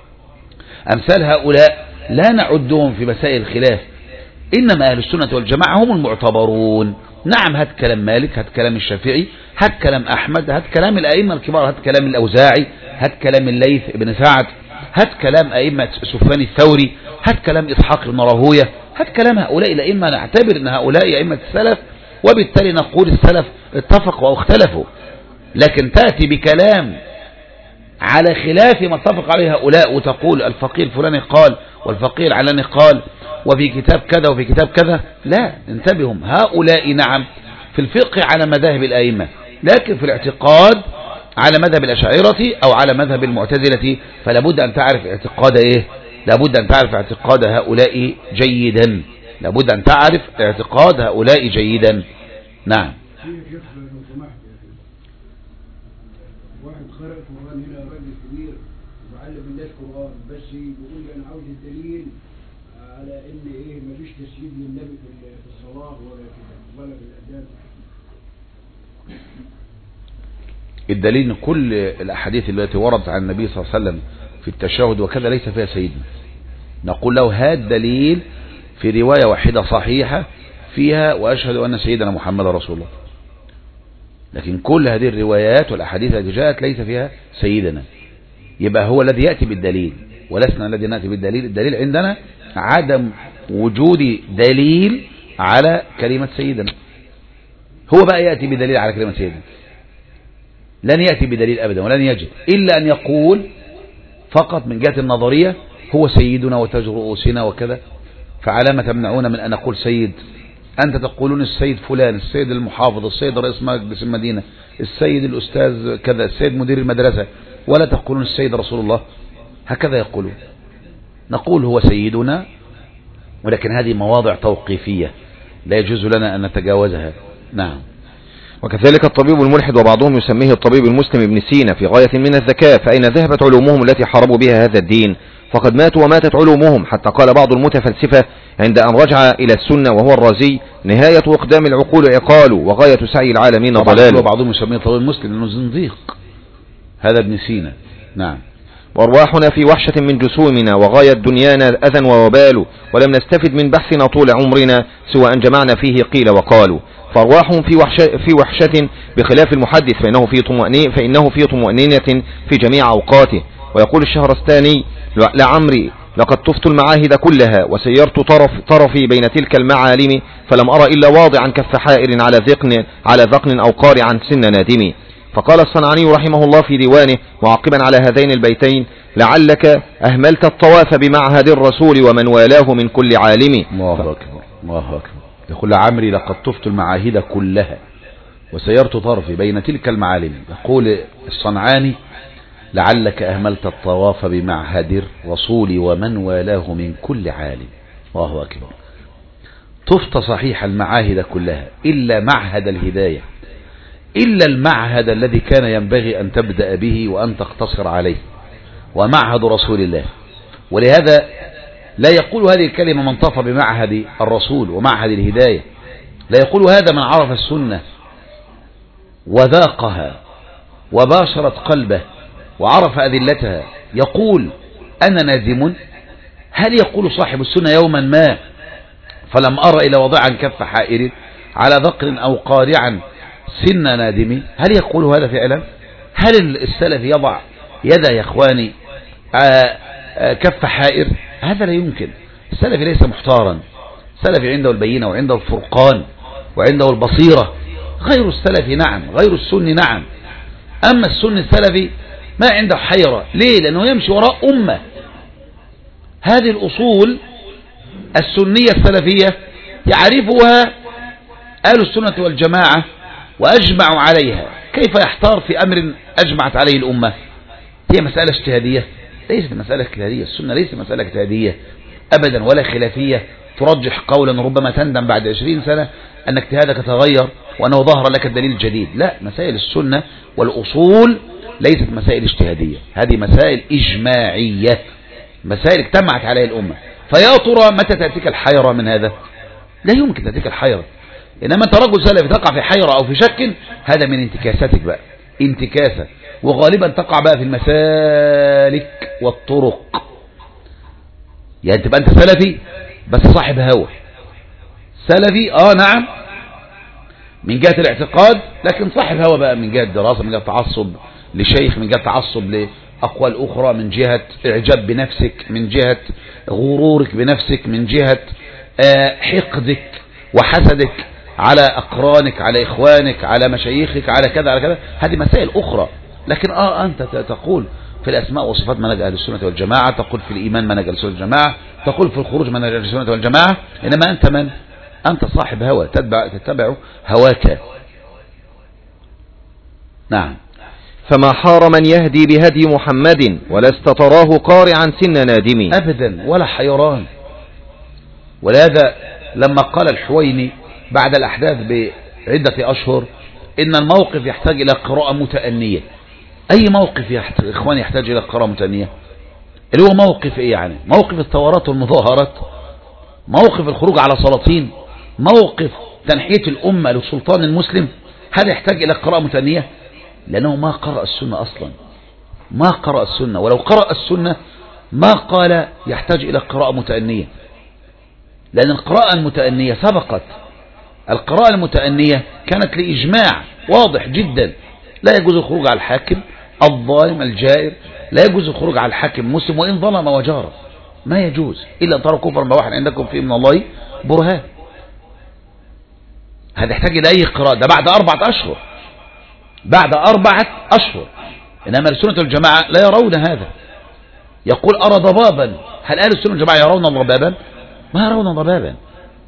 أمثال هؤلاء لا نعدهم في مسائل الخلاف، إنما أهل السنة والجماعة هم المعتبرون. نعم هات كلام مالك، هات كلام الشافعي، هات كلام أحمد، هات كلام الأئمة الكبار، هات كلام الأوزاعي، هات كلام الليث بن سعد، هات كلام أئمة سفيان الثوري، هات كلام إسحاق بن راهويه، هات كلام هؤلاء الأئمة. نعتبر أن هؤلاء أئمة السلف، وبالتالي نقول السلف اتفقوا أو اختلفوا. لكن تأتي بكلام على خلاف ما اتفق عليه هؤلاء وتقول الفقيه الفلاني قال والفقيه العلاني قال وفي كتاب كذا وفي كتاب كذا، لا انتبهوا، هؤلاء نعم في الفقه على مذاهب الأئمة، لكن في الاعتقاد على مذهب الأشاعرة أو على مذهب المعتزلة. فلابد أن تعرف اعتقاد إيه، لابد أن تعرف اعتقاد هؤلاء جيدا، لابد أن تعرف اعتقاد هؤلاء جيدا. نعم. واحد قرأ القرآن هنا راجل كبير وعلم الناس قرآن، بس بيقول لي أنا عاوز الدليل على إن إيه مفيش تسجيل للنبي في الصلاة ولا كده ولا في الأذان. الدليل ان كل الأحاديث التي وردت عن النبي صلى الله عليه وسلم في التشهد وكذا ليس فيها سيدنا. نقول له هات دليل في رواية واحدة صحيحة فيها وأشهد أن سيدنا محمد رسول الله، لكن كل هذه الروايات والأحاديث التي جاءت ليس فيها سيدنا. يبقى هو الذي يأتي بالدليل ولسنا الذي نأتي بالدليل. الدليل عندنا عدم وجود دليل على كلمة سيدنا. هو بقى يأتي بدليل على كلمة سيدنا، لن يأتي بدليل أبدا ولن يجد إلا أن يقول فقط من جهة النظرية هو سيدنا وتاج رؤوسنا وكذا. فعلى ما تمنعون من أن أقول سيد؟ أنت تقولون السيد فلان، السيد المحافظ، السيد رئيس مجلس المدينة، السيد الأستاذ كذا، السيد مدير المدرسة، ولا تقولون السيد رسول الله. هكذا يقولون. نقول هو سيدنا، ولكن هذه مواضع توقيفية لا يجوز لنا أن نتجاوزها. نعم. وكذلك الطبيب الملحد وبعضهم يسميه الطبيب المسلم ابن سينا في غاية من الذكاء، فأين ذهبت علومهم التي حاربوا بها هذا الدين؟ فقد ماتوا وماتت علومهم، حتى قال بعض المتفلسفة عند أن رجع إلى السنة وهو الرازي: نهاية أقدام العقول عقال، وغاية سعي العالمين ضلال. وبعضهم يسميه الطبيب المسلم لأنه زنديق، هذا ابن سينا. نعم. وارواحنا في وحشة من جسومنا، وغاية دنيانا أذى ووبال، ولم نستفد من بحثنا طول عمرنا سوى أن جمعنا فيه قيل وقالوا. فارواحهم في وحشة, في وحشة بخلاف المحدث، فإنه في طمأنينة فإنه في طمأنينة في جميع أوقاته. ويقول الشهرستاني: لعمري لقد طفت المعاهد كلها وسيرت طرف طرفي بين تلك المعالم، فلم أرى إلا واضعا كف حائر على ذقن على ذقن أو قارعا سن نادم. فقال الصنعاني رحمه الله في ديوانه معقبا على هذين البيتين: لعلك أهملت الطواف بمعهد الرسول ومن والاه من كل عالم. الله أكبر الله أكبر. يقول عمري لقد طفت المعاهد كلها وسيرت طرفي بين تلك المعالم. يقول الصنعاني: لعلك أهملت الطواف بمعهد الرسول ومن والاه من كل عالم. الله أكبر. طفت صحيح المعاهد كلها إلا معهد الهداية، إلا المعهد الذي كان ينبغي أن تبدأ به وأن تقتصر عليه، ومعهد رسول الله. ولهذا لا يقول هذه الكلمة من طاف بمعهد الرسول ومعهد الهداية، لا يقول هذا من عرف السنة وذاقها وباشرت قلبه وعرف أذلتها يقول أنا نادم. هل يقول صاحب السنة يوما ما فلم أرى إلى وضعا كف حائر على ذقر أو قارعا سن نادم؟ هل يقول هذا فعلا؟ هل السلف يضع يدا يا إخواني كف حائر؟ هذا لا يمكن. السلف ليس محتارا، السلف عنده البينة وعنده الفرقان وعنده البصيرة، غير السلف نعم، غير السني نعم. أما السني السلفي ما عنده حيرة. ليه؟ لأنه يمشي وراء أمة. هذه الأصول السنية السلفية يعرفها أهل السنة والجماعة وأجمعوا عليها. كيف يحتار في أمر أجمعت عليه الأمة؟ هي مسألة اجتهادية؟ ليست مسألة اجتهادية. السنة ليست مسألة اجتهادية أبدا ولا خلافية ترجح قولا ربما تندم بعد عشرين سنة أن اجتهادك تغير وأنه ظهر لك الدليل الجديد. لا، مسائل السنة والأصول ليست مسائل اجتهادية، هذه مسائل إجماعية، مسائل اجتمعت عليها الأمة. فيا ترى متى تأتيك الحيرة من هذا؟ لا يمكن تأتيك الحيرة. إنما أنت رجل سلفي تقع في حيرة أو في شك، هذا من انتكاساتك بقى، انتكاسة، وغالبا تقع بقى في المسالك والطرق. يعني تبقى أنت سلفي بس صاحب هوى، سلفي آه نعم من جهة الاعتقاد، لكن صاحب هوى بقى من جهة دراسة، من جهة تعصب لشيخ، من جهة تعصب لأقوال أخرى، من جهة إعجاب بنفسك، من جهة غرورك بنفسك، من جهة حقدك وحسدك على أقرانك، على إخوانك، على مشايخك، على كذا على كذا. هذه مسائل أخرى. لكن آه أنت تقول في الأسماء والصفات منهج أهل السنة والجماعة، تقول في الإيمان منهج أهل السنة والجماعة، تقول في الخروج منهج أهل السنة والجماعة. إنما أنت من؟ أنت صاحب هوى، تتبع, تتبع هواك. نعم. فما حار من يهدي بهدي محمد ولست تراه قارعا سن نادم. أبدا ولا حيران. ولهذا لما قال الحويني بعد الأحداث بعدة أشهر إن الموقف يحتاج إلى قراءة متأنية. أي موقف يا إخواني يحتاج إلى قراءة متأنية؟ اللي هو موقف إيه يعني؟ موقف الثورات والمظاهرات، موقف الخروج على سلاطين، موقف تنحية الأمة للسلطان المسلم. هذا يحتاج إلى قراءة متأنية؟ لأنه ما قرأ السنة أصلا، ما قرأ السنة. ولو قرأ السنة ما قال يحتاج إلى قراءة متأنية، لأن القراءة المتأنية سبقت. القراءة المتأنية كانت لإجماع واضح جدا. لا يجوز الخروج على الحاكم الظالم الجائر، لا يجوز الخروج على الحاكم مسلم وإن ظلم وجار، ما يجوز إلا أن ترى كفرا بواحد عندكم فيه من الله برهان. هذا يحتاج إلى أي قراءة؟ ده بعد أربعة أشهر، بعد أربعة أشهر. إنما السنة والجماعة لا يرون هذا. يقول أرى ضبابا. هل أهل السنة والجماعة يرون ضبابا؟ ما يرون ضبابا،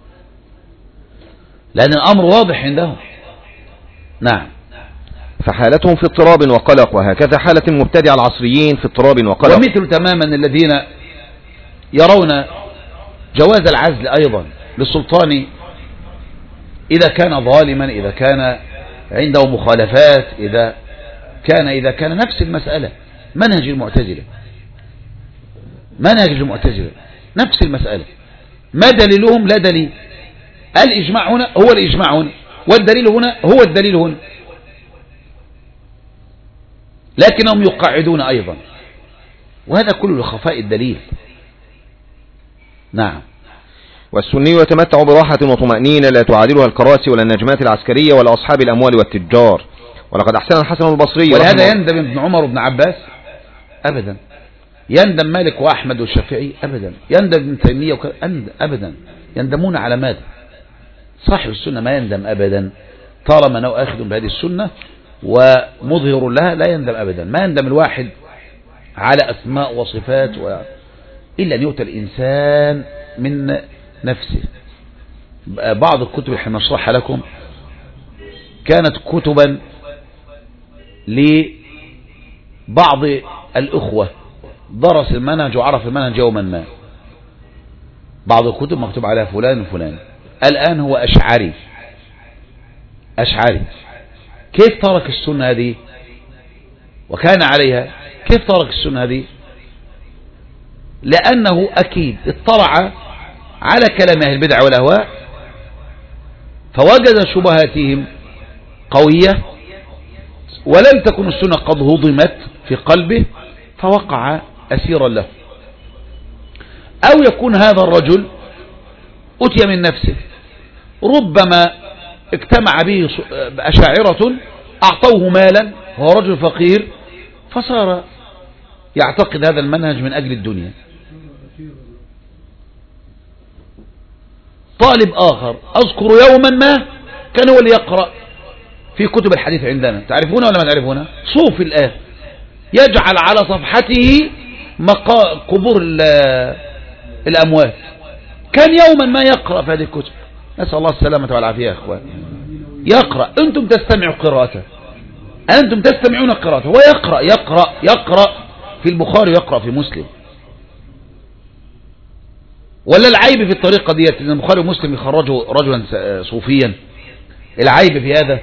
لأن الأمر واضح عندهم. نعم. فحالتهم في اضطراب وقلق، وهكذا حالة المبتدع العصريين في اضطراب وقلق. ومثل تماما الذين يرون جواز العزل أيضا للسلطان إذا كان ظالما، إذا كان عنده مخالفات، إذا كان إذا كان نفس المسألة منهج المعتزلة، منهج المعتزلة نفس المسألة. ما دليلهم؟ لا دليل. الإجماع هنا هو الإجماع هنا، والدليل هنا هو الدليل هنا، لكنهم يقعدون أيضا، وهذا كله لخفاء الدليل. نعم. والسني يتمتع براحة وطمأنينة لا تعادلها الكراسي ولا النجمات العسكرية ولا أصحاب الأموال والتجار. ولقد أحسن الحسن البصري. ولهذا يندم ابن عمر وابن عباس أبدا، يندم مالك وأحمد والشافعي أبدا، يندم ابن تيمية وك... أبدا. يندمون على ماذا؟ صاحب السنة ما يندم أبدا، طالما أنه آخذ بهذه السنة ومظهر لها لا يندم أبدا. ما يندم الواحد على أسماء وصفات و... إلا أن يؤتى الإنسان من نفسه. بعض الكتب اللي نشرحها لكم كانت كتبا لبعض الأخوة درس المنهج وعرف المنهج يوما ما. بعض الكتب مكتوب عليها فلان وفلان، الآن هو أشعري أشعري كيف ترك السنة هذه وكان عليها؟ كيف ترك السنة هذه؟ لأنه أكيد اطلع على كلام أهل البدع والأهواء فوجد شبهاتهم قوية ولم تكن السنة قد هضمت في قلبه فوقع أسيرا له. أو يكون هذا الرجل أتي من نفسه، ربما اجتمع به أشاعرة أعطوه مالا وهو رجل فقير فصار يعتقد هذا المنهج من أجل الدنيا. طالب آخر أذكر يوما ما كان هو اللي يقرأ في كتب الحديث عندنا، تعرفون ولا ما تعرفون؟ صوفي الآن يجعل على صفحته مقا... قبور الأموات، كان يوما ما يقرأ في هذه الكتب، نسأل الله السلامة والعافية يا أخوان. يقرأ، أنتم تستمعوا قراءته، أنتم تستمعون قراءته، ويقرأ يقرأ يقرأ في البخاري ويقرأ في مسلم. ولا العيب في الطريقة ديت ان البخاري ومسلم يخرجوا رجلا صوفيا؟ العيب في هذا؟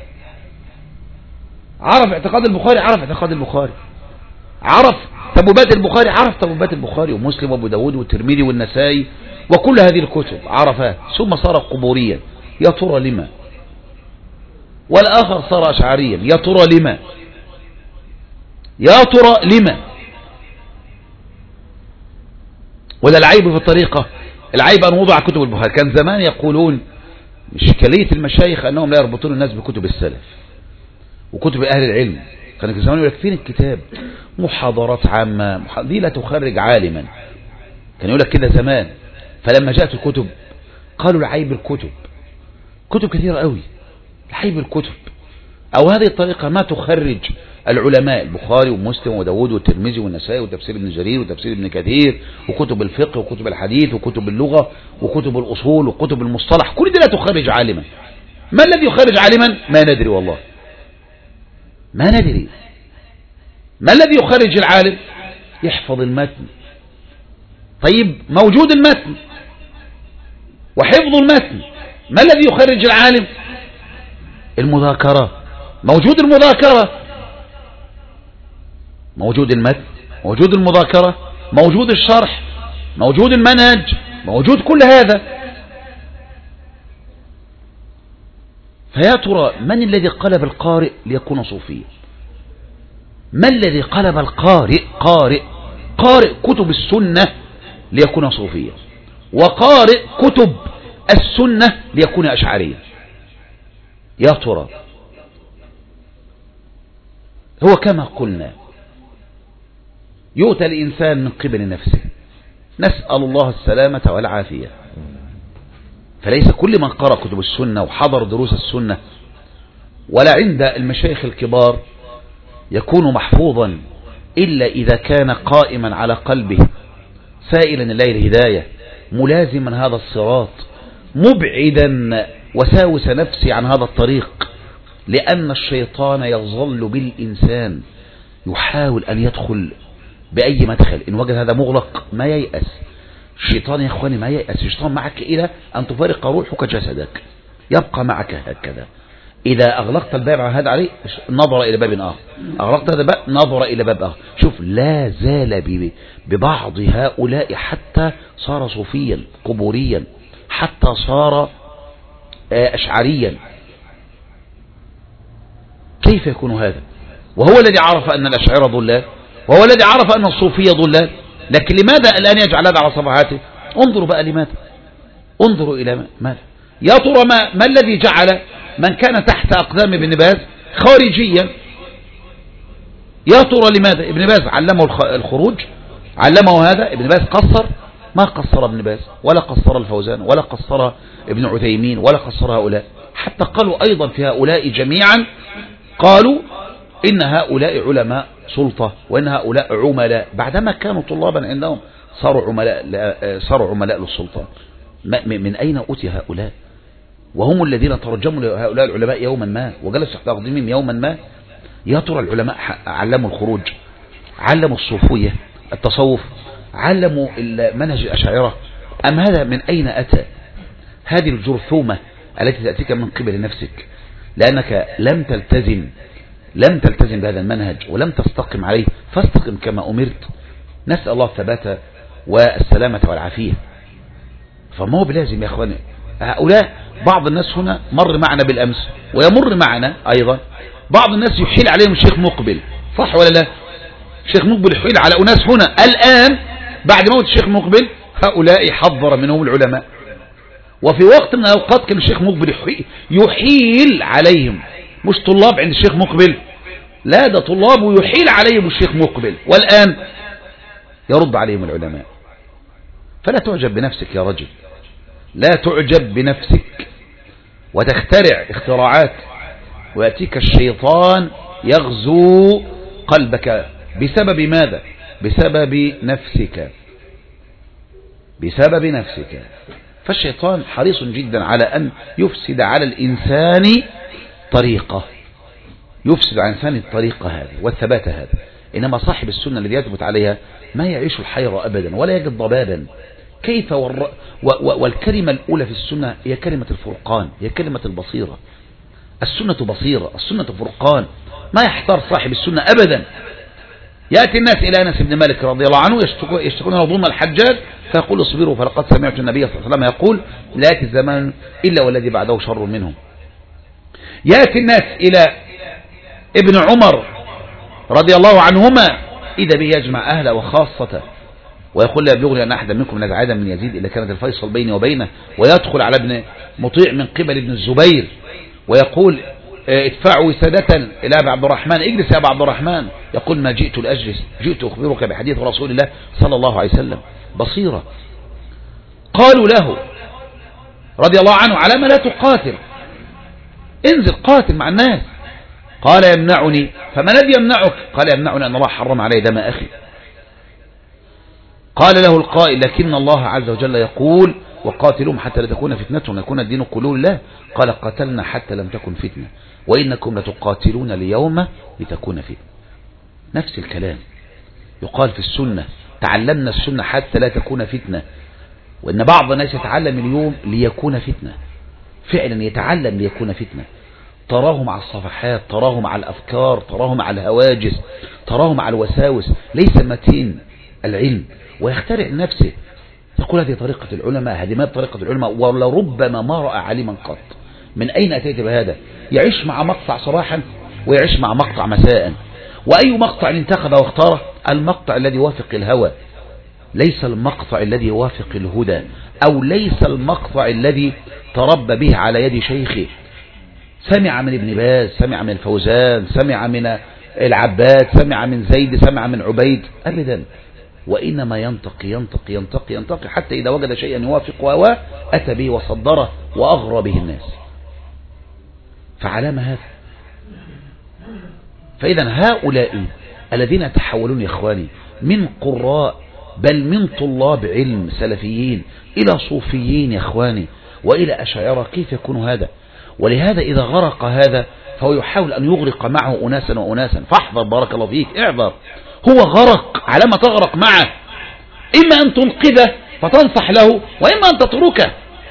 عرف اعتقاد البخاري، عرف اعتقاد البخاري، عرف تبوبات البخاري، عرف تبوبات البخاري ومسلم وابو داود والترمذي والنسائي وكل هذه الكتب عرفها، ثم صار قبوريا. يا ترى لما؟ والآخر صار أشعريا، يا ترى لما؟ يا ترى لما؟ ولا العيب في الطريقة؟ العيب أن وضع كتب البخاري. كان زمان يقولون إشكالية المشايخ أنهم لا يربطون الناس بكتب السلف وكتب أهل العلم. كان زمان يقول لك فين الكتاب؟ محاضرات عامة، دي لا تخرج عالما، كان يقول لك كده زمان. فلما جاءت الكتب قالوا العيب الكتب، كتب كثيرة قوي، العيب الكتب، أو هذه الطريقة ما تخرج العلماء، البخاري ومسلم وداود والترمذي والنسائي وتفسير ابن جرير وتفسير ابن كثير وكتب الفقه وكتب الحديث وكتب اللغة وكتب الأصول وكتب المصطلح، كل دي لا تخرج عالما. ما الذي يخرج عالما؟ ما ندري والله، ما ندري. ما الذي يخرج العالم؟ يحفظ المتن. طيب موجود المتن وحفظ المتن، ما الذي يخرج العالم؟ المذاكرة. موجود المذاكرة، موجود المتن، موجود المذاكرة، موجود الشرح، موجود المنهج، موجود كل هذا. فيا ترى من الذي قلب القارئ ليكون صوفيا؟ ما الذي قلب القارئ قارئ قارئ كتب السنة ليكون صوفيا، وقارئ كتب السنة ليكون أشعريا؟ يا ترى. هو كما قلنا يؤتى الإنسان من قبل نفسه، نسأل الله السلامة والعافية. فليس كل من قرأ كتب السنة وحضر دروس السنة ولا عند المشايخ الكبار يكون محفوظا إلا إذا كان قائما على قلبه سائلا الله الهداية، ملازما هذا الصراط، مبعدا وساوس نفسي عن هذا الطريق. لأن الشيطان يظل بالإنسان يحاول أن يدخل بأي مدخل، إن وجد هذا مغلق ما ييأس. الشيطان يا أخواني ما ييأس، الشيطان معك إلى أن تفارق روحك جسدك، يبقى معك هكذا. إذا أغلقت الباب هذا عليه نظر إلى باب آخر، أغلقت هذا الباب نظر إلى باب آخر. شوف، لا زال ببعض هؤلاء حتى صار صوفيا قبوريا، حتى صار أشعريا. كيف يكون هذا وهو الذي عرف أن الأشعار ضلال، وهو الذي عرف أن الصوفية ضلال؟ لكن لماذا الآن يجعل هذا على صفحاته؟ انظروا بقى لماذا، انظروا إلى ماذا. يا ترى ما, ما الذي جعل من كان تحت أقدام ابن باز خارجيا؟ يا ترى لماذا؟ ابن باز علمه الخروج، علمه هذا. ابن باز قصر؟ ما قصر ابن باز ولا قصر الفوزان ولا قصر ابن عثيمين ولا قصر هؤلاء. حتى قالوا أيضا في هؤلاء جميعا، قالوا إن هؤلاء علماء سلطة وإن هؤلاء عملاء، بعدما كانوا طلابا عندهم صاروا عملاء، صاروا عملاء للسلطان. من أين أتي هؤلاء؟ وهم الذين ترجموا لهؤلاء العلماء يوما ما وجلسوا تحت أقدامهم يوما ما. يا ترى العلماء علموا الخروج، علموا الصوفية، التصوف، علموا منهج الأشاعرة، أم هذا من أين أتى؟ هذه الجرثومة التي تأتيك من قبل نفسك لأنك لم تلتزم لم تلتزم بهذا المنهج ولم تستقم عليه، فاستقم كما أمرت. نسأل الله الثبات والسلامة والعافية. فما هو بلازم يا أخواني. هؤلاء بعض الناس هنا مر معنا بالأمس ويمر معنا أيضا بعض الناس يحيل عليهم الشيخ مقبل، صح ولا لا؟ الشيخ مقبل يحيل على أناس هنا الآن بعد موت الشيخ مقبل، هؤلاء حذر منهم العلماء. وفي وقت من الأوقات كان الشيخ مقبل يحيل عليهم، مش طلاب عند الشيخ مقبل، لا ده طلاب ويحيل عليهم الشيخ مقبل، والآن يرد عليهم العلماء. فلا تعجب بنفسك يا رجل، لا تعجب بنفسك وتخترع اختراعات، ويأتيك الشيطان يغزو قلبك بسبب ماذا؟ بسبب نفسك، بسبب نفسك. فالشيطان حريص جدا على أن يفسد على الإنسان طريقة، يفسد على الإنسان الطريقة هذه والثبات هذا. إنما صاحب السنة الذي يثبت عليها ما يعيش الحيرة أبدا ولا يجد ضبابا. كيف والر... و... و... والكلمة الأولى في السنة هي كلمة الفرقان، هي كلمة البصيرة. السنة بصيرة، السنة فرقان، ما يحتار صاحب السنة أبدا. يأتي الناس إلى أنس بن مالك رضي الله عنه يشتكون له ظلم الحجاج، فيقول اصبروا فلقد سمعت النبي صلى الله عليه وسلم يقول لا يأتي الزمان إلا والذي بعده شر منهم. يأتي الناس إلى ابن عمر رضي الله عنهما إذا به يجمع أهله وخاصته ويقول لا يبلغني أن أحد منكم نزع عادا من يزيد إلا كانت الفيصل بيني وبينه، ويدخل على ابن مطيع من قبل ابن الزبير ويقول ادفعوا سادة إلى أبي عبد الرحمن، اجلس يا أبي عبد الرحمن، يقول ما جئت لأجلس، جئت أخبرك بحديث رسول الله صلى الله عليه وسلم. بصيرة. قالوا له رضي الله عنه على ما لا تقاتل، انزل قاتل مع الناس. قال يمنعني، فما الذي يمنعك؟ قال يمنعني أن الله حرم علي دم أخي. قال له القائل لكن الله عز وجل يقول وقاتلهم حتى لا تكون فتنة ويكون الدين كله لله. قال قتلنا حتى لم تكن فتنة وإنكم لتقاتلون اليوم لتكون فتنة. نفس الكلام يقال في السنة، تعلمنا السنة حتى لا تكون فتنة، وإن بعض الناس يتعلم اليوم ليكون فتنة، فعلا يتعلم ليكون فتنة. تراه مع الصفحات، تراه مع الأفكار، تراه مع الهواجس، تراه مع الوساوس، ليس متين العلم ويخترع نفسه. يقول هذه طريقة العلماء، هذه ما طريقة العلماء، ولربما ما رأى عالما قط. من أين أتيت بهذا؟ يعيش مع مقطع صباحا ويعيش مع مقطع مساء. وأي مقطع انتخب واختاره؟ المقطع الذي يوافق الهوى، ليس المقطع الذي يوافق الهدى، أو ليس المقطع الذي تربى به على يد شيخه. سمع من ابن باز، سمع من الفوزان، سمع من العباد، سمع من زيد، سمع من عبيد، أبدا. وإنما ينتقي ينتقي ينتقي ينتقي حتى إذا وجد شيئا يوافق هواه أتى به وصدره وأغرى به الناس. فعلام هذا. فإذا هؤلاء الذين يتحولون يا إخواني من قراء بل من طلاب علم سلفيين إلى صوفيين يا إخواني وإلى أشاعرة، كيف يكون هذا؟ ولهذا إذا غرق هذا فهو يحاول أن يغرق معه أناسا وأناسا. فاحذر بارك الله فيك، اعذر. هو غرق، على ما تغرق معه إما أن تنقذه فتنصح له وإما أن تتركه.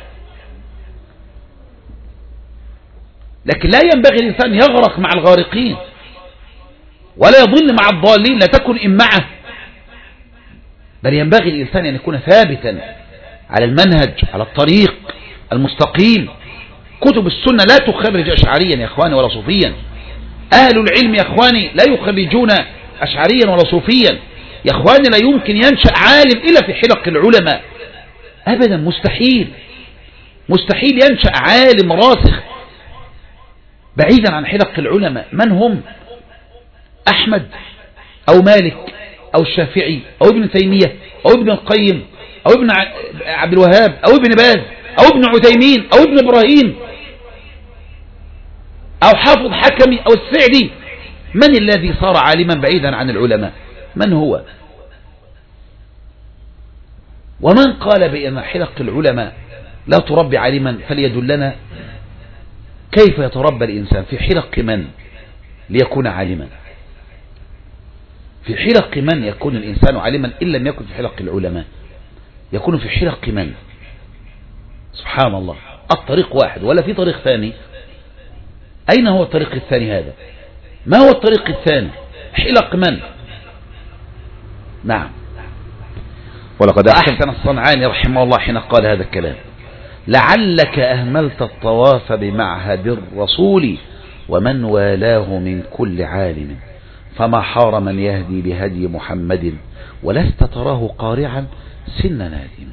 لكن لا ينبغي الإنسان يغرق مع الغارقين ولا يضل مع الضالين، لا تكن إن معه، بل ينبغي الإنسان أن يكون ثابتا على المنهج، على الطريق المستقيم. كتب السنة لا تخرج أشعريا يا إخواني ولا صوفيا. أهل العلم يا إخواني لا يخرجون أشعريا ولا صوفيا. يا إخواني لا يمكن ينشأ عالم إلا في حلق العلماء، أبدا، مستحيل مستحيل ينشأ عالم راسخ بعيدا عن حلق العلماء. من هم؟ أحمد أو مالك أو الشافعي أو ابن تيمية أو ابن القيم أو ابن عبد الوهاب أو ابن باز أو ابن عثيمين أو ابن إبراهيم أو حافظ حكمي أو السعدي. من الذي صار عالما بعيدا عن العلماء؟ من هو؟ ومن قال بأن حلق العلماء لا تربي عالما فليدلنا كيف يتربى الإنسان في حلق من ليكون عالما؟ في حلق من يكون الإنسان عالما إن لم يكن في حلق العلماء؟ يكون في حلق من؟ سبحان الله. الطريق واحد ولا في طريق ثاني؟ أين هو الطريق الثاني هذا؟ ما هو الطريق الثاني؟ حلق من؟ نعم. ولقد أحسن الصنعاني رحمه الله حين قال هذا الكلام: لعلك أهملت الطواف بمعهد الرسول ومن والاه من كل عالم، فما حار من يهدي بهدي محمد ولست تراه قارعا سن نادم.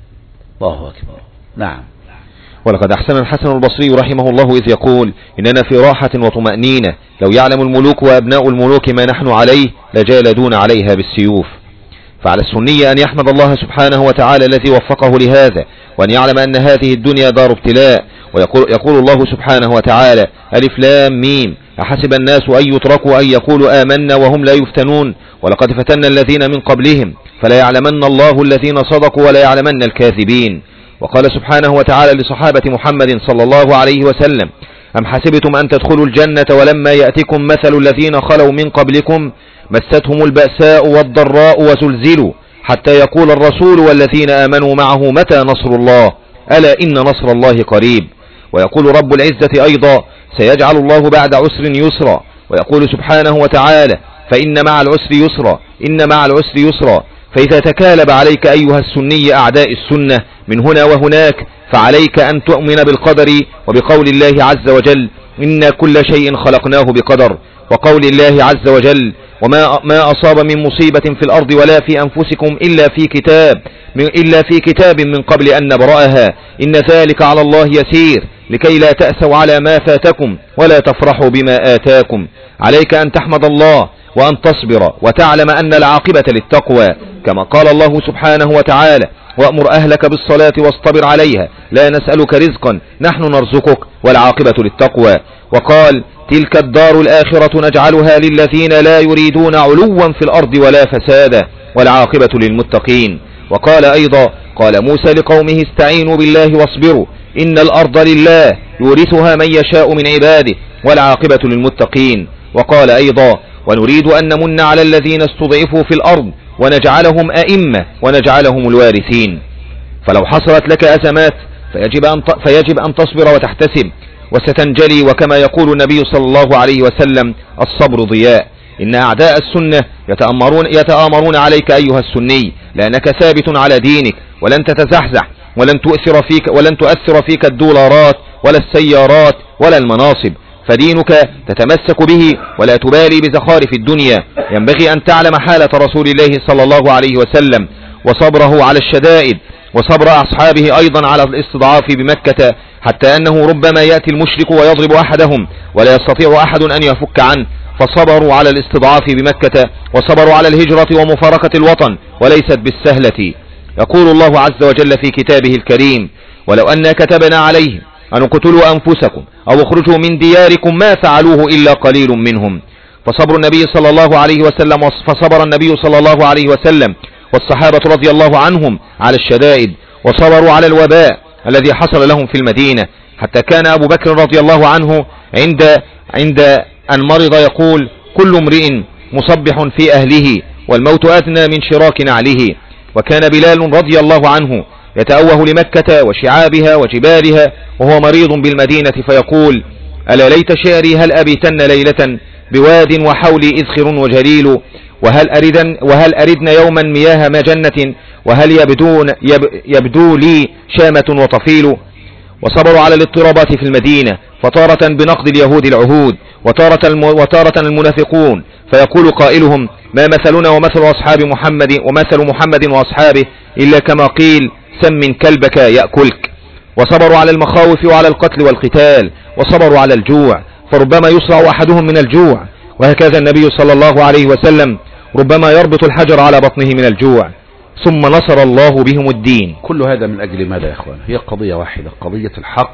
الله أكبر. نعم. ولقد أحسن الحسن البصري رحمه الله إذ يقول: إننا في راحة وطمأنينة، لو يعلم الملوك وأبناء الملوك ما نحن عليه لجالدون عليها بالسيوف. فعلى السني أن يحمد الله سبحانه وتعالى الذي وفقه لهذا، وأن يعلم أن هذه الدنيا دار ابتلاء. ويقول يقول الله سبحانه وتعالى: ألف لام ميم، أحسب الناس أن يتركوا أن يقولوا آمنا وهم لا يفتنون، ولقد فتنا الذين من قبلهم فلا يعلمن الله الذين صدقوا ولا يعلمن الكاذبين. وقال سبحانه وتعالى لصحابة محمد صلى الله عليه وسلم: أم حسبتم أن تدخلوا الجنة ولما يأتكم مثل الذين خلوا من قبلكم مستهم البأساء والضراء وزلزلوا حتى يقول الرسول والذين آمنوا معه متى نصر الله، ألا إن نصر الله قريب. ويقول رب العزة أيضا: سيجعل الله بعد عسر يسرا. ويقول سبحانه وتعالى: فإن مع العسر يسرا، إن مع العسر يسرا. فإذا تكالب عليك أيها السني أعداء السنة من هنا وهناك، فعليك أن تؤمن بالقدر وبقول الله عز وجل: إن كل شيء خلقناه بقدر، وقول الله عز وجل: وما ما أصاب من مصيبة في الأرض ولا في أنفسكم إلا في كتاب إلا في كتاب من قبل أن نبرأها، إن ذلك على الله يسير، لكي لا تأسوا على ما فاتكم ولا تفرحوا بما آتاكم. عليك أن تحمد الله وأن تصبر وتعلم أن العاقبة للتقوى، كما قال الله سبحانه وتعالى: وأمر أهلك بالصلاة واصطبر عليها لا نسألك رزقا نحن نرزقك والعاقبة للتقوى. وقال: تلك الدار الآخرة نجعلها للذين لا يريدون علوا في الأرض ولا فسادا والعاقبة للمتقين. وقال أيضا: قال موسى لقومه: استعينوا بالله واصبروا إن الأرض لله يورثها من يشاء من عباده والعاقبة للمتقين. وقال أيضا: ونريد أن نمن على الذين استضعفوا في الأرض ونجعلهم أئمة ونجعلهم الوارثين. فلو حصلت لك أزمات فيجب أن فيجب أن تصبر وتحتسب وستنجلي، وكما يقول النبي صلى الله عليه وسلم: الصبر ضياء. إن أعداء السنة يتآمرون, يتآمرون عليك أيها السني، لأنك ثابت على دينك ولن تتزحزح ولن تؤثر فيك, ولن تؤثر فيك الدولارات ولا السيارات ولا المناصب، فدينك تتمسك به ولا تبالي بزخارف الدنيا. ينبغي أن تعلم حالة رسول الله صلى الله عليه وسلم وصبره على الشدائد، وصبر أصحابه أيضا على الاستضعاف بمكة، حتى أنه ربما يأتي المشرك ويضرب أحدهم ولا يستطيع أحد أن يفك عنه، فصبروا على الاستضعاف بمكة وصبروا على الهجرة ومفارقة الوطن، وليست بالسهلة. يقول الله عز وجل في كتابه الكريم: ولو أن كتبنا عليهم أن اقتلوا أنفسكم أو اخرجوا من دياركم ما فعلوه إلا قليل منهم. فصبر النبي صلى الله عليه وسلم فصبر النبي صلى الله عليه وسلم والصحابة رضي الله عنهم على الشدائد، وصبروا على الوباء الذي حصل لهم في المدينة، حتى كان أبو بكر رضي الله عنه عند عند أن مرض يقول: كل امرئ مصبح في أهله والموت أدنى من شراك نعله. وكان بلال رضي الله عنه يتأوه لمكة وشعابها وجبالها وهو مريض بالمدينة فيقول: ألا ليت شعري هل أبيتن ليلة بواد وحولي إذخر وجليل، وهل أردن, وهل أردن يوما مياه مجنة، وهل يبدون يب يبدو لي شامة وطفيل. وصبروا على الاضطرابات في المدينة، فطارة بنقض اليهود العهود، وطارة, الم وطارة المنافقون، فيقول قائلهم: ما مثلنا ومثل أصحاب محمد ومثل محمد وأصحابه إلا كما قيل: سم كلبك يأكلك. وصبروا على المخاوف وعلى القتل والقتال، وصبروا على الجوع، فربما يصرع أحدهم من الجوع، وهكذا النبي صلى الله عليه وسلم ربما يربط الحجر على بطنه من الجوع، ثم نصر الله بهم الدين. كل هذا من أجل ماذا يا أخوان؟ هي قضية واحدة، قضية الحق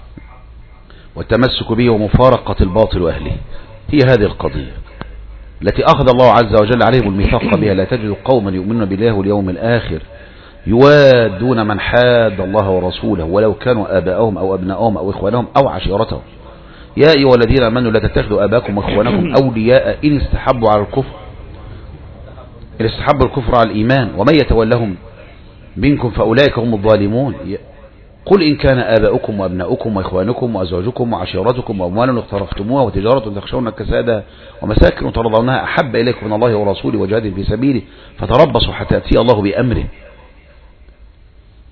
والتمسك به ومفارقة الباطل وأهله. هي هذه القضية التي أخذ الله عز وجل عليهم الميثاق بها: لا تجد قوما يؤمنون بالله واليوم الآخر يوادون من حاد الله ورسوله ولو كانوا آباءهم أو أبناءهم أو إخوانهم أو عشيرتهم. يا أيها الذين آمنوا لا تتخذوا آباءكم وإخوانكم أولياء إن استحبوا على الكفر إن استحبوا الكفر على الإيمان ومن يتولهم منكم فأولئك هم الظالمون. قل إن كان آباؤكم وأبناؤكم وإخوانكم وأزواجكم وعشيرتكم وأموال اقترفتموها وتجارة تخشون كسادها ومساكن ترضونها أحب إليكم من الله ورسوله وجهاد في سبيله فتربصوا حتى يأتي الله بأمره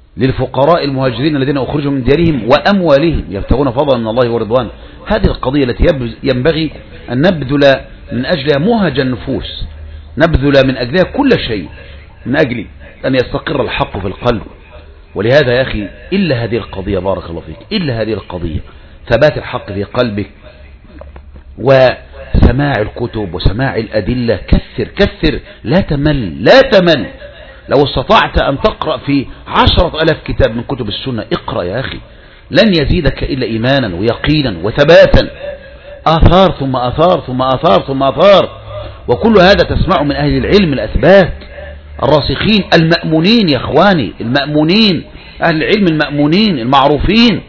للفقراء المهاجرين الذين أخرجوا من ديارهم وأموالهم يبتغون فضلا من الله ورضوانه. هذه القضية التي ينبغي أن نبذل من أجلها مهج النفوس، نبذل من أجلها كل شيء من أجل أن يستقر الحق في القلب. ولهذا يا أخي إلا هذه القضية، بارك الله فيك، إلا هذه القضية، ثبات الحق في قلبك وسماع الكتب وسماع الأدلة. كثر كثر، لا تمل لا تمل. لو استطعت أن تقرأ في عشرة ألاف كتاب من كتب السنة اقرأ يا أخي، لن يزيدك إلا إيمانا ويقينا وثباتا. آثار ثم آثار ثم آثار ثم آثار، وكل هذا تسمع من أهل العلم الأثبات الراسخين المأمونين يا أخواني، المأمونين، أهل العلم المأمونين المعروفين.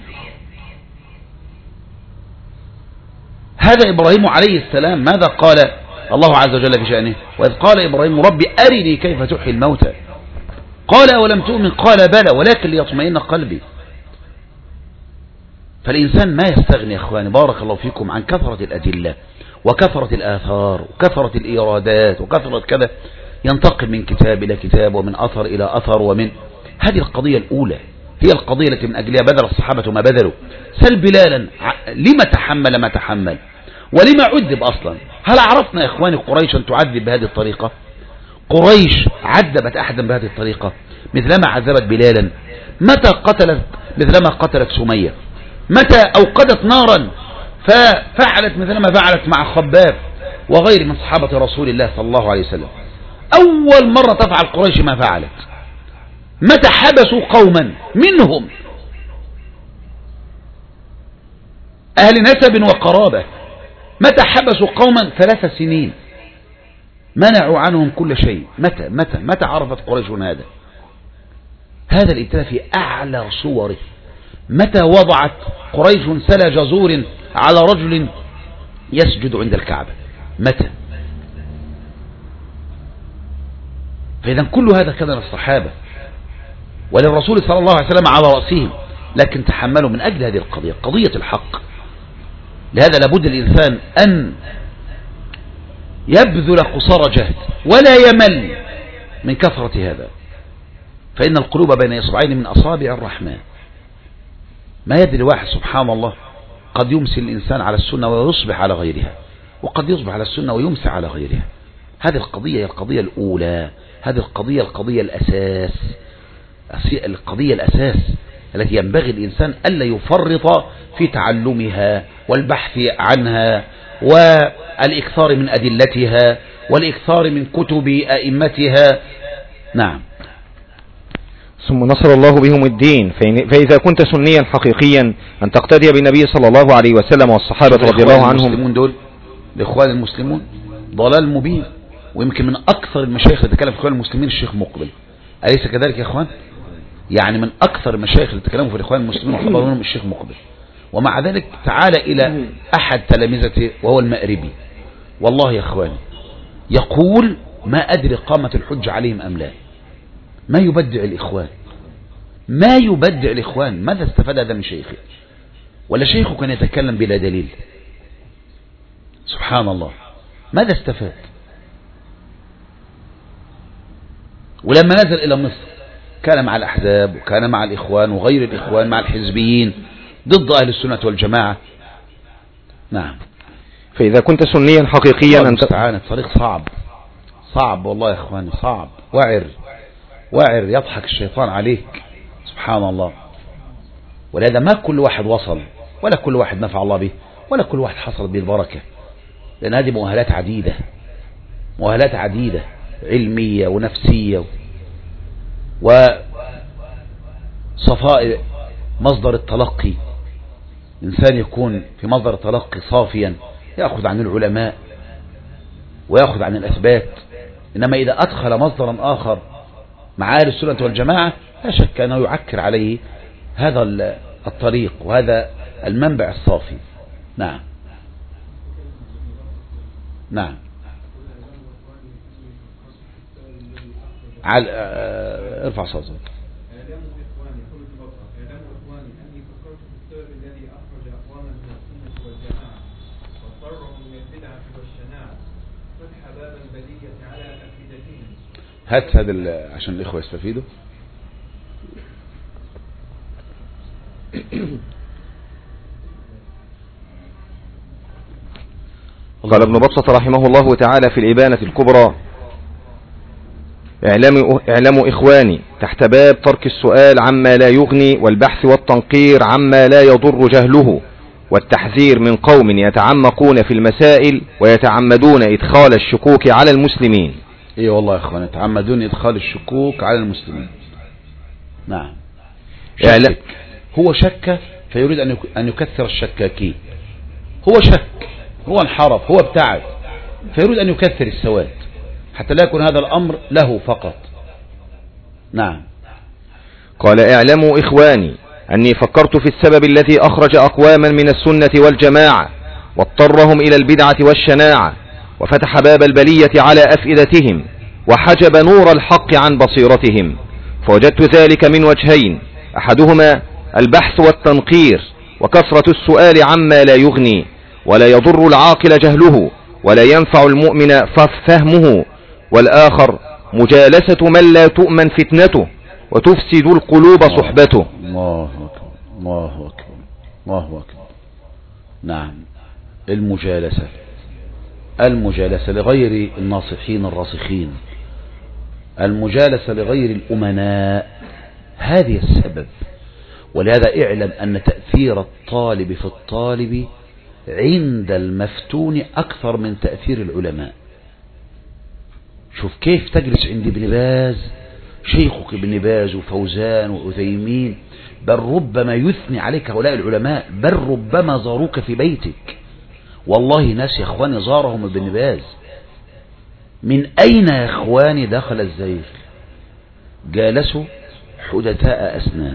هذا إبراهيم عليه السلام ماذا قال الله عز وجل في شأنه؟ وإذ قال إبراهيم ربي أرني كيف تحيي الموتى قال أولم تؤمن قال بلى ولكن ليطمئن قلبي. فالإنسان ما يستغني يا أخواني بارك الله فيكم عن كثرة الأدلة وكثرة الآثار وكثرة الإيرادات وكثرة كذا، ينتقل من كتاب إلى كتاب ومن أثر إلى أثر. ومن هذه القضية الأولى هي القضية التي من أجلها بذل الصحابة ما بذلوا. سل بلالا لما تحمل ما تحمل ولما عذب أصلا. هل عرفنا يا إخواني قريشا تعذب بهذه الطريقة؟ قريش عذبت أحدا بهذه الطريقة مثلما عذبت بلالا؟ متى قتلت مثلما قتلت سمية؟ متى أوقدت نارا ففعلت مثلما فعلت مع خباب وغير من صحابة رسول الله صلى الله عليه وسلم؟ أول مرة تفعل قريش ما فعلت. متى حبسوا قوما منهم أهل نسب وقرابة، متى حبسوا قوما ثلاث سنين منعوا عنهم كل شيء؟ متى متى متى عرفت قريش هذا؟ هذا الابتلاء في أعلى صوره. متى وضعت قريش سل جزور على رجل يسجد عند الكعبة؟ متى؟ فإذا كل هذا كان للصحابة وللرسول صلى الله عليه وسلم على رأسهم، لكن تحملوا من أجل هذه القضية، قضية الحق. لهذا لابد الإنسان أن يبذل قصارى جهد ولا يمل من كثرة هذا، فإن القلوب بين إصبعين من أصابع الرحمن. ما يدري واحد سبحان الله قد يمسي الإنسان على السنة ويصبح على غيرها، وقد يصبح على السنة ويمسي على غيرها. هذه القضية هي القضية الأولى، هذه القضية القضية الأساس، القضية الأساس التي ينبغي الإنسان ألا يفرط في تعلمها والبحث عنها والإكثار من أدلتها والإكثار من كتب أئمتها. نعم. ثم نصر الله بهم الدين. فإذا كنت سنيا حقيقيا أن تقتدي بالنبي صلى الله عليه وسلم والصحابة رضي الله عنهم. المسلمون دول الإخوان المسلمون ضلال مبين، ويمكن من أكثر المشايخ اللي تكلم في الإخوان المسلمين الشيخ مقبل، أليس كذلك يا إخوان؟ يعني من أكثر المشايخ اللي تكلموا في الإخوان المسلمين وحضروا منهم الشيخ مقبل. ومع ذلك تعال إلى أحد تلامذته وهو المأربي، والله يا إخواني يقول ما أدري قامت الحج عليهم أم لا. ما يبدع الإخوان، ما يبدع الإخوان. ماذا استفاد هذا من شيخه؟ ولا شيخه كان يتكلم بلا دليل؟ سبحان الله، ماذا استفاد؟ ولما نزل إلى مصر كان مع الأحزاب وكان مع الإخوان وغير الإخوان مع الحزبيين ضد أهل السنة والجماعة. نعم. فإذا كنت سنيا حقيقيا أنت تعاني الطريق صعب صعب والله يا إخواني، صعب. وعر وعر يضحك الشيطان عليك سبحان الله. ولهذا ما كل واحد وصل ولا كل واحد نفع الله به ولا كل واحد حصل به البركة، لأن هذه مؤهلات عديدة، مؤهلات عديدة علمية ونفسية وصفاء مصدر التلقي. إنسان يكون في مصدر التلقي صافيا يأخذ عن العلماء ويأخذ عن الأثبات. إنما إذا أدخل مصدرا آخر مع أهل السنة والجماعة لا شك أنه يعكر عليه هذا الطريق وهذا المنبع الصافي. نعم نعم. على ارفع صوتك. هات هذا عشان الإخوة يستفيدوا. قال ابن بطة رحمه الله تعالى في الإبانة الكبرى: اعلموا, اعلموا إخواني تحت باب ترك السؤال عما لا يغني والبحث والتنقير عما لا يضر جهله، والتحذير من قوم يتعمقون في المسائل ويتعمدون إدخال الشكوك على المسلمين. ايه والله يا اخوان، يتعمدون إدخال الشكوك على المسلمين. نعم، شك. هو شك فيريد أن يكثر الشكاكين. هو شك، هو انحرف، هو ابتعد، فيريد أن يكثر السواد حتى لا يكون هذا الأمر له فقط. نعم. قال: اعلموا إخواني أني فكرت في السبب الذي أخرج أقواما من السنة والجماعة واضطرهم إلى البدعة والشناعة، وفتح باب البلية على أفئدتهم، وحجب نور الحق عن بصيرتهم، فوجدت ذلك من وجهين: أحدهما البحث والتنقير وكثرة السؤال عما لا يغني ولا يضر العاقل جهله ولا ينفع المؤمن فهمه، والآخر مجالسة من لا تؤمن فتنته وتفسد القلوب صحبته. الله أكبر، الله أكبر، الله أكبر. نعم، المجالسة المجالسة لغير الناصحين الراسخين، المجالسة لغير الأمناء، هذه السبب. ولهذا اعلم أن تأثير الطالب في الطالب عند المفتون أكثر من تأثير العلماء. شوف كيف تجلس عند ابن باز، شيخك ابن باز وفوزان وعثيمين، بل ربما يثني عليك هؤلاء العلماء، بل ربما زاروك في بيتك. والله ناس يا اخواني زارهم ابن باز. من أين يا اخواني دخل الزيغ؟ جالسوا حدثاء أسنان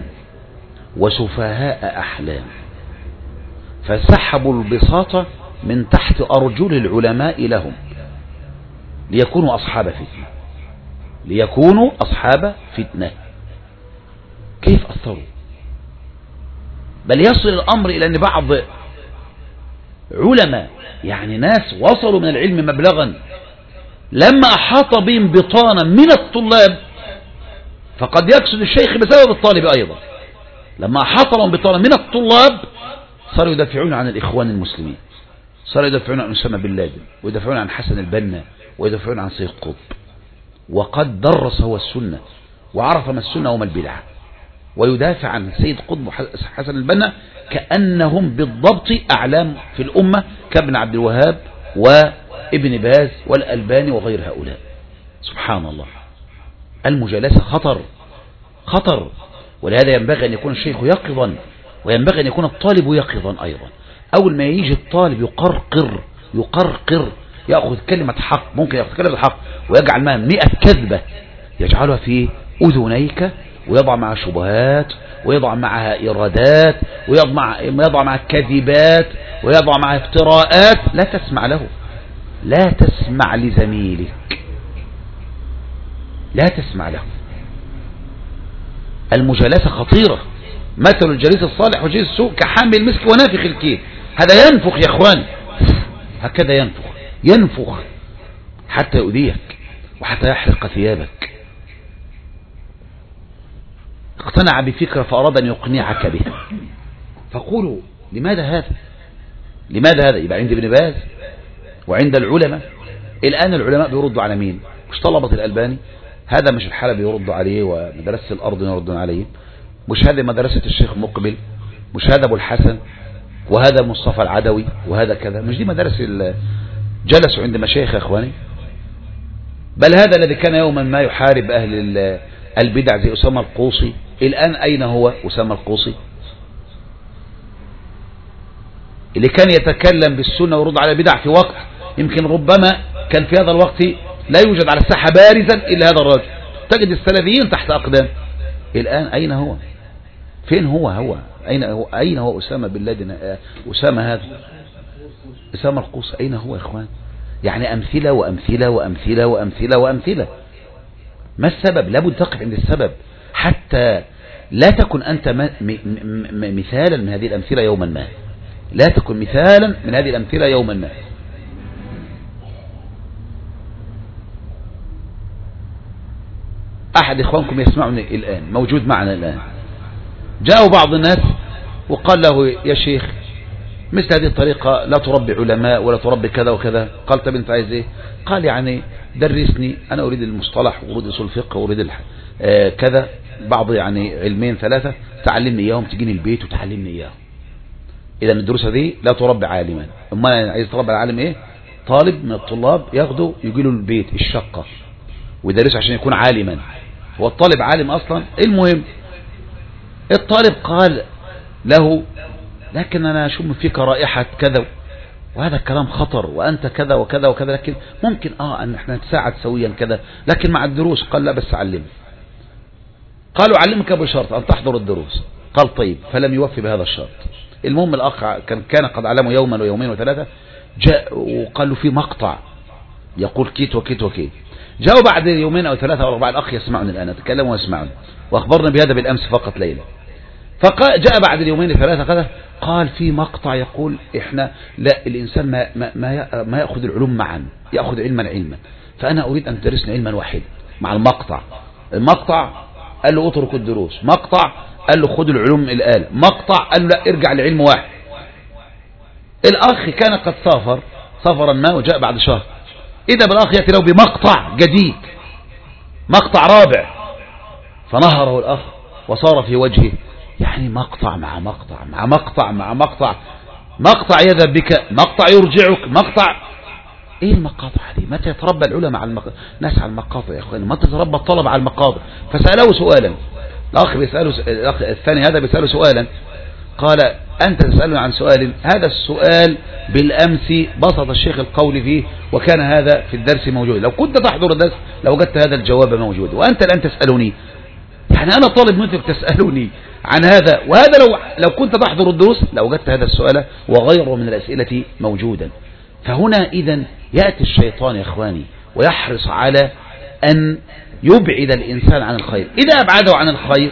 وسفهاء أحلام، فسحبوا البساطة من تحت أرجل العلماء لهم ليكونوا أصحاب فتنة، ليكونوا أصحاب فتنة. كيف أثروا؟ بل يصل الأمر إلى أن بعض علماء، يعني ناس وصلوا من العلم مبلغا، لما أحاط بهم بطانا من الطلاب، فقد يقصد الشيخ بسبب الطالب أيضا، لما أحاط لهم بطانا من الطلاب صاروا يدافعون عن الإخوان المسلمين، صاروا يدافعون عن أسامة بن لادن، ويدافعون عن حسن البنا، ويدافعون عن سيد قطب. وقد درس هو السنة وعرف ما السنة وما البدعة، ويدافع عن سيد قطب وحسن البنا كأنهم بالضبط أعلام في الأمة كابن عبد الوهاب وابن باز والألباني وغير هؤلاء. سبحان الله، المجالسة خطر خطر. ولهذا ينبغي أن يكون الشيخ يقظا، وينبغي أن يكون الطالب يقظا أيضا. أول ما يجي الطالب يقرقر يقرقر يأخذ كلمة حق، ممكن يأخذ كلمة حق ويجعل معها مئة كذبة يجعلها في أذنيك، ويضع معها شبهات، ويضع معها إرادات، ويضع معها يضع معها كذبات، ويضع معها افتراءات. لا تسمع له، لا تسمع لزميلك، لا تسمع له. المجالسة خطيرة. مثل الجليس الصالح وجليس السوء كحامل المسك ونافخ الكيل. هذا ينفخ يا اخوان، هكذا ينفخ ينفخ حتى يؤذيك وحتى يحرق ثيابك. اقتنع بفكرة فأراد أن يقنعك بها، فقولوا لماذا هذا؟ لماذا هذا؟ يبقى عند ابن باز وعند العلماء. الآن العلماء بيردوا على مين؟ مش طلبة الألباني، هذا مش الحالة بيردوا عليه، ومدرسة الأرض يردون عليه، مش هذا مدرسة الشيخ مقبل، مش هذا أبو الحسن، وهذا مصطفى العدوي، وهذا كذا. مش دي مدارس جلسوا عند مشايخ يا اخواني؟ بل هذا الذي كان يوما ما يحارب أهل البدع زي أسامة القوصي، الآن أين هو أسامة القوصي؟ اللي كان يتكلم بالسنة ويرد على البدع في وقت يمكن ربما كان في هذا الوقت لا يوجد على الساحة بارزا إلا هذا الرجل، تجد السلفيين تحت أقدام. الآن أين هو؟ فين هو هو أين هو أين هو أسامة بن لادن؟ أسامة هذا أسامة القوصي أين هو يا إخوان؟ يعني أمثلة وأمثلة وأمثلة وأمثلة وأمثلة. ما السبب؟ لابد تقف عند السبب حتى لا تكن أنت مثالا من هذه الأمثلة يوما ما، لا تكن مثالا من هذه الأمثلة يوما ما. أحد إخوانكم يسمعني الآن، موجود معنا الآن، جاءوا بعض الناس وقال له يا شيخ مثل هذه الطريقة لا تربي علماء ولا تربي كذا وكذا. قال طب انت عايز ايه؟ قال يعني درسني، انا اريد المصطلح واريد اصول الفقه واريد آه كذا بعض يعني علمين ثلاثة، تعلمني اياهم، تجيني البيت وتعلمني اياهم. اذا الدروس دي لا تربي عالما. اما انا عايز تربي العالم ايه؟ طالب من الطلاب ياخده يجي له البيت الشقة ويدرسه عشان يكون عالما. هو الطالب عالم اصلا. المهم الطالب قال له لكن انا اشم فيك رائحة كذا وهذا الكلام خطر وانت كذا وكذا وكذا، لكن ممكن اه ان احنا نتساعد سويا كذا، لكن مع الدروس. قال لا بس علمني. قالوا علمك بشرط ان تحضر الدروس. قال طيب، فلم يوفي بهذا الشرط. المهم الاخ كان كان قد علمه يوما ويومين وثلاثة، جاء وقال له في مقطع يقول كيت وكيت وكيت. جاءوا بعد يومين او ثلاثة او اربعة، الاخ يسمعني الان اتكلم ويسمعني واخبرنا بهذا بالامس فقط ليلة. فجاء بعد اليومين ثلاثة كذا قال في مقطع يقول احنا لا الانسان ما ما ما, ما ياخذ العلوم معا، ياخذ علما علما، فانا اريد ان تدرسني علما واحدا مع المقطع. المقطع قال له اترك الدروس، مقطع قال له خذ العلوم الآلة، مقطع قال له لا ارجع لعلم واحد. الاخ كان قد سافر سفرا ما وجاء بعد شهر، اذا بالاخ ياتي له بمقطع جديد، مقطع رابع، فنهره الاخ وصار في وجهه يعني مقطع مع مقطع مع مقطع مع مقطع، مقطع يذهب بك، مقطع يرجعك، مقطع. ايه المقاطع دي؟ متى يتربى العلماء على المق... ناس على المقاطع يا اخواني؟ متى يتربى الطلبة على المقاطع؟ فسأله سؤالا، الاخ بيسأله س... الاخ الثاني هذا بيسأله سؤالا، قال انت تسألني عن سؤال، هذا السؤال بالامس بسط الشيخ القول فيه وكان هذا في الدرس موجود، لو كنت تحضر الدرس لو وجدت هذا الجواب موجود، وانت الان تسألني، يعني انا طالب مثلك تسألني عن هذا، وهذا لو لو كنت تحضر الدروس لو وجدت هذا السؤال وغيره من الأسئلة موجودا. فهنا إذن يأتي الشيطان يا إخواني ويحرص على أن يبعد الإنسان عن الخير. إذا أبعده عن الخير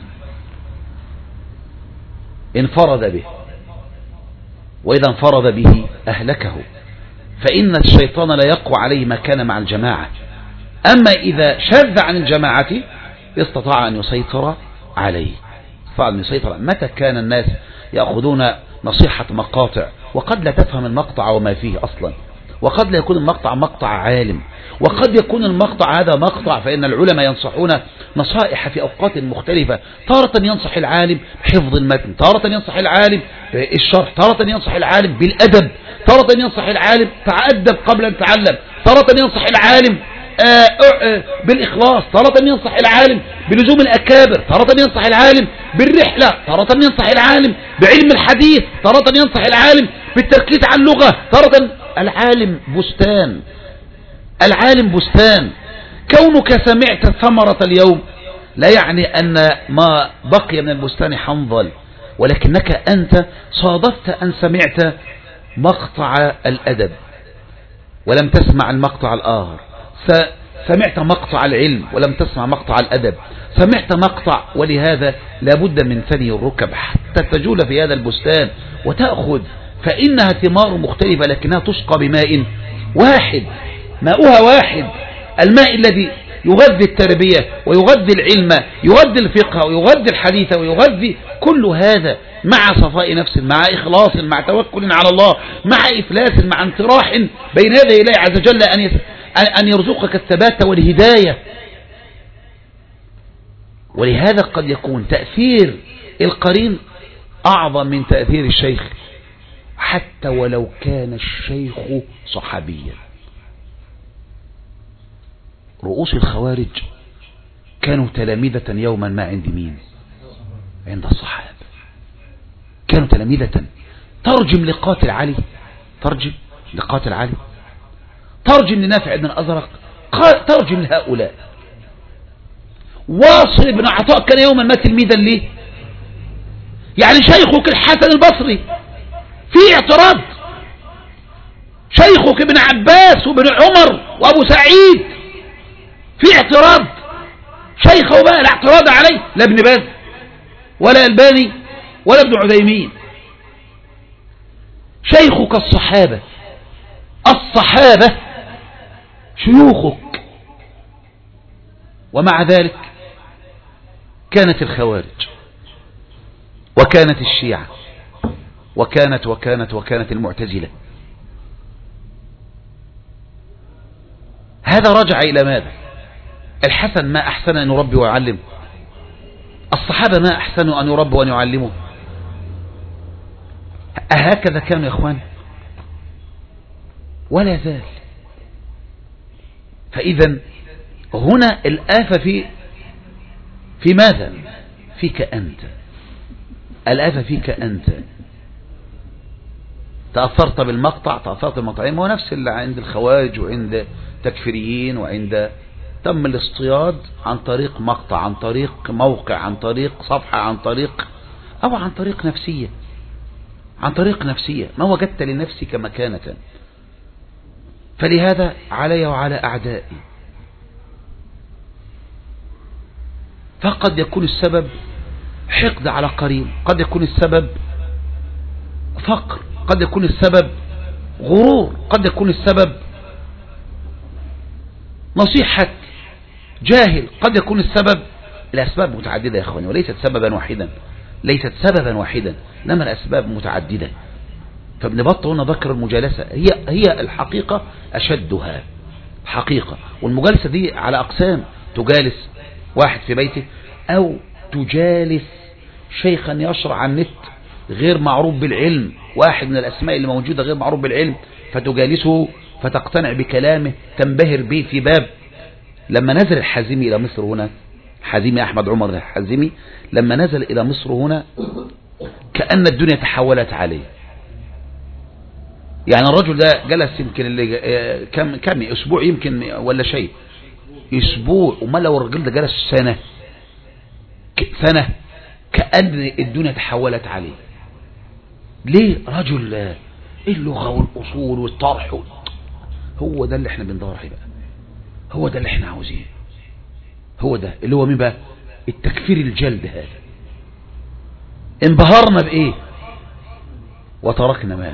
انفرد به، وإذا انفرد به أهلكه، فإن الشيطان لا يقوى عليه ما كان مع الجماعة. أما إذا شذ عن الجماعة استطاع أن يسيطر عليه. فعلا يسيطر. متى كان الناس يأخذون نصيحة مقاطع وقد لا تفهم المقطع وما فيه أصلا، وقد لا يكون المقطع مقطع عالم، وقد يكون المقطع هذا مقطع فإن العلماء ينصحون نصائح في أوقات مختلفة، تارة ينصح العالم بحفظ المتن، تارة ينصح العالم بالشرح، تارة ينصح العالم بالأدب، تارة ينصح العالم تأدب قبل أن تعلم، تارة ينصح العالم آآ آآ بالإخلاص، تارة ينصح العالم بلزوم الأكابر، تارة ينصح العالم بالرحلة، تارة ينصح العالم بعلم الحديث، تارة ينصح العالم بالتركيز على اللغة، تارة. العالم بستان، العالم بستان. كونك سمعت ثمرة اليوم لا يعني أن ما بقي من البستان حنظل، ولكنك أنت صادفت أن سمعت مقطع الأدب ولم تسمع المقطع الآخر، سمعت مقطع العلم ولم تسمع مقطع الأدب، سمعت مقطع. ولهذا لابد من ثني الركب حتى تجول في هذا البستان وتأخذ، فإنها ثمار مختلفة لكنها تسقى بماء واحد، ماؤها واحد، الماء الذي يغذي التربية ويغذي العلم، يغذي الفقه ويغذي الحديث ويغذي كل هذا، مع صفاء نفس، مع إخلاص، مع توكل على الله، مع إفلاس، مع انطراح بين يدي الله عز وجل أن أن يرزقك الثبات والهداية. ولهذا قد يكون تأثير القرين أعظم من تأثير الشيخ حتى ولو كان الشيخ صحابيا. رؤوس الخوارج كانوا تلامذة يوما ما عند مين؟ عند الصحابة. كانوا تلامذة. ترجم لقاتل علي، ترجم لقاتل علي، ترجم لنافع بن الأزرق، ترجم لهؤلاء. واصل بن عطاء كان يوما ما تلميذا ليه، يعني شيخك الحسن البصري في اعتراض، شيخك ابن عباس وابن عمر وابو سعيد في اعتراض، شيخه بقى الاعتراض عليه لا ابن باز ولا الباني ولا ابن عثيمين، شيخك الصحابة، الصحابة شيوخك. ومع ذلك كانت الخوارج وكانت الشيعة، وكانت وكانت وكانت المعتزلة. هذا رجع إلى ماذا؟ الحسن ما أحسن أن يربي ويعلم، الصحابة ما أحسنوا أن يربوا وأن يعلموا. أهكذا كانوا يا أخوان؟ ولا زال. فإذا هنا الآفة في في ماذا؟ فيك أنت، الآفة فيك أنت. تأثرت بالمقطع، تأثرت بالمقطعين، هو نفس اللي عند الخوارج وعند تكفيريين، وعند تم الاصطياد عن طريق مقطع، عن طريق موقع، عن طريق صفحة، عن طريق أو عن طريق نفسية، عن طريق نفسية، ما وجدت لنفسك مكانة. فلهذا علي وعلى أعدائي. فقد يكون السبب حقد على قريب، قد يكون السبب فقر، قد يكون السبب غرور، قد يكون السبب نصيحة جاهل، قد يكون السبب. الأسباب متعددة يا أخواني، وليست سببا واحدا، ليست سببا واحدا، إنما الأسباب متعددة. فابن بطة هنا ذكر المجالسة، هي هي الحقيقة أشدها حقيقة. والمجالسة دي على أقسام: تجالس واحد في بيته، أو تجالس شيخا يشرع عن النت غير معروف بالعلم، واحد من الأسماء اللي موجودة غير معروف بالعلم، فتجالسه فتقتنع بكلامه، تنبهر به. في باب لما نزل الحازمي إلى مصر هنا، حازمي أحمد عمر الحازمي، لما نزل إلى مصر هنا كأن الدنيا تحولت عليه. يعني الرجل ده جلس يمكن اللي كم كم أسبوع يمكن ولا شيء، أسبوع، وما لو الرجل ده جلس سنة سنة كأن الدنيا تحولت عليه. ليه؟ رجل اللغة والأصول والطرح، هو ده اللي احنا بندور عليه بقى، هو ده اللي احنا عاوزينه، هو ده اللي هو مين بقى؟ التكفير الجلد. هذا انبهرنا بإيه وتركنا ماذا؟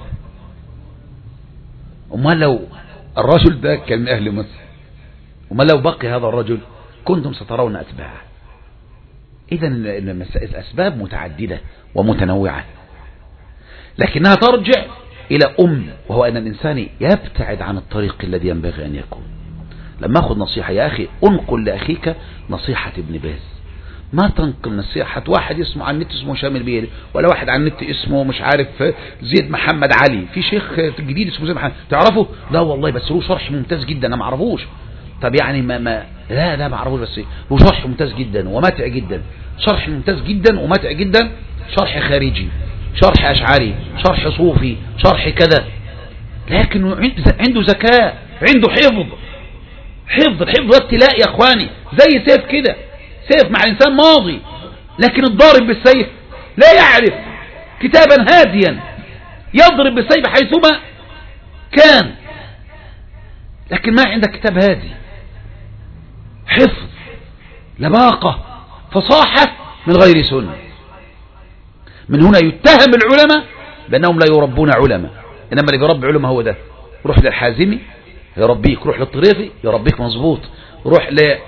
وما لو الرجل ده كان من أهل مصر، وما لو بقي هذا الرجل كنتم سترون أتباعه. إذن الأسباب متعددة ومتنوعة، لكنها ترجع إلى أم، وهو أن الإنسان يبتعد عن الطريق الذي ينبغي أن يكون. لما أخذ نصيحة يا أخي، أنقل لأخيك نصيحة ابن باز، ما تنقل نصيحة واحد اسمه عن النت اسمه شامل بيه، ولا واحد عن النت اسمه مش عارف زيد محمد علي. في شيخ جديد اسمه زيد محمد، تعرفه؟ لا والله، بس له شرح ممتاز جدا، أنا ما اعرفوش. طب يعني ما, ما لا لا ما اعرفوش، بس له شرح ممتاز جدا ومتع جدا، شرح ممتاز جدا ومتع جدا، شرح خارجي، شرح أشعري، شرح صوفي، شرح كذا، لكن عنده ذكاء، عنده حفظ. حفظ الحفظ ده ابتلاء يا اخواني، زي سيف كده، سيف مع الانسان ماضي، لكن الضارب بالسيف لا يعرف كتابا هاديا يضرب بالسيف حيثما كان، لكن ما عندك كتاب هادي، حفظ، لباقة، فصاحة من غير سنة. من هنا يتهم العلماء بأنهم لا يربون علماء، إنما اللي بيربي علماء هو ده. روح للحازمي يربيك، روح للطريفي يربيك مظبوط، روح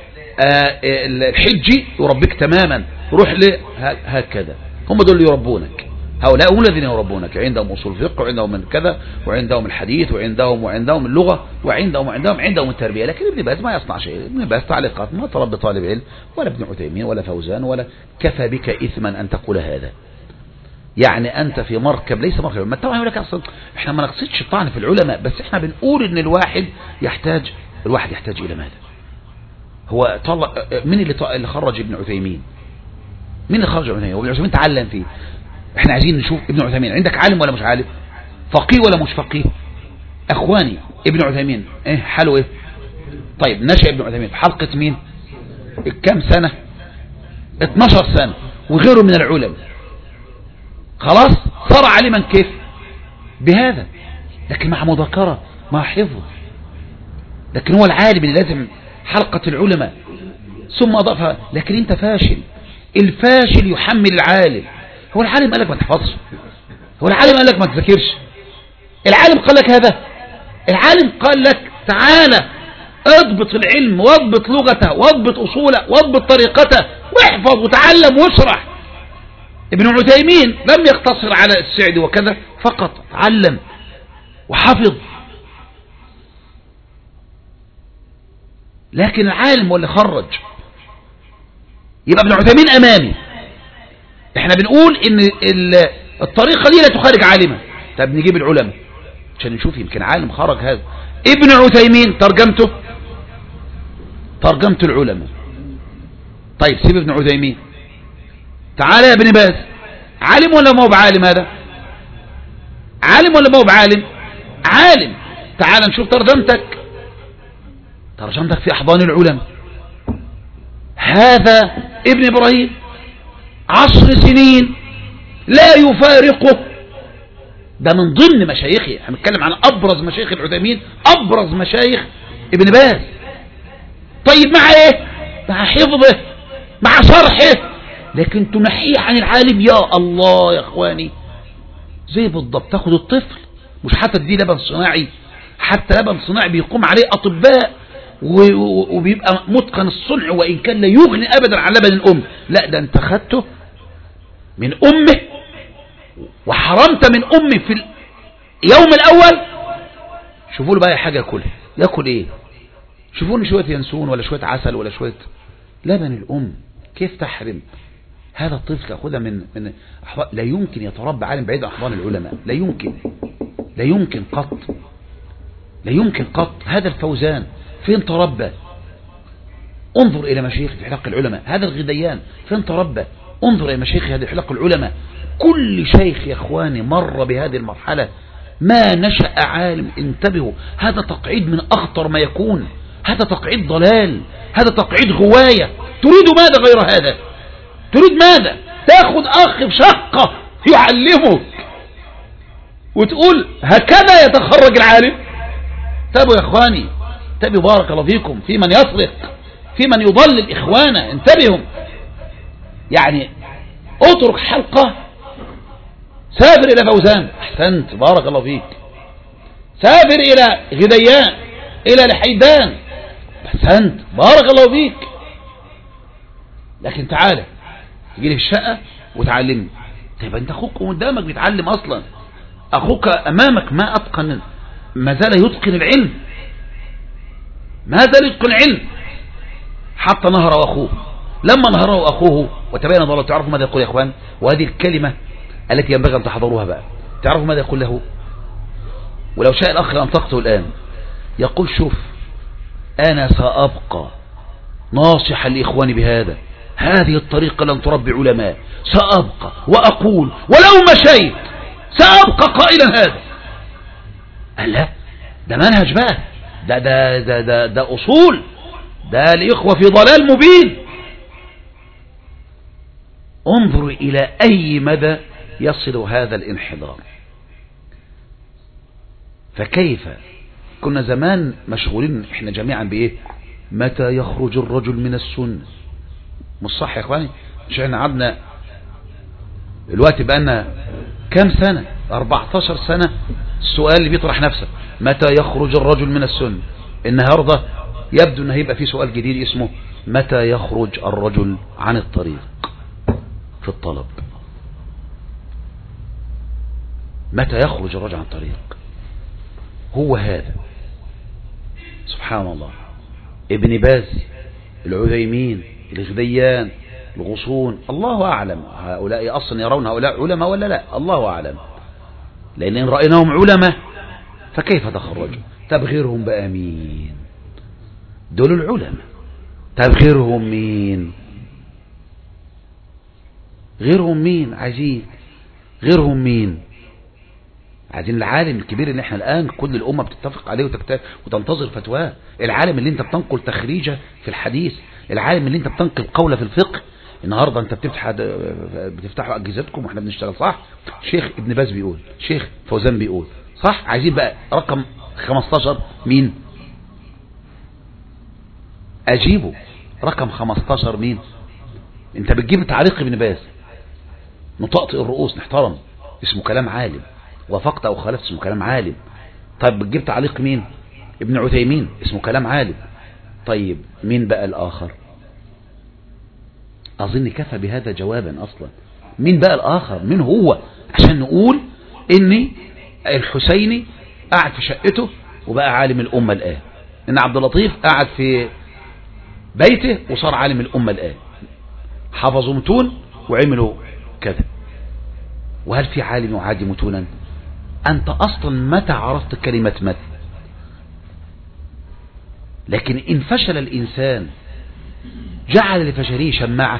للحجي يربيك تماما، روح ل هكذا. هم دول اللي يربونك، هؤلاء هم الذين يربونك. عندهم أصول فقه، وعندهم من كذا، وعندهم الحديث، وعندهم وعندهم اللغة، وعندهم وعندهم عندهم التربية. لكن ابن باز ما يصنع شيء، ابن باز تعليقات، ما تربي طالب علم، ولا ابن عثيمين ولا فوزان، ولا كفى بك إثما أن تقول هذا. يعني أنت في مركب ليس مركب. ما طبعا يقول لك أصلا إحنا ما نقصدش الطعن في العلماء، بس إحنا بنقول إن الواحد يحتاج الواحد يحتاج إلى ماذا؟ هو طلع من اللي اللي خرج ابن عثيمين؟ مين اللي خرج ابن عثيمين؟ وابن عثيمين تعلم فيه. إحنا عايزين نشوف ابن عثيمين عندك عالم ولا مش عالم؟ فقيه ولا مش فقيه؟ أخواني ابن عثيمين إيه حاله إيه؟ طيب نشأ ابن عثيمين في حلقة مين؟ كم سنة؟ اتناشر سنة، وغيره من العلماء. خلاص صار عالما كيف؟ بهذا، لكن مع مذاكرة، مع حفظ. لكن هو العالم اللي لازم حلقة العلماء ثم أضافها. لكن انت فاشل، الفاشل يحمل العالم. هو العالم قال لك ما تحفظش، هو العالم قال لك ما تذاكرش، العالم قال لك هذا، العالم قال لك تعالى اضبط العلم، واضبط لغته، واضبط اصوله، واضبط طريقته، واحفظ وتعلم واشرح. ابن عثيمين لم يقتصر على السعدي وكذا فقط، علم وحفظ، لكن العالم هو اللي خرج. يبقى ابن عثيمين امامي. احنا بنقول ان الطريقة دي لا تخرج عالما. طب نجيب العلماء عشان نشوف يمكن عالم خرج هذا. ابن عثيمين ترجمته ترجمة العلماء. طيب سيب ابن عثيمين، تعالى يا ابن باز، عالم ولا ما هو بعالم؟ هذا عالم ولا ما هو بعالم؟ عالم. تعال نشوف ترجمتك، ترجمتك في أحضان العلماء. هذا ابن إبراهيم عشر سنين لا يفارقه، ده من ضمن مشايخه. احنا بنتكلم عن أبرز مشايخ العثيمين، أبرز مشايخ ابن باز. طيب مع ايه؟ مع حفظه، مع شرحه، لكن تنحيه عن العالم. يا الله يا اخواني، زي بالضبط تاخد الطفل، مش حتى دي لبن صناعي، حتى لبن صناعي بيقوم عليه اطباء وبيبقى متقن الصنع، وان كان لا يغني ابدا عن لبن الام. لا، ده انت خدته من امه وحرمت من امه في اليوم الاول. شوفوا له بقى حاجه ياكلها، ياكل ايه؟ شوفوا لي شويه ينسون ولا شويه عسل ولا شويه لبن الام. كيف تحرم هذا الطفل ياخذها من من لا يمكن يتربى عالم بعيد عن احضان العلماء، لا يمكن، لا يمكن قط، لا يمكن قط. هذا الفوزان فين تربى؟ انظر الى مشايخ في حلق العلماء. هذا الغديان فين تربى؟ انظر الى مشايخ هذه حلق العلماء. كل شيخ يا اخواني مر بهذه المرحله ما نشأ عالم. انتبهوا، هذا تقعيد من اخطر ما يكون، هذا تقعيد ضلال، هذا تقعيد غواية. تريد ماذا غير هذا؟ تريد ماذا؟ تاخذ اخ بشقة يعلمك وتقول هكذا يتخرج العالم؟ انتبهوا يا اخواني، انتبهوا بارك الله فيكم، في من يسرق، في من يضلل اخوانا، انتبهوا. يعني اترك حلقة، سافر الى فوزان، احسنت بارك الله فيك، سافر الى غديان، الى لحيدان، احسنت بارك الله فيك. لكن تعالى تجي لي في الشقة وتعلمني. طيب انت اخوك قدامك بيتعلم اصلا، اخوك امامك ما اتقن، ما زال يتقن العلم، ما زال يتقن العلم حتى نهره اخوه. لما نهره اخوه وتبين ضلاله، تعرفوا ماذا يقول يا اخوان؟ وهذه الكلمة التي ينبغي ان تحضروها بقى. تعرفوا ماذا يقول له؟ ولو شاء الاخ لانطقته الان. يقول شوف، انا سابقى ناصحا لاخواني بهذا، هذه الطريقة لن تربي علماء، سابقى واقول ولو مشيت سابقى قائلا هذا. قال لا، ده منهج بقى، ده ده ده ده, ده اصول، ده الاخوة في ضلال مبين. انظروا الى اي مدى يصل هذا الانحدار. فكيف كنا زمان مشغولين احنا جميعا بايه؟ متى يخرج الرجل من السنة؟ مش صح يا اخواني؟ مش احنا قعدنا الوقت بقالنا كام سنة؟ أربعتاشر سنة السؤال اللي بيطرح نفسه، متى يخرج الرجل من السنة؟ النهاردة يبدو ان هيبقى في سؤال جديد اسمه متى يخرج الرجل عن الطريق في الطلب؟ متى يخرج الرجل عن الطريق؟ هو هذا. سبحان الله. ابن باز، العثيمين، الغديان، الغصون، الله أعلم هؤلاء أصلا يرون هؤلاء علماء ولا لا، الله أعلم. لأن إن رأيناهم علماء فكيف تخرجوا؟ تبغيرهم بقى مين؟ دول العلماء. تبغيرهم مين؟ غيرهم مين؟ عايزين غيرهم مين؟ عايزين العالم الكبير اللي احنا الآن كل الأمة بتتفق عليه وتنتظر فتواه، العالم اللي انت بتنقل تخريجه في الحديث، العالم اللي انت بتنقل قولة في الفقه. النهاردة انت بتفتح بتفتحوا أجهزتكم واحنا بنشتغل صح؟ شيخ ابن باز بيقول، شيخ فوزان بيقول صح؟ عايزين بقى رقم خمستاشر مين؟ أجيبه. رقم خمستاشر مين؟ انت بتجيب تعليق ابن باز، نطقطق الرؤوس نحترم، اسمه كلام عالم، وافقت او خالفت اسمه كلام عالم. طيب بتجيب تعليق مين؟ ابن عثيمين، اسمه كلام عالم. طيب مين بقى الاخر؟ اظن كفى بهذا جوابا اصلا. مين بقى الآخر؟ مين هو؟ عشان نقول إن الحسيني قاعد في شقته وبقى عالم الأمة الآن، إن عبد اللطيف قاعد في بيته وصار عالم الأمة الآن، حفظوا متون وعملوا كذا. وهل في عالم يعادي متونا؟ أنت أصلا متى عرفت كلمة متن؟ لكن إن فشل الإنسان جعل لفشله شماعة؟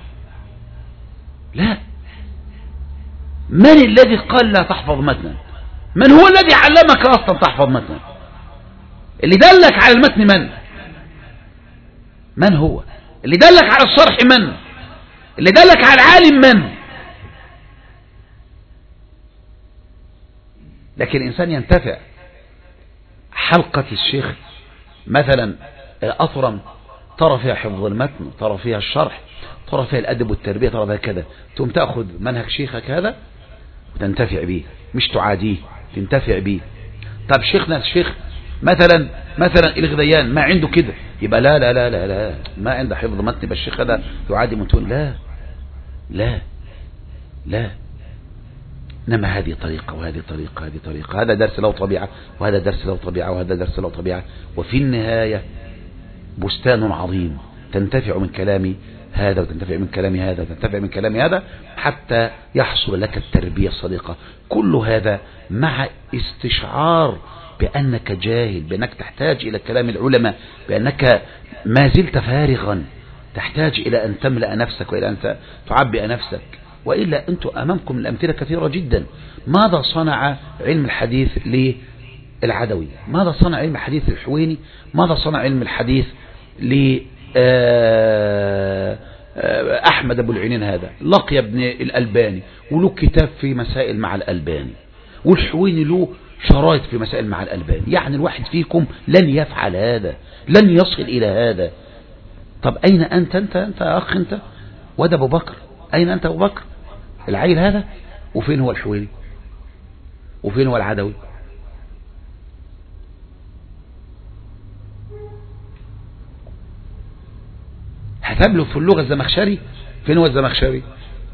لا. من الذي قال لا تحفظ متنا؟ من هو الذي علمك أصلا تحفظ متنا؟ اللي دلك على المتن من؟ من هو؟ اللي دلك على الشرح من؟ اللي دلك على العالم من؟ لكن الإنسان ينتفع. حلقة الشيخ مثلا الأطرم ترى فيها حفظ المتن، ترى فيها الشرح، ترى فيها الأدب والتربية، ترى فيها كذا، ثم تأخذ منهج شيخك هذا وتنتفع به، مش تعاديه، تنتفع به. طب شيخنا الشيخ مثلا مثلا الغذيان ما عنده كده، يبقى لا لا لا لا لا ما عنده حفظ متن، يبقى الشيخ هذا يعادي متون. لا لا لا إنما هذه طريقة وهذه طريقة، هذه طريقة، هذا درس له طبيعة وهذا درس له طبيعة وهذا درس له طبيعة، وفي النهاية بستان عظيم تنتفع من كلام هذا وتنتفع من كلام هذا وتنتفع من كلام هذا حتى يحصل لك التربية الصديقة. كل هذا مع استشعار بأنك جاهل، بأنك تحتاج إلى كلام العلماء، بأنك ما زلت فارغا تحتاج إلى أن تملأ نفسك وإلى أن تعبئ نفسك. وإلا أنتم أمامكم الأمثلة كثيرة جدا. ماذا صنع علم الحديث للعدوي؟ ماذا صنع علم الحديث للحويني؟ ماذا صنع علم الحديث لأحمد أبو العينين؟ هذا لقي ابن الألباني وله كتاب في مسائل مع الألباني، والحويني له شرايط في مسائل مع الألباني. يعني الواحد فيكم لن يفعل هذا، لن يصل إلى هذا. طب أين أنت أنت أنت يا أخ أنت وده أبو بكر؟ أين أنت أبو بكر العيل هذا؟ وفين هو الحويني؟ وفين هو العدوي؟ هتبلغ في اللغة الزمخشري؟ فين هو الزمخشري؟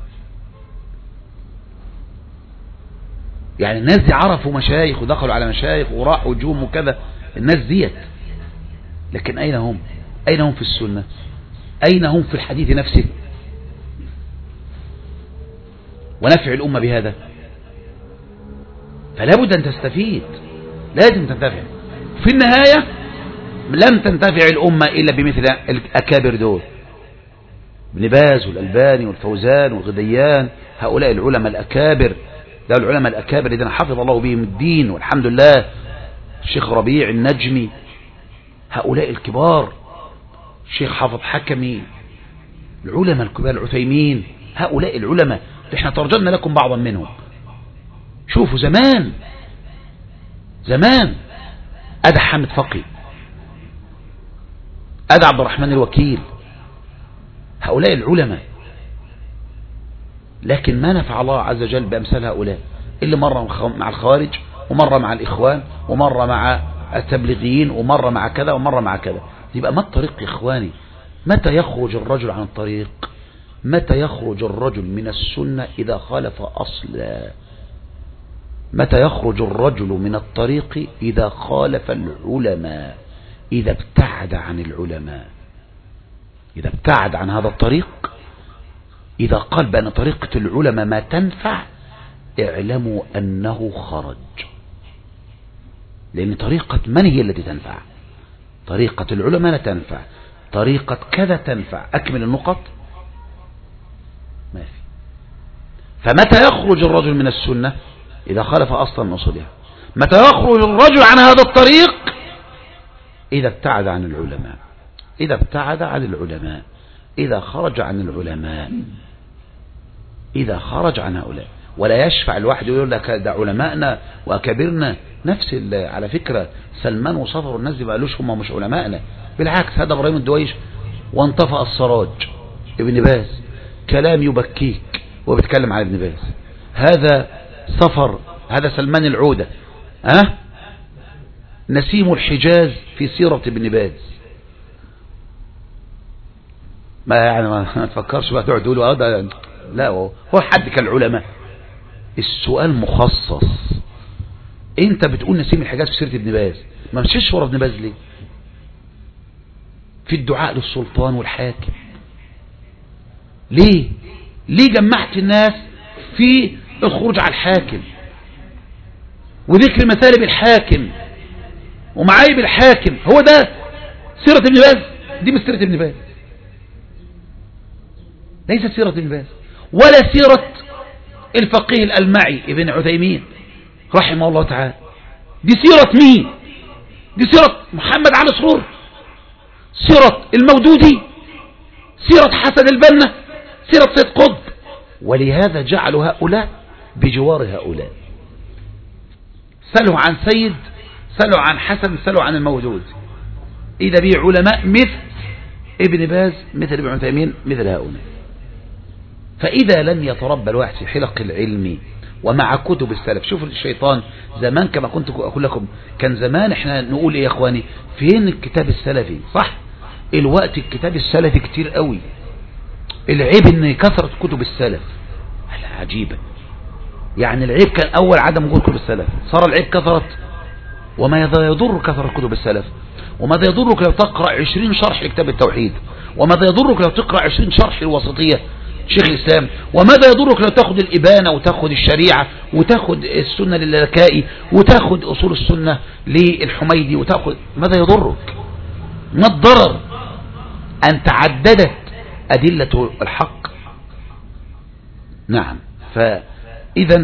يعني الناس دي عرفوا مشايخ ودخلوا على مشايخ وراحوا جوم وكذا، الناس ديت، لكن أين هم؟ أين هم في السنة؟ أين هم في الحديث نفسه ونفع الأمة بهذا؟ فلا بد أن تستفيد، لازم تنتفع. في النهاية لم تنتفع الأمة إلا بمثل الأكابر دول، ابن باز والألباني والفوزان والغديان، هؤلاء العلماء الأكابر، ده العلماء الأكابر الذين حفظ الله بهم الدين والحمد لله. الشيخ ربيع النجمي، هؤلاء الكبار، الشيخ حافظ حكمي، العلماء الكبار، العثيمين، هؤلاء العلماء احنا ترجمنا لكم بعضا منهم. شوفوا زمان زمان أدى حامد فقي، أدى عبد الرحمن الوكيل، هؤلاء العلماء، لكن ما نفع الله عز وجل بأمثال هؤلاء، اللي مرة مع الخوارج ومرة مع الإخوان ومرة مع التبليغيين ومرة مع كذا ومرة مع كذا. يبقى ما الطريق يا إخواني؟ متى يخرج الرجل عن الطريق؟ متى يخرج الرجل من السنة إذا خالف أصلا؟ متى يخرج الرجل من الطريق إذا خالف العلماء، إذا ابتعد عن العلماء، إذا ابتعد عن هذا الطريق، إذا قال بأن طريقة العلماء ما تنفع، اعلموا أنه خرج. لأن طريقة من هي التي تنفع؟ طريقة العلماء لا تنفع، طريقة كذا تنفع. أكمل النقط. ما في. فمتى يخرج الرجل من السنة؟ إذا خالف أصلا من أصولها. متى يخرج الرجل عن هذا الطريق؟ إذا ابتعد عن العلماء، إذا ابتعد عن العلماء، إذا خرج عن العلماء، إذا خرج عن هؤلاء. ولا يشفع الواحد يقول لك ده علماءنا وأكابرنا. نفس على فكرة سلمان وصفر الناس دي ما قالوش هم مش علماءنا، بالعكس. هذا إبراهيم الدويش وانطفأ السراج ابن باز، كلام يبكيك وبيتكلم على ابن باز. هذا صفر، هذا سلمان العودة، ها أه؟ نسيم الحجاز في سيرة ابن باز. ما يعني ما تفكرش بقى تقعد تقول اه ده لا هو حد كالعلماء. السؤال مخصص. انت بتقول نسيم الحجاز في سيرة ابن باز، ما مشيش ورا ابن باز ليه؟ في الدعاء للسلطان والحاكم ليه؟ ليه جمعت الناس في الخروج على الحاكم وذكر مثالب الحاكم ومعايب الحاكم؟ هو ده سيرة ابن باز؟ دي مش سيرة ابن باز، ليست سيرة ابن باز ولا سيرة الفقيه الألمعي ابن عثيمين رحمه الله تعالى. دي سيرة مين؟ دي سيرة محمد علي سرور، سيرة المودودي، سيرة حسن البنا، سيرة سيد قطب. ولهذا جعلوا هؤلاء بجوار هؤلاء. سألوا عن سيد، سألوا عن حسن، سألوا عن المودود. إذا بي علماء مثل ابن باز، مثل ابن عثيمين، مثل هؤلاء. فإذا لم يتربى الواحد في حلق العلم ومع كتب السلف. شوفوا الشيطان زمان كما كنت أقول لكم، كان زمان احنا نقول ايه يا اخواني؟ فين الكتاب السلفي؟ صح؟ الوقت الكتاب السلفي كتير قوي. العيب ان كثرة كتب السلف عجيبة. يعني العيب كان اول عدم وجود كتب السلف، صار العيب كثرة. وماذا يضر كثرة كتب السلف؟ وماذا يضرك لو تقرأ عشرين شرح لكتاب التوحيد؟ وماذا يضرك لو تقرأ عشرين شرح الوسطية شيخ الإسلام؟ وماذا يضرك لو تاخد الإبانة وتاخد الشريعة وتاخد السنة لللكائي وتاخد أصول السنة للحميدي وتاخد؟ ماذا يضرك؟ ما الضرر أن تعددت أدلة الحق؟ نعم. فإذا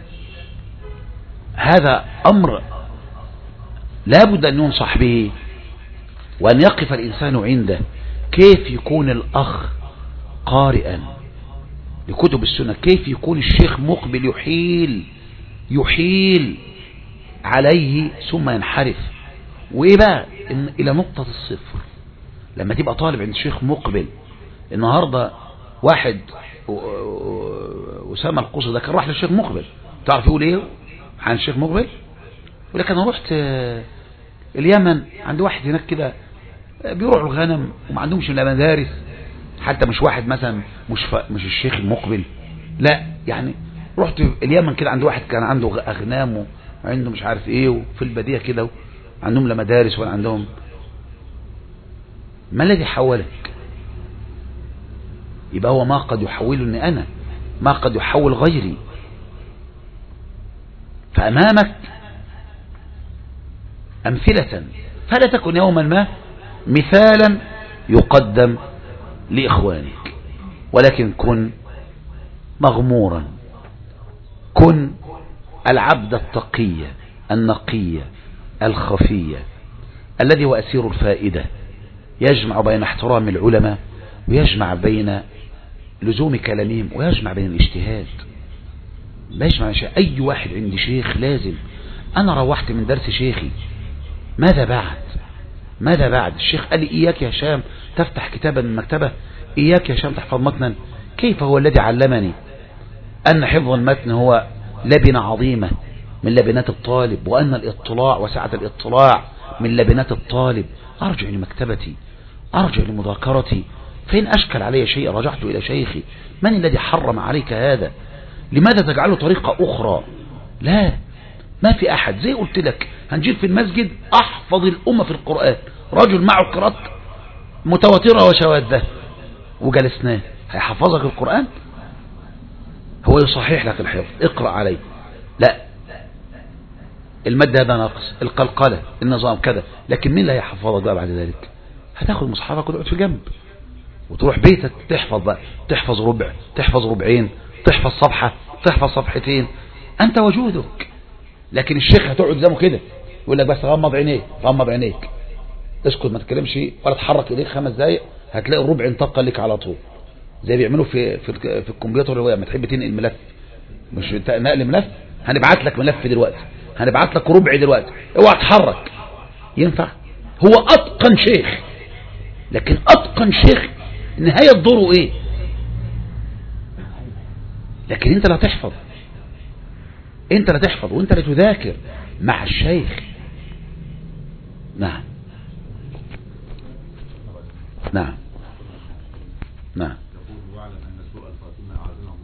هذا أمر لا بد أن ينصح به وأن يقف الإنسان عنده. كيف يكون الأخ قارئا لكتب السنة؟ كيف يكون الشيخ مقبل يحيل يحيل عليه ثم ينحرف؟ وإيه بقى إن إلى نقطة الصفر لما تبقى طالب عند الشيخ مقبل. النهاردة واحد أسامة القصر ده كان راح للشيخ مقبل، تعرف يقول إيه عن الشيخ مقبل؟ يقول لك أنا رحت اليمن عند واحد هناك كده بيروحوا الغنم وما عندهمش إلا مدارس، حتى مش واحد مثلا مش ف... مش الشيخ المقبل، لا يعني رحت اليمن كده عند واحد كان عنده أغنام وعنده مش عارف إيه وفي البدية كده عندهم لا مدارس ولا عندهم. ما الذي حولك؟ يبقى هو ما قد يحولني أنا، ما قد يحول غيري. فأمامك أمثلة، فلا تكن يوما ما مثالا يقدم لإخوانك، ولكن كن مغمورا، كن العبد التقي النقي الخفي الذي هو أسير الفائدة، يجمع بين احترام العلماء ويجمع بين لزوم كلامهم ويجمع بين الاجتهاد. بيجمع شيء. أي واحد عندي شيخ لازم. أنا روحت من درس شيخي، ماذا بعد؟ ماذا بعد؟ الشيخ قال لي إياك يا هشام تفتح كتابا من مكتبة، إياك يا هشام تحفظ متنا. كيف هو الذي علمني أن حفظ المتن هو لبنة عظيمة من لبنات الطالب، وأن الاطلاع وسعة الاطلاع من لبنات الطالب؟ أرجع لمكتبتي، أرجع لمذاكرتي، فإن أشكل علي شيء رجعت إلى شيخي. من الذي حرم عليك هذا؟ لماذا تجعله طريقة أخرى؟ لا، ما في أحد. زي قلت لك هنجيب في المسجد أحفظ الأمة في القرآن، رجل معه قراءات متواترة وشواذة وجلسناه، هيحفظك القرآن؟ هو يصحح لك الحفظ، اقرأ عليه. لا، المد هذا ناقص، القلقلة، النظام كذا، لكن مين اللي هيحفظك بقى بعد ذلك؟ هتاخد مصحفك وتقعد في جنب وتروح بيتك تحفظ بقى، تحفظ ربع، تحفظ ربعين، تحفظ صفحة، تحفظ صفحتين، أنت وجودك. لكن الشيخ هتقعد قدامه كده يقول لك بس غمض عينيك، غمض عينيك، اسكت ما تتكلمش ولا تحرك ايديك خمس دقايق، هتلاقي الربع انتقل لك على طول. زي بيعملوا في في, في الكمبيوتر لما تحب تنقل ملف، مش نقل ملف، هنبعت لك ملف دلوقتي، هنبعت لك ربع دلوقتي، اوعى تحرك. ينفع؟ هو اتقن شيخ، لكن اتقن شيخ نهاية دوره ايه؟ لكن انت لا تحفظ، انت لا تحفظ وانت لا تذاكر مع الشيخ. نعم نعم نعم. يقول واعلم ان سوء الخاتمة اعزنا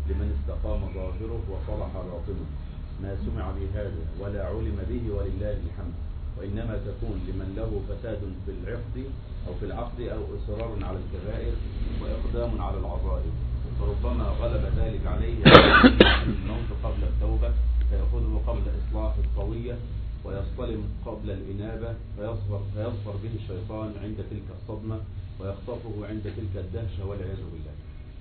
لمن استقام ظاهره وصلح باطنه، ما سمع بهذا ولا علم به ولله الحمد، وإنما تكون لمن له فساد في العقد أو في العقد أو إصرار على الكبائر وإقدام على العظائم، فربما غلب ذلك عليه الموت قبل التوبة فيأخذه قبل إصلاح الطوية ويصطلم قبل الإنابة فيصبر, فيصبر به الشيطان عند تلك الصدمة ويخطفه عند تلك الدهشة والعياذ بالله.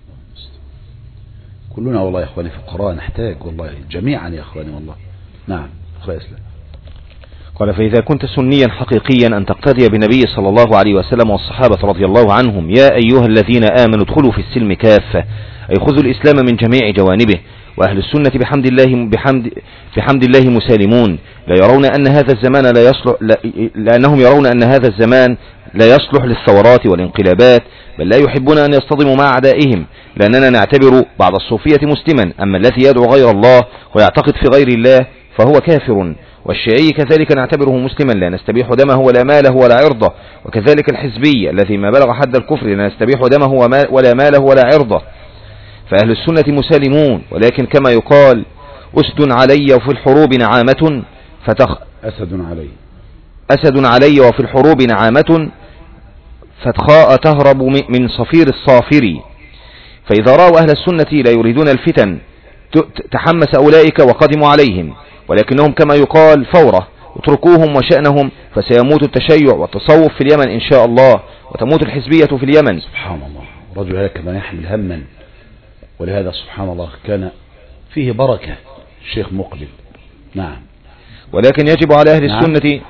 كلنا والله يا اخواني فقراء نحتاج والله جميعا يا اخواني والله. نعم اخوة اسلام. قال فإذا كنت سنيا حقيقيا أن تقتدي بنبي صلى الله عليه وسلم والصحابة رضي الله عنهم، يا أيها الذين آمنوا ادخلوا في السلم كافة، أي خذوا الإسلام من جميع جوانبه. وأهل السنة بحمد الله بحمد بحمد الله مسالمون، لا يرون أن هذا الزمان لا يصلح لا لأنهم يرون أن هذا الزمان لا يصلح للثورات والانقلابات، بل لا يحبون أن يصطدموا مع أعدائهم، لأننا نعتبر بعض الصوفية مسلما، أما الذي يدعو غير الله ويعتقد في غير الله فهو كافر، والشيعي كذلك نعتبره مسلما لا نستبيح دمه ولا ماله ولا عرضه، وكذلك الحزبي الذي ما بلغ حد الكفر لا نستبيح دمه ولا ماله ولا عرضه. فأهل السنة مسالمون، ولكن كما يقال أسد علي وفي الحروب نعامة فتخ أسد علي أسد علي وفي الحروب نعامة فتخاء تهرب من صفير الصافر. فإذا رأوا أهل السنة لا يريدون الفتن تحمس أولئك وقدموا عليهم، ولكنهم كما يقال فورة، اتركوهم وشأنهم فسيموت التشيع والتصوف في اليمن إن شاء الله، وتموت الحزبية في اليمن. سبحان الله، رجل هذا كما يحمل هما، ولهذا سبحان الله كان فيه بركة الشيخ مقبل. نعم. ولكن يجب على أهل نعم. السنة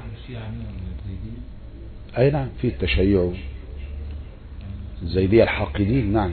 أي نعم في التشيع الزيدية الحاقدين. نعم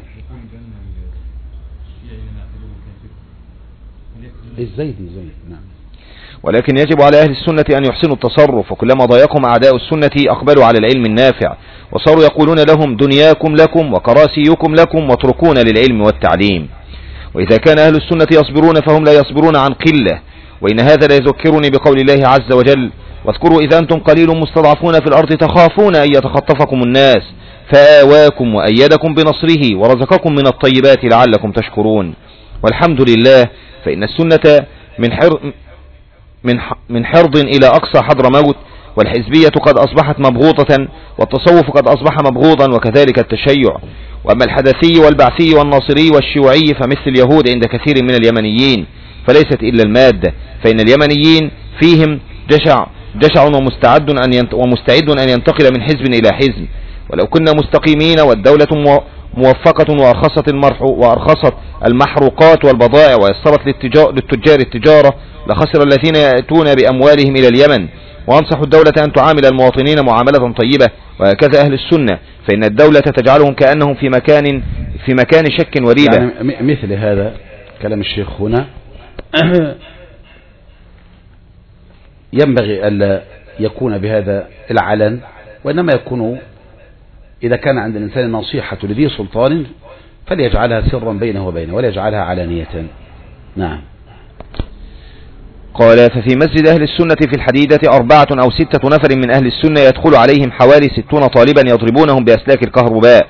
الزيدي زيد. نعم. ولكن يجب على أهل السنة أن يحسنوا التصرف، وكلما ضايقهم أعداء السنة أقبلوا على العلم النافع، وصاروا يقولون لهم دنياكم لكم وكراسيكم لكم واتركون للعلم والتعليم. وإذا كان أهل السنة يصبرون فهم لا يصبرون عن قلة، وإن هذا لا يذكرني بقول الله عز وجل: واذكروا إذا أنتم قليل مستضعفون في الأرض تخافون أن يتخطفكم الناس فآواكم وأيدكم بنصره ورزقكم من الطيبات لعلكم تشكرون. والحمد لله، فإن السنة من حر من من حرض إلى أقصى حضر موت، والحزبية قد أصبحت مبغوطة، والتصوف قد أصبح مبغوضا، وكذلك التشيع. وأما الحدثي والبعثي والناصري والشيوعي فمثل اليهود عند كثير من اليمنيين، فليست إلا المادة، فإن اليمنيين فيهم جشع جشع ومستعد أن ينت ومستعد أن ينتقل من حزب إلى حزب. ولو كنا مستقيمين والدولة موفقة وأرخصت المرح وأرخصت المحروقات والبضائع ويسرت للتجار التجارة لخسر الذين يأتون بأموالهم إلى اليمن. وأنصح الدولة أن تعامل المواطنين معاملة طيبة، وهكذا أهل السنة، فإن الدولة تجعلهم كأنهم في مكان في مكان شك وريبة. يعني مثل هذا كلام الشيخ هنا ينبغي ألا يكون بهذا العلن، وإنما يكون إذا كان عند الإنسان نصيحة لذي سلطان فليجعلها سرا بينه وبينه ولا يجعلها علانية. نعم. قال: ففي مسجد أهل السنة في الحديدة أربعة أو ستة نفر من أهل السنة يدخل عليهم حوالي ستون طالبا يضربونهم بأسلاك الكهرباء.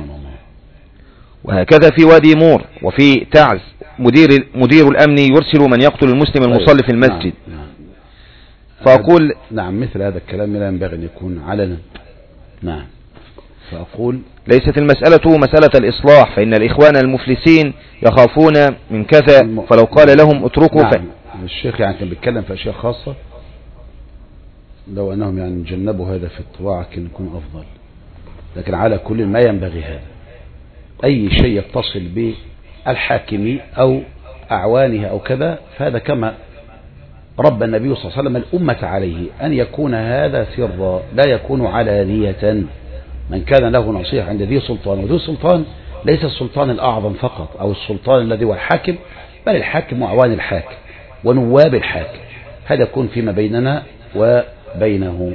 وهكذا في وادي مور وفي تعز مدير, مدير الأمن يرسل من يقتل المسلم المصلي في المسجد. نعم. نعم. فأقول نعم مثل هذا الكلام لا ينبغي أن يكون علنا. نعم. فأقول ليست المسألة مسألة الإصلاح، فإن الإخوان المفلسين يخافون من كذا، فلو قال لهم اتركوا. نعم. الشيخ يعني كان بيتكلم في أشياء خاصة، لو أنهم يعني جنبوا هذا في الطباعة كان يكون أفضل، لكن على كل ما ينبغي هذا أي شيء يتصل بالحاكم أو أعوانه أو كذا، فهذا كما رب النبي صلى الله عليه وسلم الأمة عليه أن يكون هذا سرا لا يكون علانية. من كان له نصيحة عند ذي سلطان، وذي سلطان ليس السلطان الأعظم فقط أو السلطان الذي هو الحاكم، بل الحاكم وأعوان الحاكم ونواب الحاكم، هذا يكون فيما بيننا وبينه.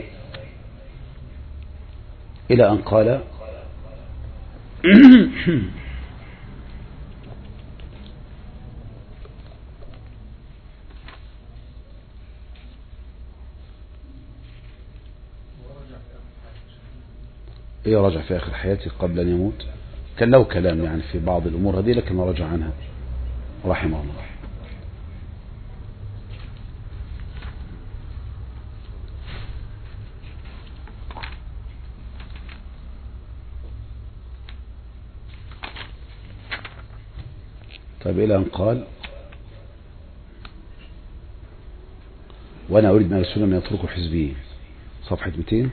إلى أن قال إيه رجع في آخر حياته قبل أن يموت، كان له كلام يعني في بعض الأمور هذه لكن رجع عنها. رحمه الله. طيب إلى أن قال وأنا أريد من السنة من يتركوا حزبيين، صفحة مئتين.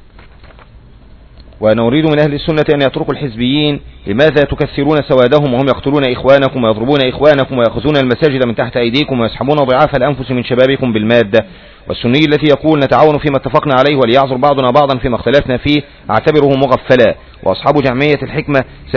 وأنا أريد من أهل السنة أن يتركوا الحزبيين، لماذا تكثرون سوادهم وهم يقتلون إخوانكم ويضربون إخوانكم ويأخذون المساجد من تحت أيديكم ويسحبون ضعاف الأنفس من شبابكم بالمادة؟ والسني التي يقول نتعاون فيما اتفقنا عليه وليعذر بعضنا بعضا فيما اختلفنا فيه أعتبره مغفلا. وأصحاب جمعية الحكمة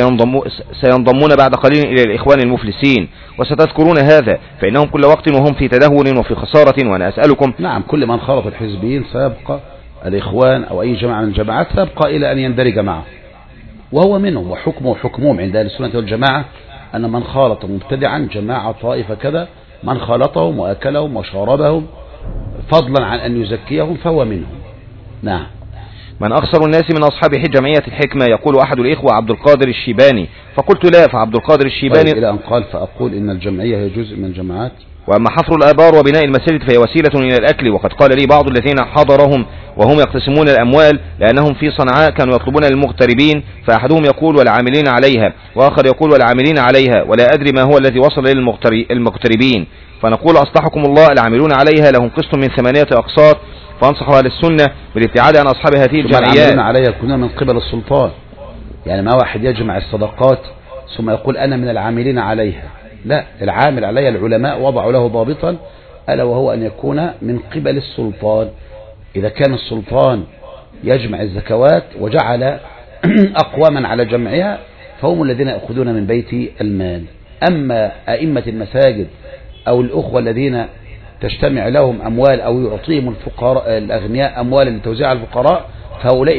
سينضمون بعد قليل إلى الإخوان المفلسين، وستذكرون هذا فإنهم كل وقت وهم في تدهور وفي خسارة. وأنا أسألكم، نعم، كل من خالط الحزبيين سيبقى الإخوان أو أي جماعة من الجماعات سيبقى إلى أن يندرج معه، وهو منهم، وحكمه حكمهم عند أهل السنة والجماعة أن من خالط مبتدعا جماعة طائفة كذا، من خالطهم وأكلهم وشاربهم فضلا عن أن يزكيهم فهو منهم. نعم. من أخسر الناس من أصحاب جمعية الحكمة؟ يقول أحد الإخوة عبد القادر الشيباني، فقلت لا، فعبد القادر الشيباني طيب إلى أن قال فأقول إن الجمعية هي جزء من الجماعات. وأما حفر الآبار وبناء المساجد فهي وسيلة إلى الأكل. وقد قال لي بعض الذين حضرهم وهم يقتسمون الأموال لأنهم في صنعاء كانوا يطلبون للمغتربين، فأحدهم يقول والعاملين عليها، وآخر يقول والعاملين عليها، ولا أدري ما هو الذي وصل للمغتربين. فنقول أصلحكم الله، العاملون عليها لهم قسط من ثمانية أقساط، فانصح أهل السنة بالابتعاد عن أصحاب هذه الجمعيات. العاملون عليها يكونون من قبل السلطان، يعني ما واحد يجمع الصدقات ثم يقول أنا من العاملين عليها، لا، العامل عليها العلماء وضعوا له ضابطا ألا وهو أن يكون من قبل السلطان. إذا كان السلطان يجمع الزكوات وجعل أقواما على جمعها فهم الذين يأخذون من بيت المال. أما أئمة المساجد أو الأخوة الذين تجتمع لهم أموال أو يعطيهم الفقراء الأغنياء أموالا لتوزيع على الفقراء فهؤلاء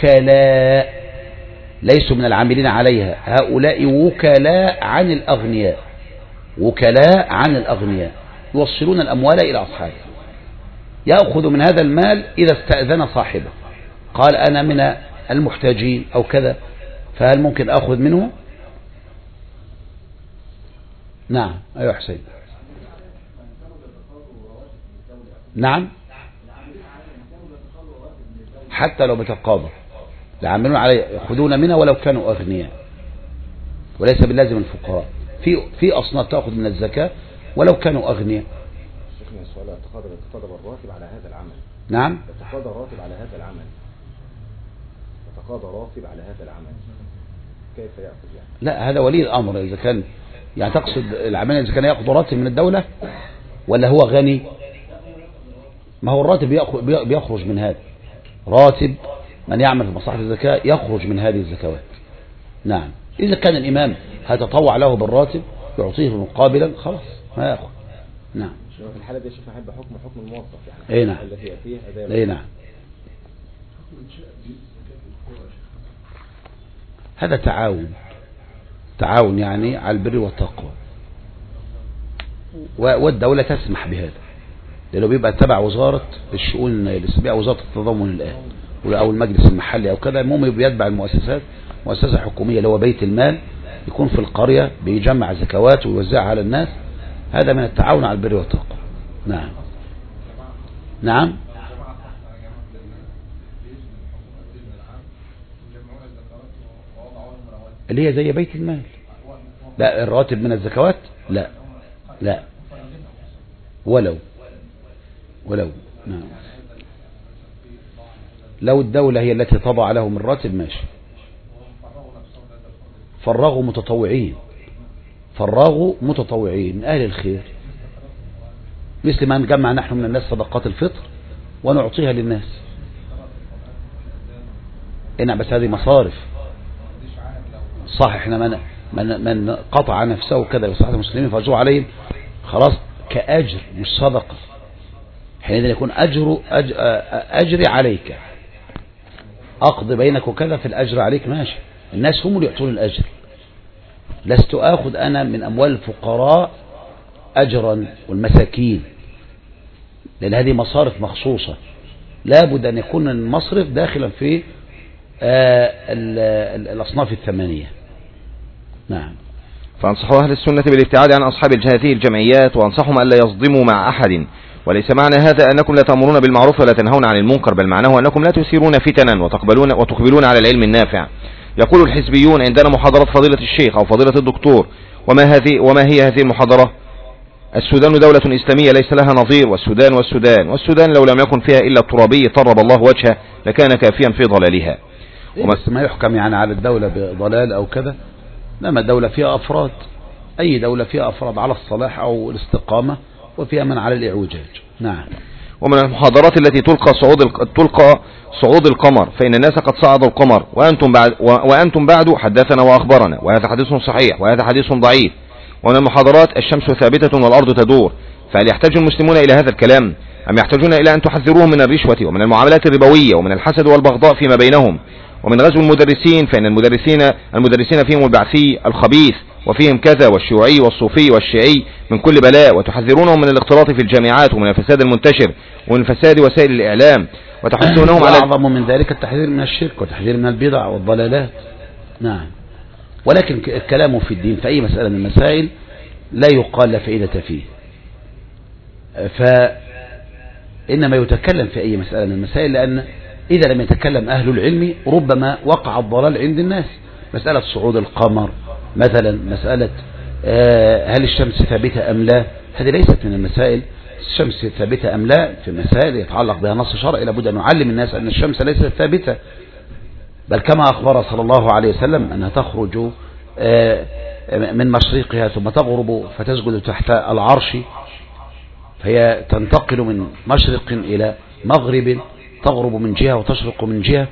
وكلاء ليسوا من العاملين عليها، هؤلاء وكلاء عن الأغنياء، وكلاء عن الأغنياء يوصلون الأموال إلى أصحابه. يأخذ من هذا المال إذا استأذن صاحبه قال أنا من المحتاجين أو كذا، فهل ممكن أخذ منه؟ نعم. أيها حسين. نعم، حتى لو بتقاضى العاملون عليه يأخذون منها ولو كانوا أغنياء، وليس باللازم الفقراء. في في أصناف تأخذ من الزكاة ولو كانوا أغنياء. شيخنا السؤال، يتقاضى يتقاضى الراتب على هذا العمل. نعم، يتقاضى الراتب على هذا العمل، يتقاضى راتب على هذا العمل، كيف يأخذ يعني؟ لا، هذا ولي الأمر. إذا كان يعني تقصد العمل إذا كان يأخذ راتب من الدولة ولا هو غني؟ ما هو الراتب بيخرج من هذا، راتب من يعمل في مصلحة الزكاة يخرج من هذه الزكوات. نعم، إذا كان الإمام هيتطوع له بالراتب يعطيه مقابلا خلاص ما يأخذ. نعم. في الحالة دي شوف أحب حكم حكم الموظف يعني. أي نعم. الذي يأتيه أداء. أي نعم. هذا تعاون، تعاون يعني على البر والتقوى، والدولة تسمح بهذا لأنه بيبقى تبع وزارة الشؤون الاجتماعية، وزارة التضامن الآن أو المجلس المحلي أو كذا. المهم بيتبع المؤسسات، مؤسسة حكومية اللي هو بيت المال يكون في القرية بيجمع زكوات ويوزعها على الناس. هذا من التعاون على البر والتقوى. نعم. نعم. اللي هي زي بيت المال. لا، الراتب من الزكوات لا لا ولو ولو نعم، لو الدولة هي التي تضع لهم الراتب ماشي. فرغوا متطوعين، فرغوا متطوعين من أهل الخير، مثل ما نجمع نحن من الناس صدقات الفطر ونعطيها للناس. إنها بس هذه مصارف صح. احنا من من من قطع نفسه كذا بصحة المسلمين فأجروا عليهم خلاص كأجر مش صدقة. حينئذ يكون أجر أجر أجري عليك، أقضي بينك وكذا في الأجر عليك ماشي. الناس هم اللي يعطون الأجر، لست آخذ أنا من أموال الفقراء أجرا والمساكين، لأن هذه مصارف مخصوصة لابد أن يكون المصرف داخلا في الأصناف الثمانية. نعم. فأنصحوا أهل السنة بالابتعاد عن أصحاب هذه الجمعيات، وأنصحهم ألا يصدموا مع أحد. وليس معنى هذا أنكم لا تأمرون بالمعروف ولا تنهون عن المنكر، بل معناه أنكم لا تثيرون فتنا وتقبلون وتقبلون على العلم النافع. يقول الحزبيون عندنا محاضرة فضيلة الشيخ أو فضيلة الدكتور، وما هذه وما هي هذه المحاضرة؟ السودان دولة إسلامية ليس لها نظير، والسودان والسودان والسودان لو لم يكن فيها إلا الترابي طرب الله وجهه لكان كافيا في ضلالها. بس ما يحكم يعني على الدولة بضلال أو كذا، لما الدولة فيها أفراد، أي دولة فيها أفراد على الصلاح أو الاستقامة، وفيها من على الإعوجاج. نعم. ومن المحاضرات التي تلقى صعود تلقى صعود القمر، فإن الناس قد صعدوا القمر وأنتم بعد وأنتم بعد حدثنا وأخبرنا، وهذا حديث صحيح وهذا حديث ضعيف. ومن المحاضرات الشمس ثابتة والأرض تدور، فهل يحتاج المسلمون إلى هذا الكلام أم يحتاجون إلى أن تحذروهم من الرشوة ومن المعاملات الربوية ومن الحسد والبغضاء فيما بينهم؟ ومن غزو المدرسين، فإن المدرسين المدرسين فيهم البعثي الخبيث وفيهم كذا، والشيوعي والصوفي والشيعي من كل بلاء، وتحذرونهم من الاختلاط في الجامعات ومن الفساد المنتشر ومن فساد وسائل الإعلام، وتحثونهم على أعظم من ذلك التحذير من الشرك والتحذير من البدع والضلالات. نعم. ولكن الكلام في الدين في أي مسألة من المسائل لا يقال لا فائدة فيه، فإنما يتكلم في أي مسألة من المسائل، لأن إذا لم يتكلم أهل العلم ربما وقع الضلال عند الناس. مسألة صعود القمر مثلا، مسألة هل الشمس ثابتة أم لا، هذه ليست من المسائل. الشمس ثابتة أم لا في مسائل يتعلق بها نص شرعي، لابد أن نعلم الناس أن الشمس ليست ثابتة، بل كما أخبر صلى الله عليه وسلم أنها تخرج من مشرقها ثم تغرب فتسجد تحت العرش، فهي تنتقل من مشرق إلى مغرب، تغرب من جهة وتشرق من جهة.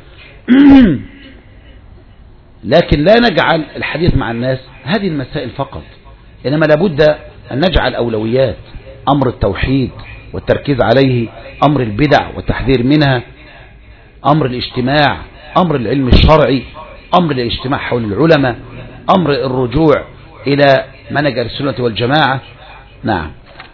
لكن لا نجعل الحديث مع الناس هذه المسائل فقط، إنما لابد أن نجعل أولويات، أمر التوحيد والتركيز عليه، أمر البدع والتحذير منها، أمر الاجتماع، أمر العلم الشرعي، أمر الاجتماع حول العلماء، أمر الرجوع إلى منهج السنة والجماعة. نعم.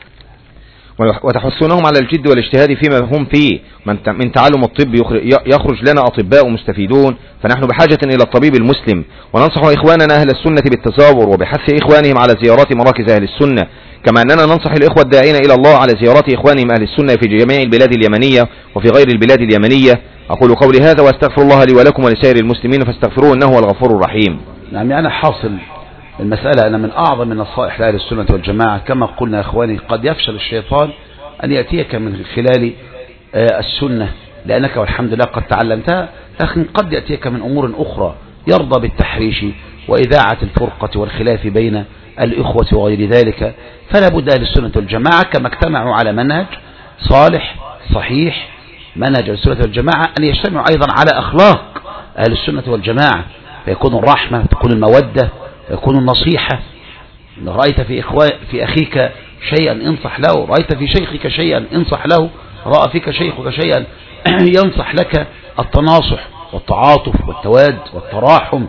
وتحثونهم على الجد والاجتهاد فيما هم فيه من تعلم الطب، يخرج لنا أطباء مستفيدون، فنحن بحاجة إلى الطبيب المسلم. وننصح إخواننا أهل السنة بالتزاور وبحث إخوانهم على زيارات مراكز أهل السنة، كما أننا ننصح الإخوة الداعين إلى الله على زيارات إخوانهم أهل السنة في جميع البلاد اليمنية وفي غير البلاد اليمنية. أقول قولي هذا وأستغفر الله لي ولكم ولسائر المسلمين فاستغفروه إنه هو الغفور الرحيم. نعم. يعني حاصل المسألة أن من أعظم النصائح لأهل السنة والجماعة كما قلنا يا إخواني، قد يفشل الشيطان أن يأتيك من خلال السنة لأنك والحمد لله قد تعلمتها، لكن قد يأتيك من أمور أخرى يرضى بالتحريش وإذاعة الفرقة والخلاف بين الإخوة وغير ذلك. فلا بد أهل السنة والجماعة كما اجتمعوا على منهج صالح صحيح منهج السنة والجماعة أن يجتمعوا أيضا على أخلاق أهل السنة والجماعة، فيكون الرحمة، تكون المودة، يكون النصيحة. رأيت في إخوان في أخيك شيئا انصح له، رأيت في شيخك شيئا انصح له، رأى فيك شيخك شيئا ينصح لك، التناصح والتعاطف والتواد والتراحم.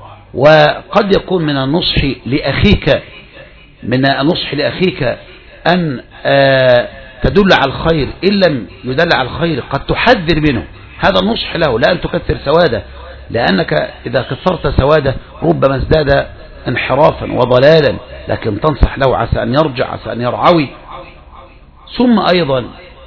وقد يكون من النصح لأخيك من النصح لأخيك أن تدل على الخير، إن لم يدل على الخير قد تحذر منه، هذا النصح له، لا أن تكثر سواده، لأنك إذا كثرت سواده ربما ازداد انحرافا وضلالا، لكن تنصح له عسى أن يرجع، عسى أن يرعوي. ثم أيضا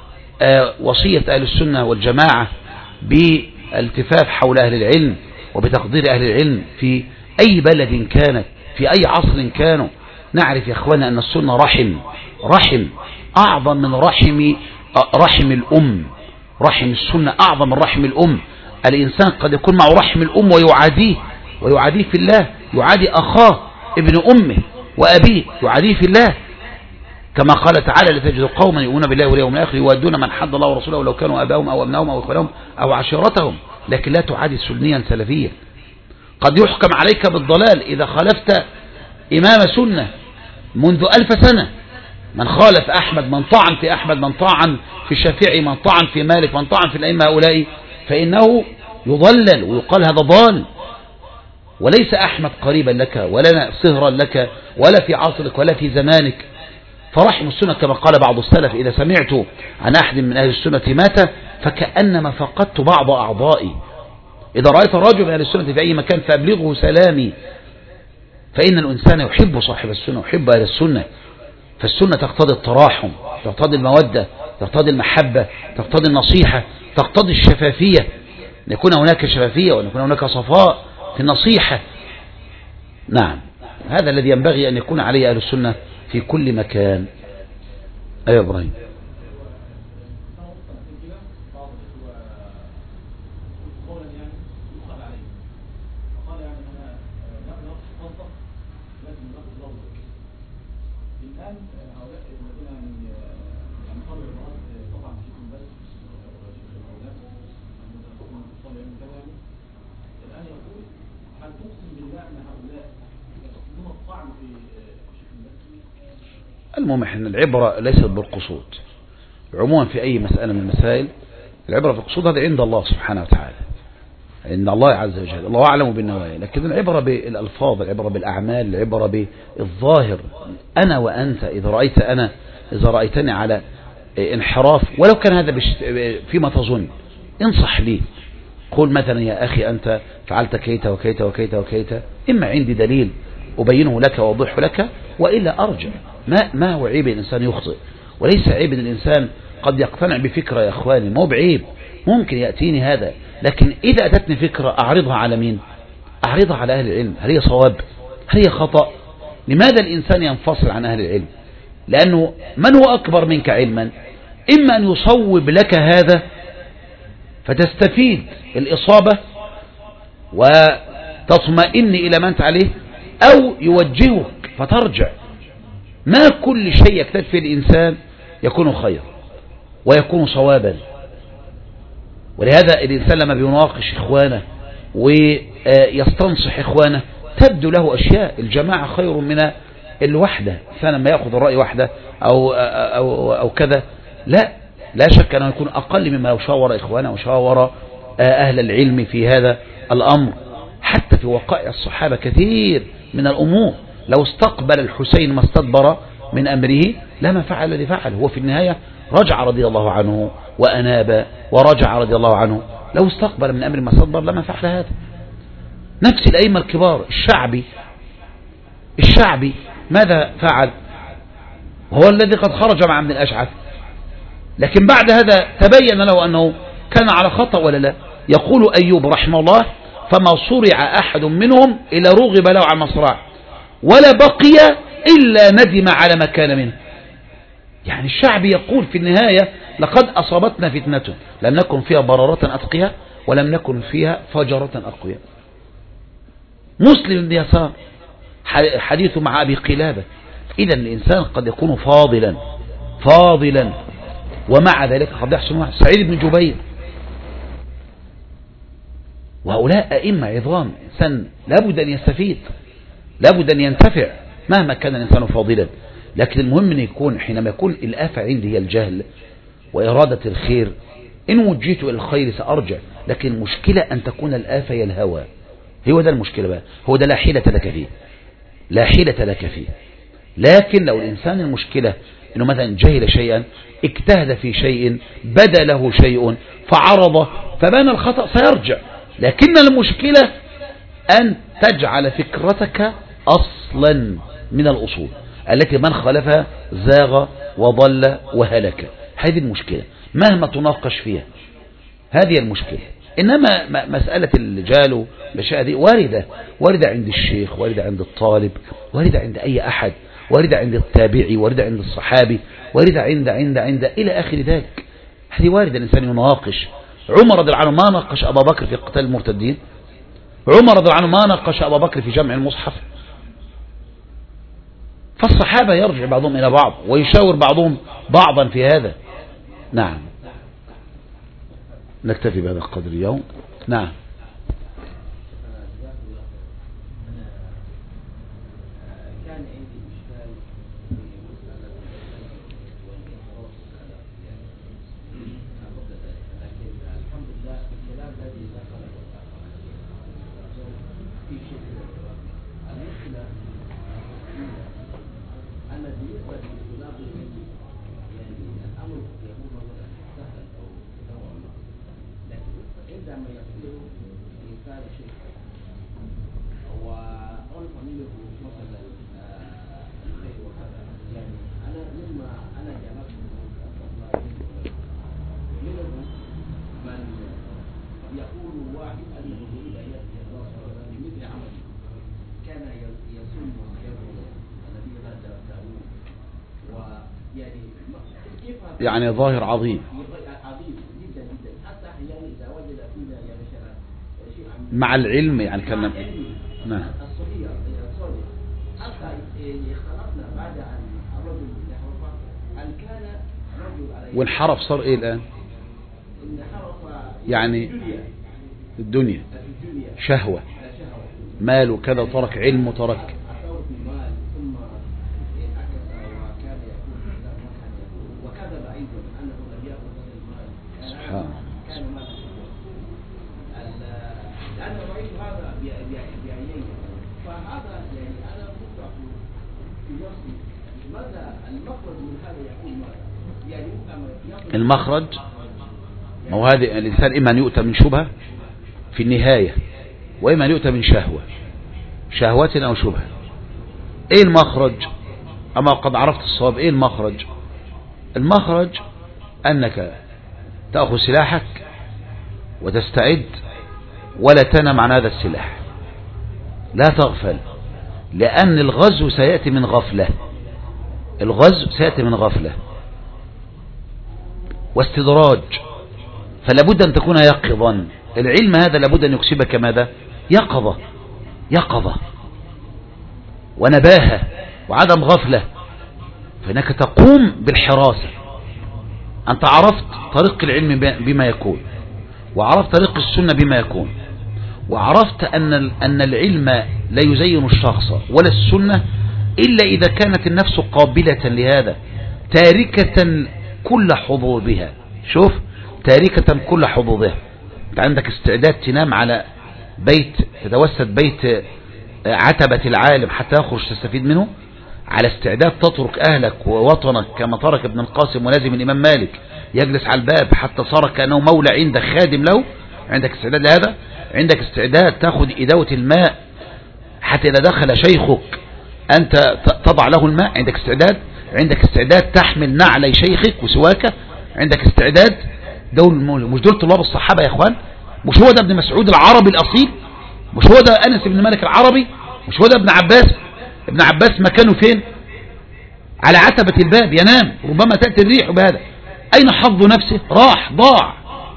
وصية أهل السنة والجماعة بالالتفاف حول أهل العلم وبتقدير أهل العلم في أي بلد كانت، في أي عصر كانوا. نعرف يا أخوانا أن السنة رحم رحم أعظم من رحم رحم الأم، رحم السنة أعظم من رحم الأم. الإنسان قد يكون معه رحم الأم ويعاديه ويعاديه في الله، يعادي أخاه ابن أمه وأبيه يعاديه في الله، كما قال تعالى لتجد قوما يؤمنون بالله واليوم الآخر يودون من حد الله ورسوله لو كانوا أباهم أو أبناهم أو إخوانهم أو عشيرتهم، لكن لا تعادي سنيا سلفيا. قد يحكم عليك بالضلال إذا خالفت إمام سنة منذ ألف سنة، من خالف أحمد، من طعن في أحمد، من طعن في الشافعي، من طعن في مالك، من طعن في الأئمة هؤلاء، فإنه يضلل ويقال هذا ضال. وليس أحمد قريبا لك ولا صهرا لك ولا في عصرك ولا في زمانك. فرحم السنة كما قال بعض السلف: إذا سمعت عن أحد من أهل السنة مات فكأنما فقدت بعض أعضائي. إذا رأيت رجل من أهل السنة في أي مكان فأبلغه سلامي، فإن الإنسان يحب صاحب السنة ويحب أهل السنة. فالسنة تقتضي التراحم، تقتضي المودة، تقتضي المحبة، تقتضي النصيحة، تقتضي الشفافية، أن يكون هناك شفافية وأن يكون هناك صفاء في النصيحة. نعم، هذا الذي ينبغي أن يكون عليه أهل السنة في كل مكان. أيها إبراهيم. المهم ان العبرة ليست بالقصود عموما في اي مسألة من المسائل، العبرة في القصود هذا عند الله سبحانه وتعالى، عند الله عز وجل، الله اعلم بالنوايا. لكن العبرة بالالفاظ، العبرة بالاعمال، العبرة بالظاهر. انا وانت اذا رأيت انا اذا رأيتني على انحراف ولو كان هذا فيما تظن، انصح لي، قل مثلا يا اخي انت فعلت كيت وكيت وكيت وكيت، اما عندي دليل أبينه لك وأوضحه لك، وإلا أرجع. ما ما هو عيب الإنسان يخطئ، وليس عيب الإنسان قد يقتنع بفكرة يا أخواني، ما هو بعيب، ممكن يأتيني هذا. لكن إذا أتتني فكرة أعرضها على مين؟ أعرضها على أهل العلم، هل هي صواب؟ هل هي خطأ؟ لماذا الإنسان ينفصل عن أهل العلم؟ لأنه من هو أكبر منك علما؟ إما أن يصوب لك هذا فتستفيد الإصابة وتطمئن إلى ما أنت عليه، أو يوجهك فترجع. ما كل شيء يكتفي فيه الإنسان يكون خير ويكون صوابا. ولهذا الإنسان لما بيناقش إخوانه ويستنصح إخوانه تبدو له أشياء. الجماعة خير من الوحدة. الإنسان لما يأخذ الرأي وحده أو, أو, أو كذا، لا لا شك أنه يكون أقل مما لو شاور إخوانه وشاور أهل العلم في هذا الأمر. حتى في وقائع الصحابة كثير من الأمور لو استقبل الحسين ما استدبر من أمره لما فعل الذي فعل. هو في النهاية رجع رضي الله عنه وأناب ورجع رضي الله عنه. لو استقبل من أمر ما استدبر لما فعل هذا. نفس الأئمة الكبار. الشعبي الشعبي ماذا فعل؟ هو الذي قد خرج مع ابن الأشعث، لكن بعد هذا تبين له أنه كان على خطأ ولا لا. يقول أيوب رحمه الله: فما صرع أحد منهم إلى رغب له عن مصرع ولا بقي إلا ندم على ما كان منه. يعني الشعب يقول في النهاية: لقد أصابتنا فتنة لم نكن فيها بررة أتقياء ولم نكن فيها فجرة أقوياء. مسلم بن يسار حديث مع أبي قلابة. إذا الإنسان قد يكون فاضلا فاضلا ومع ذلك قد يحسن واحد. سعيد بن جبير وهؤلاء أئمة عظام. إنسان لابد أن يستفيد، لابد أن ينتفع مهما كان الإنسان فاضلا. لكن المهم أن يكون حينما يكون الآفة عندي هي الجهل وإرادة الخير، إن وجهت إلى الخير سأرجع. لكن المشكلة أن تكون الآفة هي الهوى. هو ده المشكلة بقى، هو ده لا حيلة لك فيه، لا حيلة لك فيه. لكن لو الإنسان المشكلة أنه مثلا جهل شيئا، اجتهد في شيء، بدا له شيء فعرضه فبان الخطأ سيرجع. لكن المشكلة أن تجعل فكرتك أصلا من الأصول التي من خالفها زاغ وضل وهلك. هذه المشكلة مهما تناقش فيها، هذه المشكلة. إنما مسألة الجهل والأشياء دي واردة، واردة عند الشيخ، واردة عند الطالب، واردة عند أي أحد، واردة عند التابعي، واردة عند الصحابي، واردة عند عند عند إلى آخر ذلك. هذه واردة. الإنسان يناقش. عمر رضي الله عنه ما ناقش أبا بكر في قتال المرتدين. عمر رضي الله عنه ما ناقش أبا بكر في جمع المصحف. فالصحابة يرجع بعضهم إلى بعض ويشاور بعضهم بعضا في هذا. نعم، نكتفي بهذا القدر اليوم. نعم. عندما يصير يعني كيف هذا؟ يعني ظاهر عظيم عظيم جدا جدا، حتى احيانا اذا وجد فينا يعني مثلا شيء عن مع العلم يعني كان نعم نعم الصغير الصغير حتى اختلفنا بعد ان الرجل يحرف هل كان رجل عليه وانحرف صار ايه الان؟ انحرف يعني الدنيا الدنيا في الدنيا شهوة شهوة مال وكذا ترك علم وترك أثارت المال ثم أكل وكان يقول لا ما كان يقول وكذب أيضا أنه لم يأخذ هذا المال سبحان الله. كان مال لأن رأيت هذا بعيني فهذا يعني أنا مطلق في نفسي ماذا المخرج من هذا يكون ماذا يعني المخرج ما هو هذه الإنسان إما أن يؤتى من شبهة في النهاية وإما أن يؤتى من شهوة شهوة أو شبهة. إيه المخرج؟ أما قد عرفت الصواب. إيه المخرج؟ المخرج أنك تأخذ سلاحك وتستعد ولا تنام عن هذا السلاح، لا تغفل، لأن الغزو سيأتي من غفلة، الغزو سيأتي من غفلة واستدراج، فلا بد أن تكون يقظا. العلم هذا لابد أن يكسبك ماذا؟ يقظة، يقظة ونباهة وعدم غفلة، فإنك تقوم بالحراسة. أنت عرفت طريق العلم بما يكون، وعرفت طريق السنة بما يكون، وعرفت أن أن العلم لا يزين الشخص ولا السنة إلا إذا كانت النفس قابلة لهذا تاركة كل حظوظها. شوف، تاركة كل حظوظها. أنت عندك استعداد تنام على بيت، تتوسد بيت عتبة العالم حتى يخرج تستفيد منه، على استعداد تترك أهلك ووطنك كما ترك ابن القاسم ولازم الإمام مالك يجلس على الباب حتى صار كأنه مولى عندك خادم له. عندك استعداد لهذا؟ عندك استعداد تأخذ إداوة الماء حتى إذا دخل شيخك أنت تضع له الماء؟ عندك استعداد؟ عندك استعداد تحمل نعلي شيخك وسواكه؟ عندك استعداد؟ دول مش دول طلاب الصحابة يا إخوان؟ مش هو ده ابن مسعود العربي الأصيل؟ مش هو ده أنس بن مالك العربي؟ مش هو ده ابن عباس؟ ابن عباس مكانه فين؟ على عتبة الباب ينام، ربما تأتي الريح بهذا. أين حظ نفسه؟ راح، ضاع.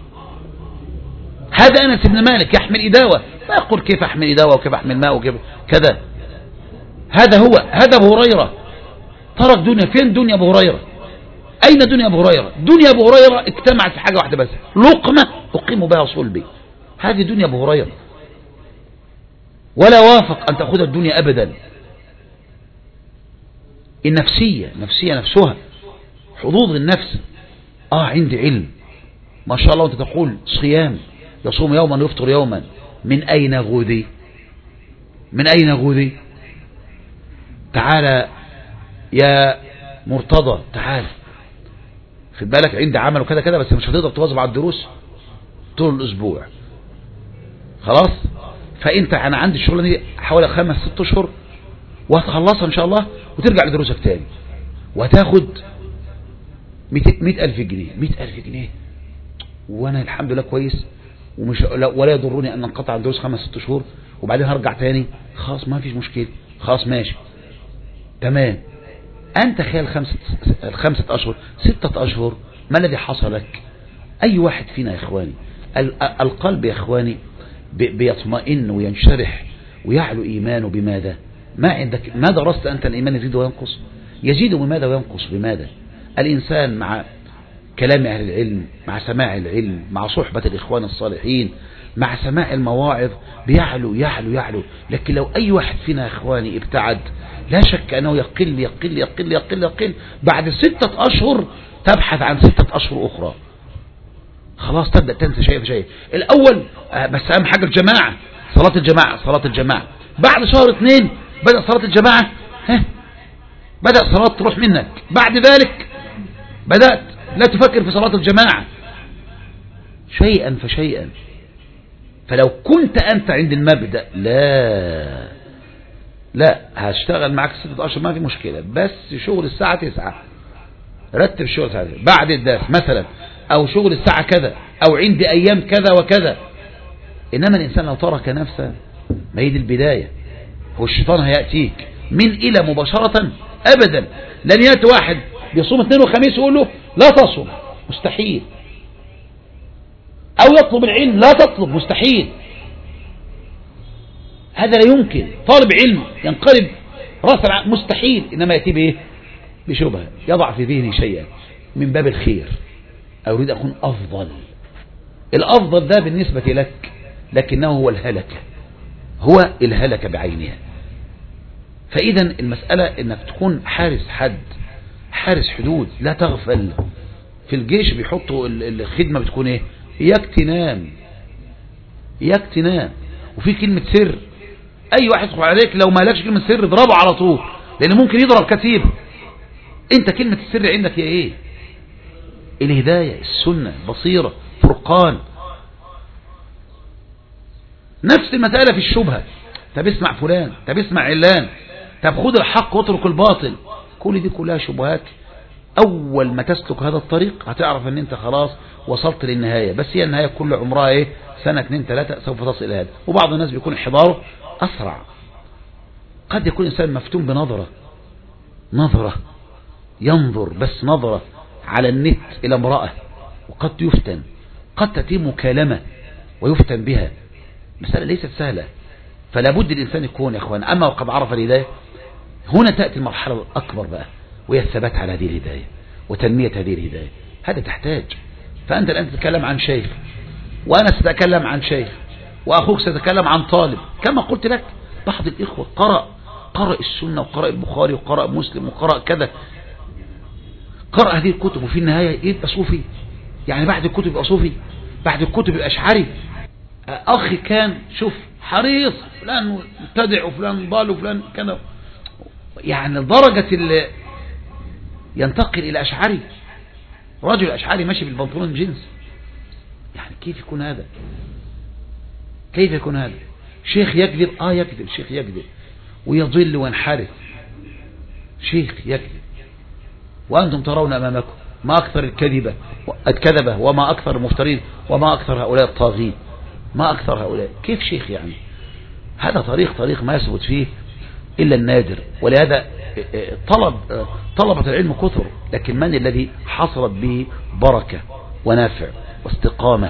هذا أنس بن مالك يحمل إداوة، ما يقول كيف أحمل إداوة وكيف أحمل ماء وكيف كذا. هذا هو، هذا أبو هريرة ترك دنيا. فين دنيا أبو هريرة؟ أين دنيا أبو هريرة؟ دنيا أبو هريرة اجتمعت في حاجة واحدة بس، لقمة أقيم بها صلبي. هذه دنيا أبو هريرة، ولا وافق أن تأخذ الدنيا أبدا. النفسية، نفسية نفسها، حظوظ النفس. آه عندي علم ما شاء الله، أنت تقول صيام، يصوم يوما ويفطر يوما. من أين غذي؟ من أين غذي؟ تعال يا مرتضى، تعال خد بالك، عندي عمل وكذا كذا، بس مش هتقدر تواظب على الدروس طول الأسبوع، خلاص؟ فأنت أنا عندي الشغلة دي حوالي خمس ست أشهر وهتخلصها إن شاء الله وترجع لدروسك تاني، وهتاخد مئة ألف جنيه. مئة ألف جنيه وأنا الحمد لله كويس، ومش ولا يضرني أن انقطع عن دروس خمس ست شهور وبعدين هرجع تاني، خلاص ما فيش مشكلة، خلاص ماشي تمام. أنت خلال خمسة الخمسة أشهر ستة أشهر ما الذي حصل لك؟ أي واحد فينا يا إخواني القلب يا إخواني بيطمئن وينشرح ويعلو إيمانه بماذا؟ ما عندك، ما درست أنت الإيمان يزيد وينقص؟ يزيد بماذا وينقص بماذا؟ الإنسان مع كلام أهل العلم، مع سماع العلم، مع صحبة الإخوان الصالحين، مع سماع المواعظ بيعلو يعلو يعلو. لكن لو أي واحد فينا يا إخواني ابتعد، لا شك أنه يقل يقل يقل يقل يقل. بعد ستة أشهر تبحث عن ستة أشهر أخرى، خلاص تبدأ تنسى شيء فشيء. الأول بس أهم حاجة الجماعة، صلاة الجماعة صلاة الجماعة. بعد شهر اثنين بدأ صلاة الجماعة ها بدأ صلاة تروح منك. بعد ذلك بدأت لا تفكر في صلاة الجماعة، شيئا فشيئا. فلو كنت أنت عند المبدأ لا لا هشتغل معك ستة أشهر ما في مشكلة، بس شغل الساعة تسعة، رتب شغل الساعة بعد الدرس مثلا، أو شغل الساعة كذا، أو عندي أيام كذا وكذا. إنما الإنسان لو ترك نفسه، ما هي دي البداية، هو الشيطان هيأتيك من إلى مباشرة أبدا. لن يأتي واحد بيصوم اثنين وخميس يقول له لا تصوم، مستحيل. أو يطلب العلم، لا تطلب، مستحيل. هذا لا يمكن. طالب علم ينقلب رأسا، مستحيل. إنما يأتي بإيه؟ بشبهة، يضع في ذهني شيئا من باب الخير، أريد أكون أفضل. الأفضل ده بالنسبة لك، لكنه هو الهلكة، هو الهلكة بعينها. فإذا المسألة إنك تكون حارس حد، حارس حدود، لا تغفل. في الجيش بيحطوا الخدمة بتكون إيه؟ إياك تنام، إياك تنام. وفي كلمة سر، أي واحد يدخل عليك لو ما لكش كلمة سر اضربه على طول، لأن ممكن يضرب كتيب. أنت كلمة السر عندك هي إيه؟ الهداية، السنة، بصيرة، فرقان. نفس المسألة في الشبهة. طب اسمع فلان، طب اسمع علان، طب خد الحق واترك الباطل. كل دي كلها شبهات. أول ما تسلك هذا الطريق هتعرف أن أنت خلاص وصلت للنهاية. بس هي النهاية كل عمرها إيه؟ سنة اثنين ثلاثة سوف تصل إلى هذا. وبعض الناس بيكون حضاره أسرع. قد يكون إنسان مفتون بنظرة، نظرة ينظر بس نظرة على النت إلى امرأة، وقد يفتن، قد تتم مكالمة ويفتن بها. مسألة ليست سهلة. فلا بد الإنسان يكون يا أخوان. أما وقد عرف الهداية، هنا تأتي المرحلة الأكبر بقى، وهي الثبات على هذه الهداية وتنمية هذه الهداية. هذا تحتاج. فأنت الآن تتكلم عن شيخ، وأنا سأتكلم عن شيخ، وأخوك سيتكلم عن طالب. كما قلت لك بعض الإخوة قرأ قرأ السنة وقرأ البخاري وقرأ مسلم وقرأ كذا، قرأ هذه الكتب، وفي النهاية يبقى صوفي. يعني بعد الكتب يبقى صوفي، بعد الكتب يبقى أشعري. أخي كان شوف حريص، فلان مبتدع وفلان ضال وفلان كذا، يعني لدرجة اللي ينتقل إلى أشعري. رجل أشعري ماشي بالبنطلون جينز. يعني كيف يكون هذا؟ كيف يكون هذا؟ شيخ يكذب، آه يكذب، شيخ يكذب ويضل وينحرف، شيخ يكذب. وأنتم ترون أمامكم ما أكثر الكذبة الكذبة، وما أكثر المفترين، وما أكثر هؤلاء الطاغين، ما أكثر هؤلاء. كيف شيخ يعني؟ هذا طريق طريق ما يثبت فيه إلا النادر. ولهذا طلب طلبة العلم كثر، لكن من الذي حصلت به بركة ونافع واستقامة؟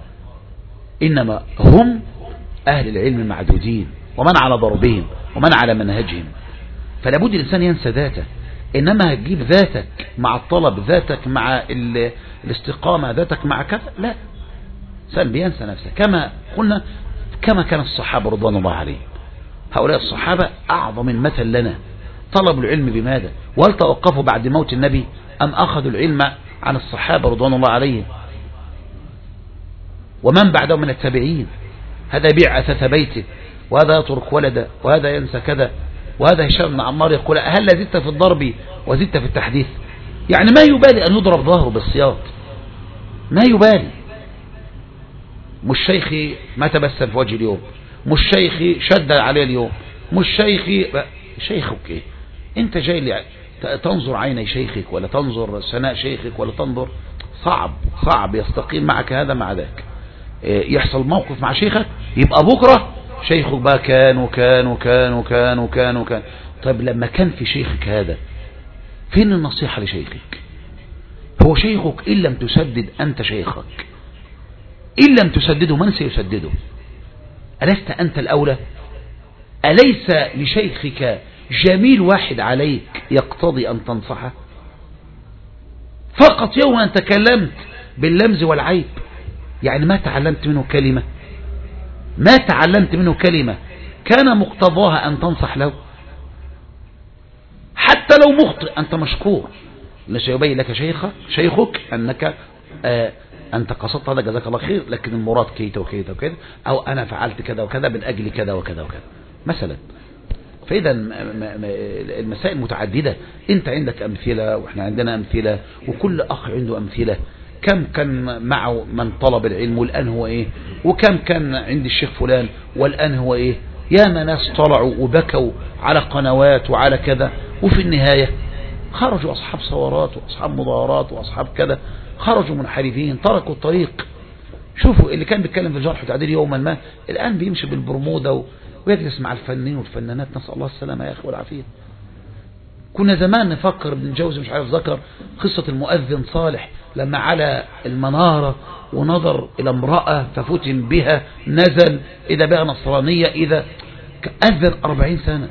إنما هم أهل العلم المعدودين، ومن على ضربهم ومن على منهجهم. فلا بد الإنسان ينسى ذاته. إنما هتجيب ذاتك مع الطلب، ذاتك مع الاستقامة، ذاتك مع كذا، لا. إنسان بينسى نفسه. كما قلنا، كما كان الصحابة رضوان الله عليهم. هؤلاء الصحابة أعظم المثل لنا. طلبوا العلم بماذا؟ وهل توقفوا بعد موت النبي أم أخذوا العلم عن الصحابة رضوان الله عليهم ومن بعدهم من التابعين؟ هذا يبيع أثاث بيته، وهذا يترك ولده، وهذا ينسى كذا، وهذا هشام بن عمار يقول هل زدت في الضرب وزدت في التحديث؟ يعني ما يبالي أن يضرب ظهره بالسياط، ما يبالي. مش شيخي ما تبسم في وجه اليوم، مش شيخي شد عليه اليوم، مش شيخي. شيخك ايه؟ انت جاي لي تنظر عيني شيخك، ولا تنظر سناء شيخك، ولا تنظر. صعب صعب يستقيم معك هذا مع ذاك. يحصل موقف مع شيخك يبقى بكرة شيخك بقى كان وكان وكان وكان وكان وكان. طيب لما كان في شيخك هذا، فين النصيحة لشيخك؟ هو شيخك إن لم تسدد أنت شيخك، إن لم تسدده من سيسدده؟ ألست أنت الأولى؟ أليس لشيخك جميل واحد عليك يقتضي أن تنصحه؟ فقط يوم أن تكلمت باللمز والعيب، يعني ما تعلمت منه كلمة، ما تعلمت منه كلمة كان مقتضاها أن تنصح له. حتى لو مخطئ أنت مشكور، سيبين لك شيخك شيخك أنك آه أنت قصدت هذا جزاك الله خير، لكن المراد كيت وكيت وكذا، أو أنا فعلت كذا وكذا من أجل كذا وكذا وكذا مثلا. فإذا المسائل متعددة. أنت عندك أمثلة وإحنا عندنا أمثلة، وكل أخ عنده أمثلة. كم كان معه من طلب العلم والآن هو إيه، وكم كان عند الشيخ فلان والآن هو إيه. ياما ناس طلعوا وبكوا على قنوات وعلى كذا، وفي النهاية خرجوا أصحاب ثورات وأصحاب مظاهرات وأصحاب كذا، خرجوا منحرفين، تركوا الطريق. شوفوا اللي كان بيتكلم في الجرح والتعديل يوما ما، الآن بيمشي بالبرمودا ويجلس مع الفنانين والفنانات، نسأل الله السلامة يا أخي والعافية. كنا زمان نفكر ابن جوزي مش عارف ذكر قصة المؤذن صالح لما على المنارة ونظر إلى امرأة ففتن بها نزل إذا بقى نصرانية إذا أذن أربعين سنة.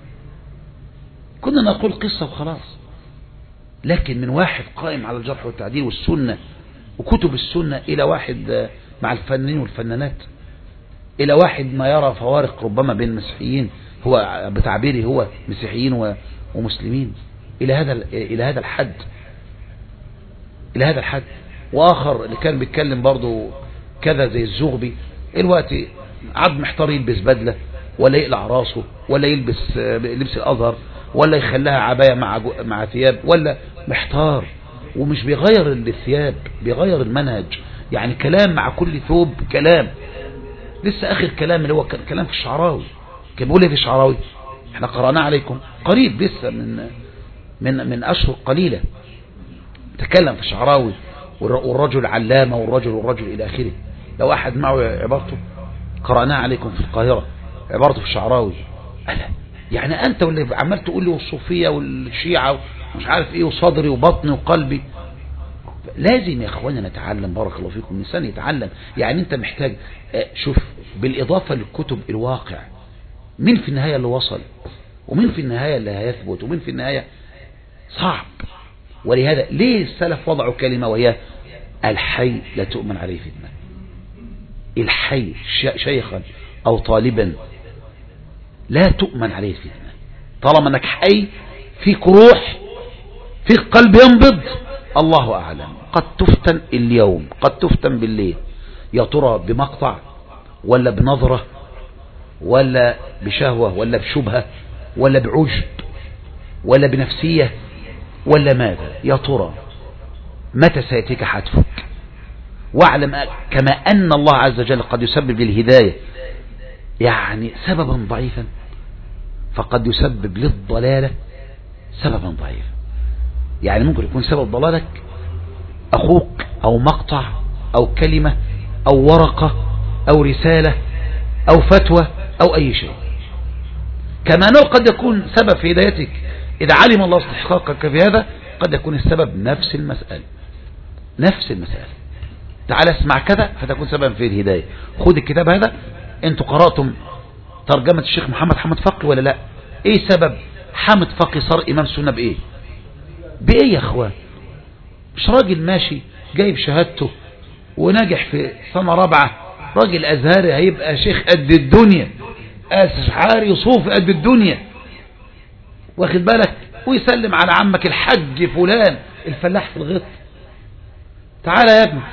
كنا نقول قصة وخلاص. لكن من واحد قائم على الجرح والتعديل والسنة وكتب السنة إلى واحد مع الفنانين والفنانات، إلى واحد ما يرى فوارق ربما بين المسيحيين هو بتعبيره هو مسيحيين ومسلمين، إلى هذا إلى هذا الحد إلى هذا الحد. وآخر اللي كان بيتكلم برضو كذا زي الزغبي الوقت عبد محتار يلبس بدلة ولا يقلع راسه ولا يلبس لبس الأزهر ولا يخليها عباية مع مع ثياب ولا محتار، ومش بيغير الثياب بيغير المنهج. يعني كلام مع كل ثوب كلام. لسه آخر كلام اللي هو كلام في الشعراوي كان بيقول ايه في الشعراوي؟ احنا قرأناه عليكم قريب لسه من من من أشهر قليلة. تكلم في الشعراوي والرجل علامة والرجل والرجل إلى آخره. لو أحد معه عبارته قرأناه عليكم في القاهرة عبارته في الشعراوي. ألا يعني أنت واللي عمال تقول لي والصوفية والشيعة ومش عارف إيه وصدري وبطني وقلبي. لازم يا أخوانا نتعلم. بارك الله فيكم. الإنسان يتعلم. يعني أنت محتاج شوف بالإضافة للكتب الواقع مين في النهاية اللي وصل ومين في النهاية اللي هيثبت ومين في النهاية صعب. ولهذا ليه السلف وضعوا كلمة وهي الحي لا تؤمن عليه فتنة. الحي شيخا أو طالبا لا تؤمن عليه فتنة. طالما أنك حي فيك روح فيك قلب ينبض الله أعلم قد تفتن اليوم قد تفتن بالليل. يا ترى بمقطع ولا بنظرة ولا بشهوة ولا بشبهة ولا بعجب ولا بنفسية ولا ماذا؟ يا ترى متى سيأتيك حتفك؟ واعلم كما أن الله عز وجل قد يسبب للهداية يعني سببا ضعيفا فقد يسبب للضلالة سببا ضعيفا. يعني ممكن يكون سبب ضلالك أخوك أو مقطع أو كلمة أو ورقة أو رسالة أو فتوى أو أي شيء. كما أنه قد يكون سبب في هدايتك إذا علم الله استحقاقك في هذا قد يكون السبب نفس المسألة نفس المسألة. تعال اسمع كذا فتكون سببا في الهداية. خذ الكتاب هذا. انتوا قرأتم ترجمة الشيخ محمد حامد فقي ولا لا؟ ايه سبب حامد فقي صار امام سنة بايه بايه يا اخوان؟ مش راجل ماشي جايب شهادته وناجح في سنة رابعة راجل ازهري هيبقى شيخ قد الدنيا اشعاري صوفي قد الدنيا واخد بالك ويسلم على عمك الحج فلان الفلاح في الغط. تعالى يا ابني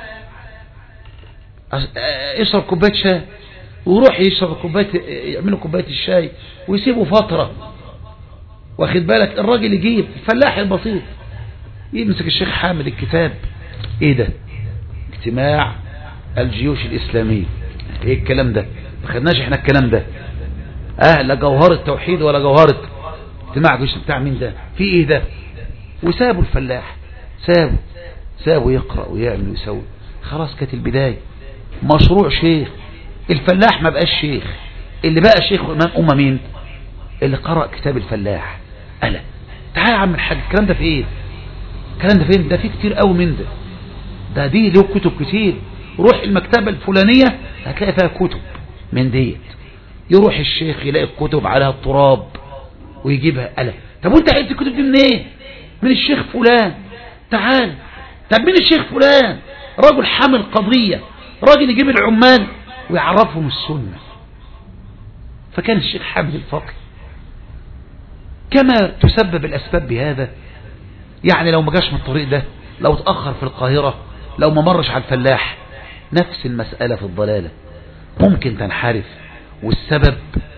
اشرب كوبايه شاي ويروح يشرب كوبايه يعملوا كوبايه الشاي ويسيبوا فتره واخد بالك. الراجل يجيب الفلاح البسيط يمسك الشيخ حامد الكتاب ايه ده؟ اجتماع الجيوش الاسلاميه. ايه الكلام ده؟ ما خدناش احنا الكلام ده. اه لا جوهرة التوحيد ولا جوهرة اجتماع الجيوش بتاع مين ده؟ في ايه ده؟ وسابوا الفلاح سابوا سابوا يقرأ ويعمل ويسوي. خلاص كانت البداية. مشروع شيخ. الفلاح ما بقاش شيخ. اللي بقى شيخ امام امه مين؟ اللي قرأ كتاب الفلاح. ألا تعال يا عم الحاج الكلام ده في ايه؟ الكلام ده فين؟ ده في كتير قوي من ده. ده دي له كتب كتير. روح المكتبة الفلانية هتلاقي فيها كتب من ديت. يروح الشيخ يلاقي الكتب عليها التراب ويجيبها. ألا طب وانت عرفت الكتب دي من ايه؟ من الشيخ فلان. تعال طب مين الشيخ فلان؟ رجل حامل قضية راجل يجيب العمال ويعرفهم السنة. فكان الشيخ حامد الفقي كما تسبب الأسباب بهذا. يعني لو ما جاش من الطريق ده لو تأخر في القاهرة لو ما مرش على الفلاح نفس المسألة في الضلالة ممكن تنحرف. والسبب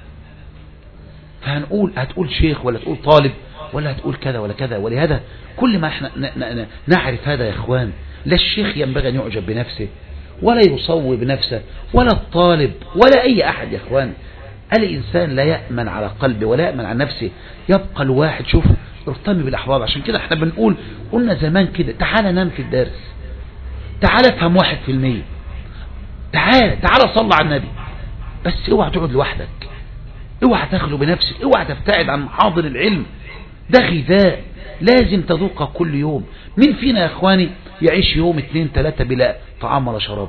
فهنقول هتقول شيخ ولا تقول طالب ولا هتقول كذا ولا كذا. ولهذا كل ما احنا نعرف هذا يا اخوان لا الشيخ ينبغي ان يعجب بنفسه ولا يصوب بنفسه ولا الطالب ولا اي احد يا اخوان. الانسان لا يأمن على قلبه ولا يأمن على نفسه. يبقى الواحد شوف يرتمي بالاحباط. عشان كده احنا بنقول قلنا زمان كده تعالى نام في الدرس تعالى افهم واحد في المية تعالى تعالى صلى على النبي بس اوعى تقعد لوحدك اوعى تخلو بنفسك اوعى تبتعد عن محاضر العلم ده غذاء لازم تذوقه كل يوم. مين فينا يا اخواني يعيش يوم اتنين تلاتة بلا طعام ولا شراب؟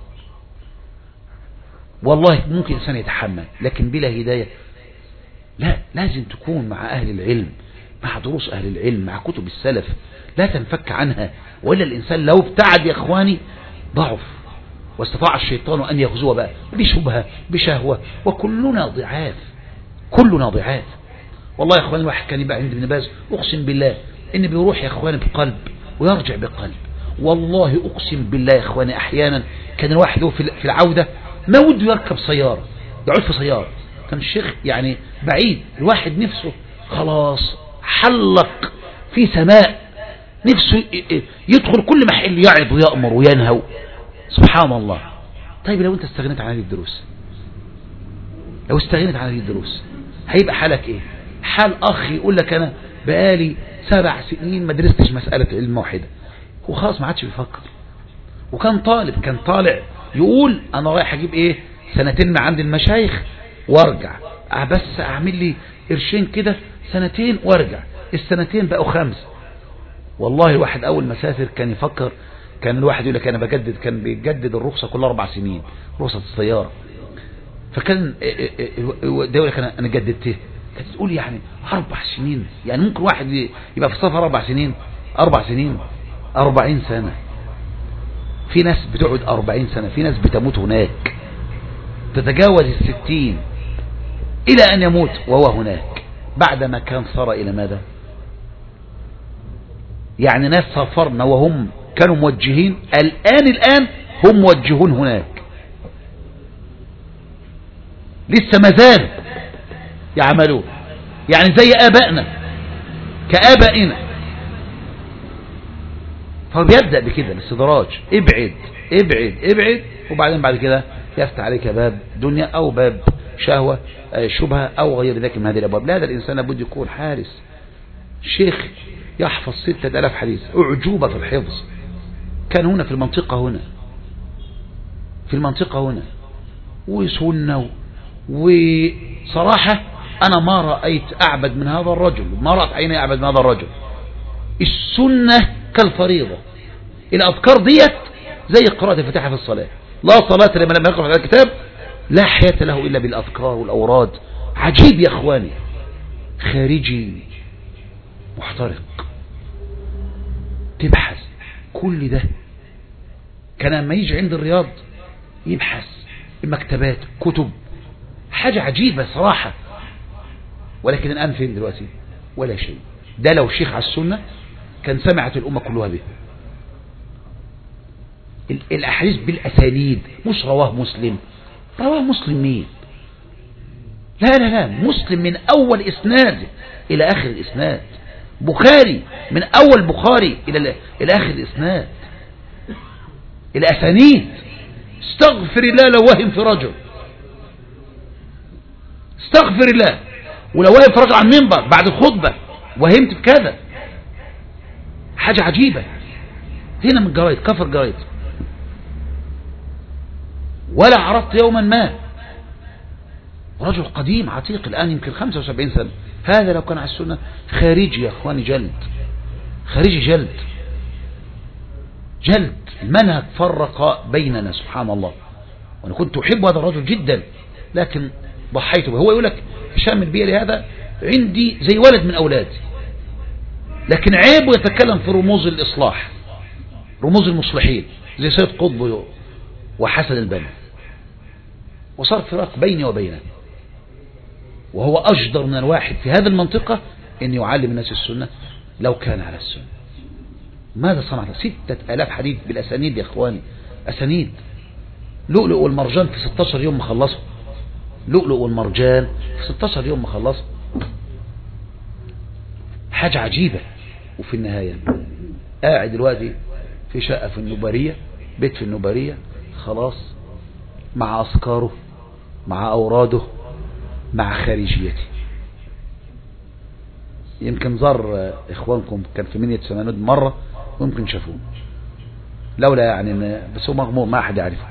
والله ممكن إنسان يتحمل، لكن بلا هداية لا. لازم تكون مع أهل العلم، مع دروس أهل العلم، مع كتب السلف، لا تنفك عنها، وإلا الإنسان لو ابتعد يا إخواني ضعف، واستطاع الشيطان أن يغزوه بقى بشبهة بشهوة، وكلنا ضعاف، كلنا ضعاف. والله يا إخواني الواحد كان يبقى عند ابن باز أقسم بالله إن بيروح يا إخواني بقلب ويرجع بقلب. والله أقسم بالله يا إخواني أحيانا كان الواحد في العودة ما وده يركب سيارة، يعود في سيارة. كان الشيخ يعني بعيد، الواحد نفسه خلاص حلق في سماء، نفسه يدخل كل محل يعظ ويأمر وينهو. سبحان الله. طيب لو انت استغنيت عن هذه الدروس، لو استغنيت عن هذه الدروس هيبقى حالك ايه؟ حال اخ يقول لك انا بقالي سبع سنين ما درستش مسألة علم واحدة، وخلاص ما عادش بيفكر. وكان طالب، كان طالع يقول انا رايح اجيب ايه سنتين من عند المشايخ وارجع، بس اعمل لي قرشين كده سنتين وارجع. السنتين بقوا خمس. والله الواحد اول ما سافر كان يفكر، كان الواحد يقول لك انا بجدد، كان بيجدد الرخصة كل اربع سنين، رخصة السيارة. فكان ده يقول لك انا انا جددتها، كانت تقول يعني اربع سنين، يعني ممكن واحد يبقى في السفر اربع سنين، اربع سنين اربعين سنة. في ناس بتقعد أربعين سنة، في ناس بتموت هناك تتجاوز الستين إلى أن يموت وهو هناك، بعدما كان صار إلى ماذا؟ يعني ناس سافرنا وهم كانوا موجهين، الآن الآن هم موجهون هناك، لسه مازال يعملون، يعني زي آبائنا كآبائنا. فبيبدأ بكده الاستدراج، ابعد ابعد ابعد، وبعدين بعد كده يفتح عليك باب دنيا أو باب شهوة شبهة أو غير ذلك من هذه الأبواب. لا، هذا الإنسان لابد يكون حارس. شيخ يحفظ ستة آلاف حديث، أعجوبة في الحفظ، كان هنا في المنطقة، هنا في المنطقة هنا، وسنة. وصراحة أنا ما رأيت أعبد من هذا الرجل، ما رأت عيني أعبد من هذا الرجل. السنة كالفريضة، الأذكار ديت زي قراءة الفاتحة في الصلاة، لا صلاة لمن لم يقرأ هذا الكتاب، لا حياة له إلا بالأذكار والأوراد. عجيب يا أخواني، خارجي محترق، تبحث كل ده. كان لما يجي عند الرياض يبحث المكتبات، كتب، حاجة عجيبة صراحة. ولكن الآن فين دلوقتي؟ ولا شيء. ده لو شيخ على السنة كان سمعت الأمة كلها به. الأحاديث بالأسانيد، مش رواه مسلم. رواه مسلم مين؟ لا لا لا، مسلم من أول إسناد إلى آخر الإسناد، بخاري من أول بخاري إلى إلى آخر الإسناد، الأسانيد. استغفر الله لو وهم في رجل، استغفر الله. ولو وهم في رجل عن منبر بعد الخطبة وهمت بكذا، حاجة عجيبة. هنا من الجرايد، كفر جرايد. ولا عرفت يوما ما رجل قديم عتيق الآن يمكن خمسة وسبعين سنة، هذا لو كان على السنة خارجي يا أخواني جلد، خارجي جلد جلد. المنهج فرق بيننا سبحان الله. وأنا كنت أحب هذا الرجل جدا، لكن ضحيت به. هو يقول لك هشام البيلي هذا عندي زي ولد من أولادي، لكن عيب يتكلم في رموز الإصلاح، رموز المصلحين زي سيد قطب وحسن البنا، وصار فراق بيني وبينه. وهو أجدر من الواحد في هذه المنطقة أن يعلم الناس السنة لو كان على السنة. ماذا صنعت؟ ستة آلاف حديث بالأسانيد يا أخواني، أسانيد. لؤلؤ والمرجان في ستاشر يوم مخلصه، لؤلؤ والمرجان في ستاشر يوم مخلصه، حاجة عجيبة. وفي النهاية قاعد دلوقتي في شقة في النوبارية، بيت في النوبارية، خلاص مع أذكاره، مع أوراده، مع خارجيته. يمكن زار إخوانكم كان في منية سمانود مرة، ويمكن شافوه، لولا يعني بس هو مغمور ما أحد يعرفه.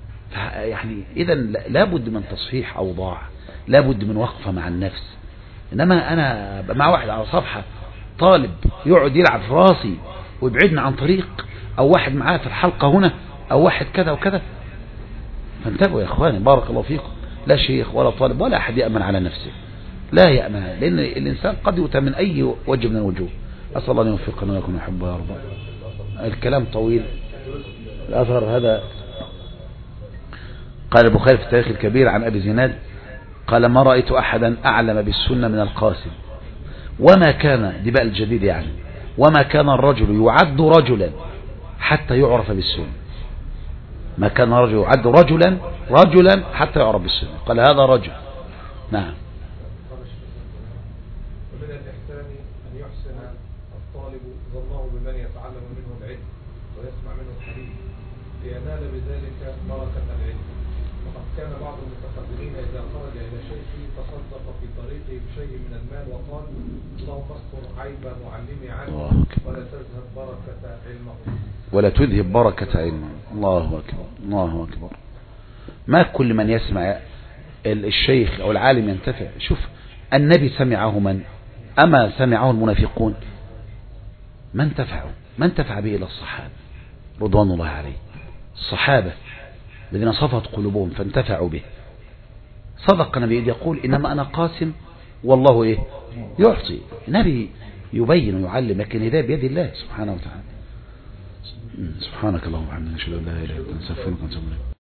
يعني إذا لابد من تصحيح أوضاع، لابد من وقفة مع النفس. إنما أنا مع واحد على صفحة طالب يقعد يلعب في راسي ويبعدني عن طريق، أو واحد معاه في الحلقة هنا، أو واحد كذا وكذا. فانتبهوا يا إخواني بارك الله فيكم، لا شيخ ولا طالب ولا أحد يأمن على نفسه، لا يأمن، لأن الإنسان قد يؤتى من أي وجه من الوجوه. أسأل الله أن يوفقنا ويكون يحبه يا رب. الكلام طويل. الأثر هذا قال البخاري في التاريخ الكبير عن أبي زناد قال ما رأيت أحدا أعلم بالسنة من القاسم، وما كان، دي بقى الجديد يعني، وما كان الرجل يعد رجلا حتى يعرف بالسنة. ما كان الرجل يعد رجلا رجلا حتى يعرف بالسنة. قال هذا رجل. نعم. ومن الإحسان أن يحسن الطالب ظنه بمن يتعلم منه العلم ويسمع منه الحديث لينال بذلك بركة العلم. وقد كان بعض المتقدمين إذا خرج إلى شيخه تصدق في طريقه بشيء من المال وقال اللهم استر عيب معلمي عنه ولا تذهب بركة علمه ولا تذهب بركة علمه. الله أكبر الله أكبر. ما كل من يسمع الشيخ أو العالم ينتفع. شوف النبي سمعه من؟ أما سمعه المنافقون؟ ما انتفعوا، ما انتفع به إلى الصحابة رضوان الله عليه، الصحابة الذين صفت قلوبهم فانتفعوا به. صدق النبي يقول إنما أنا قاسم والله إيه يعطي. النبي يبين ويعلم، لكن الهداية بيد الله سبحانه وتعالى. سبحانك اللهم وبحمدك، نشهد أن لا إله إلا أنت، نستغفرك ونتوب إليك.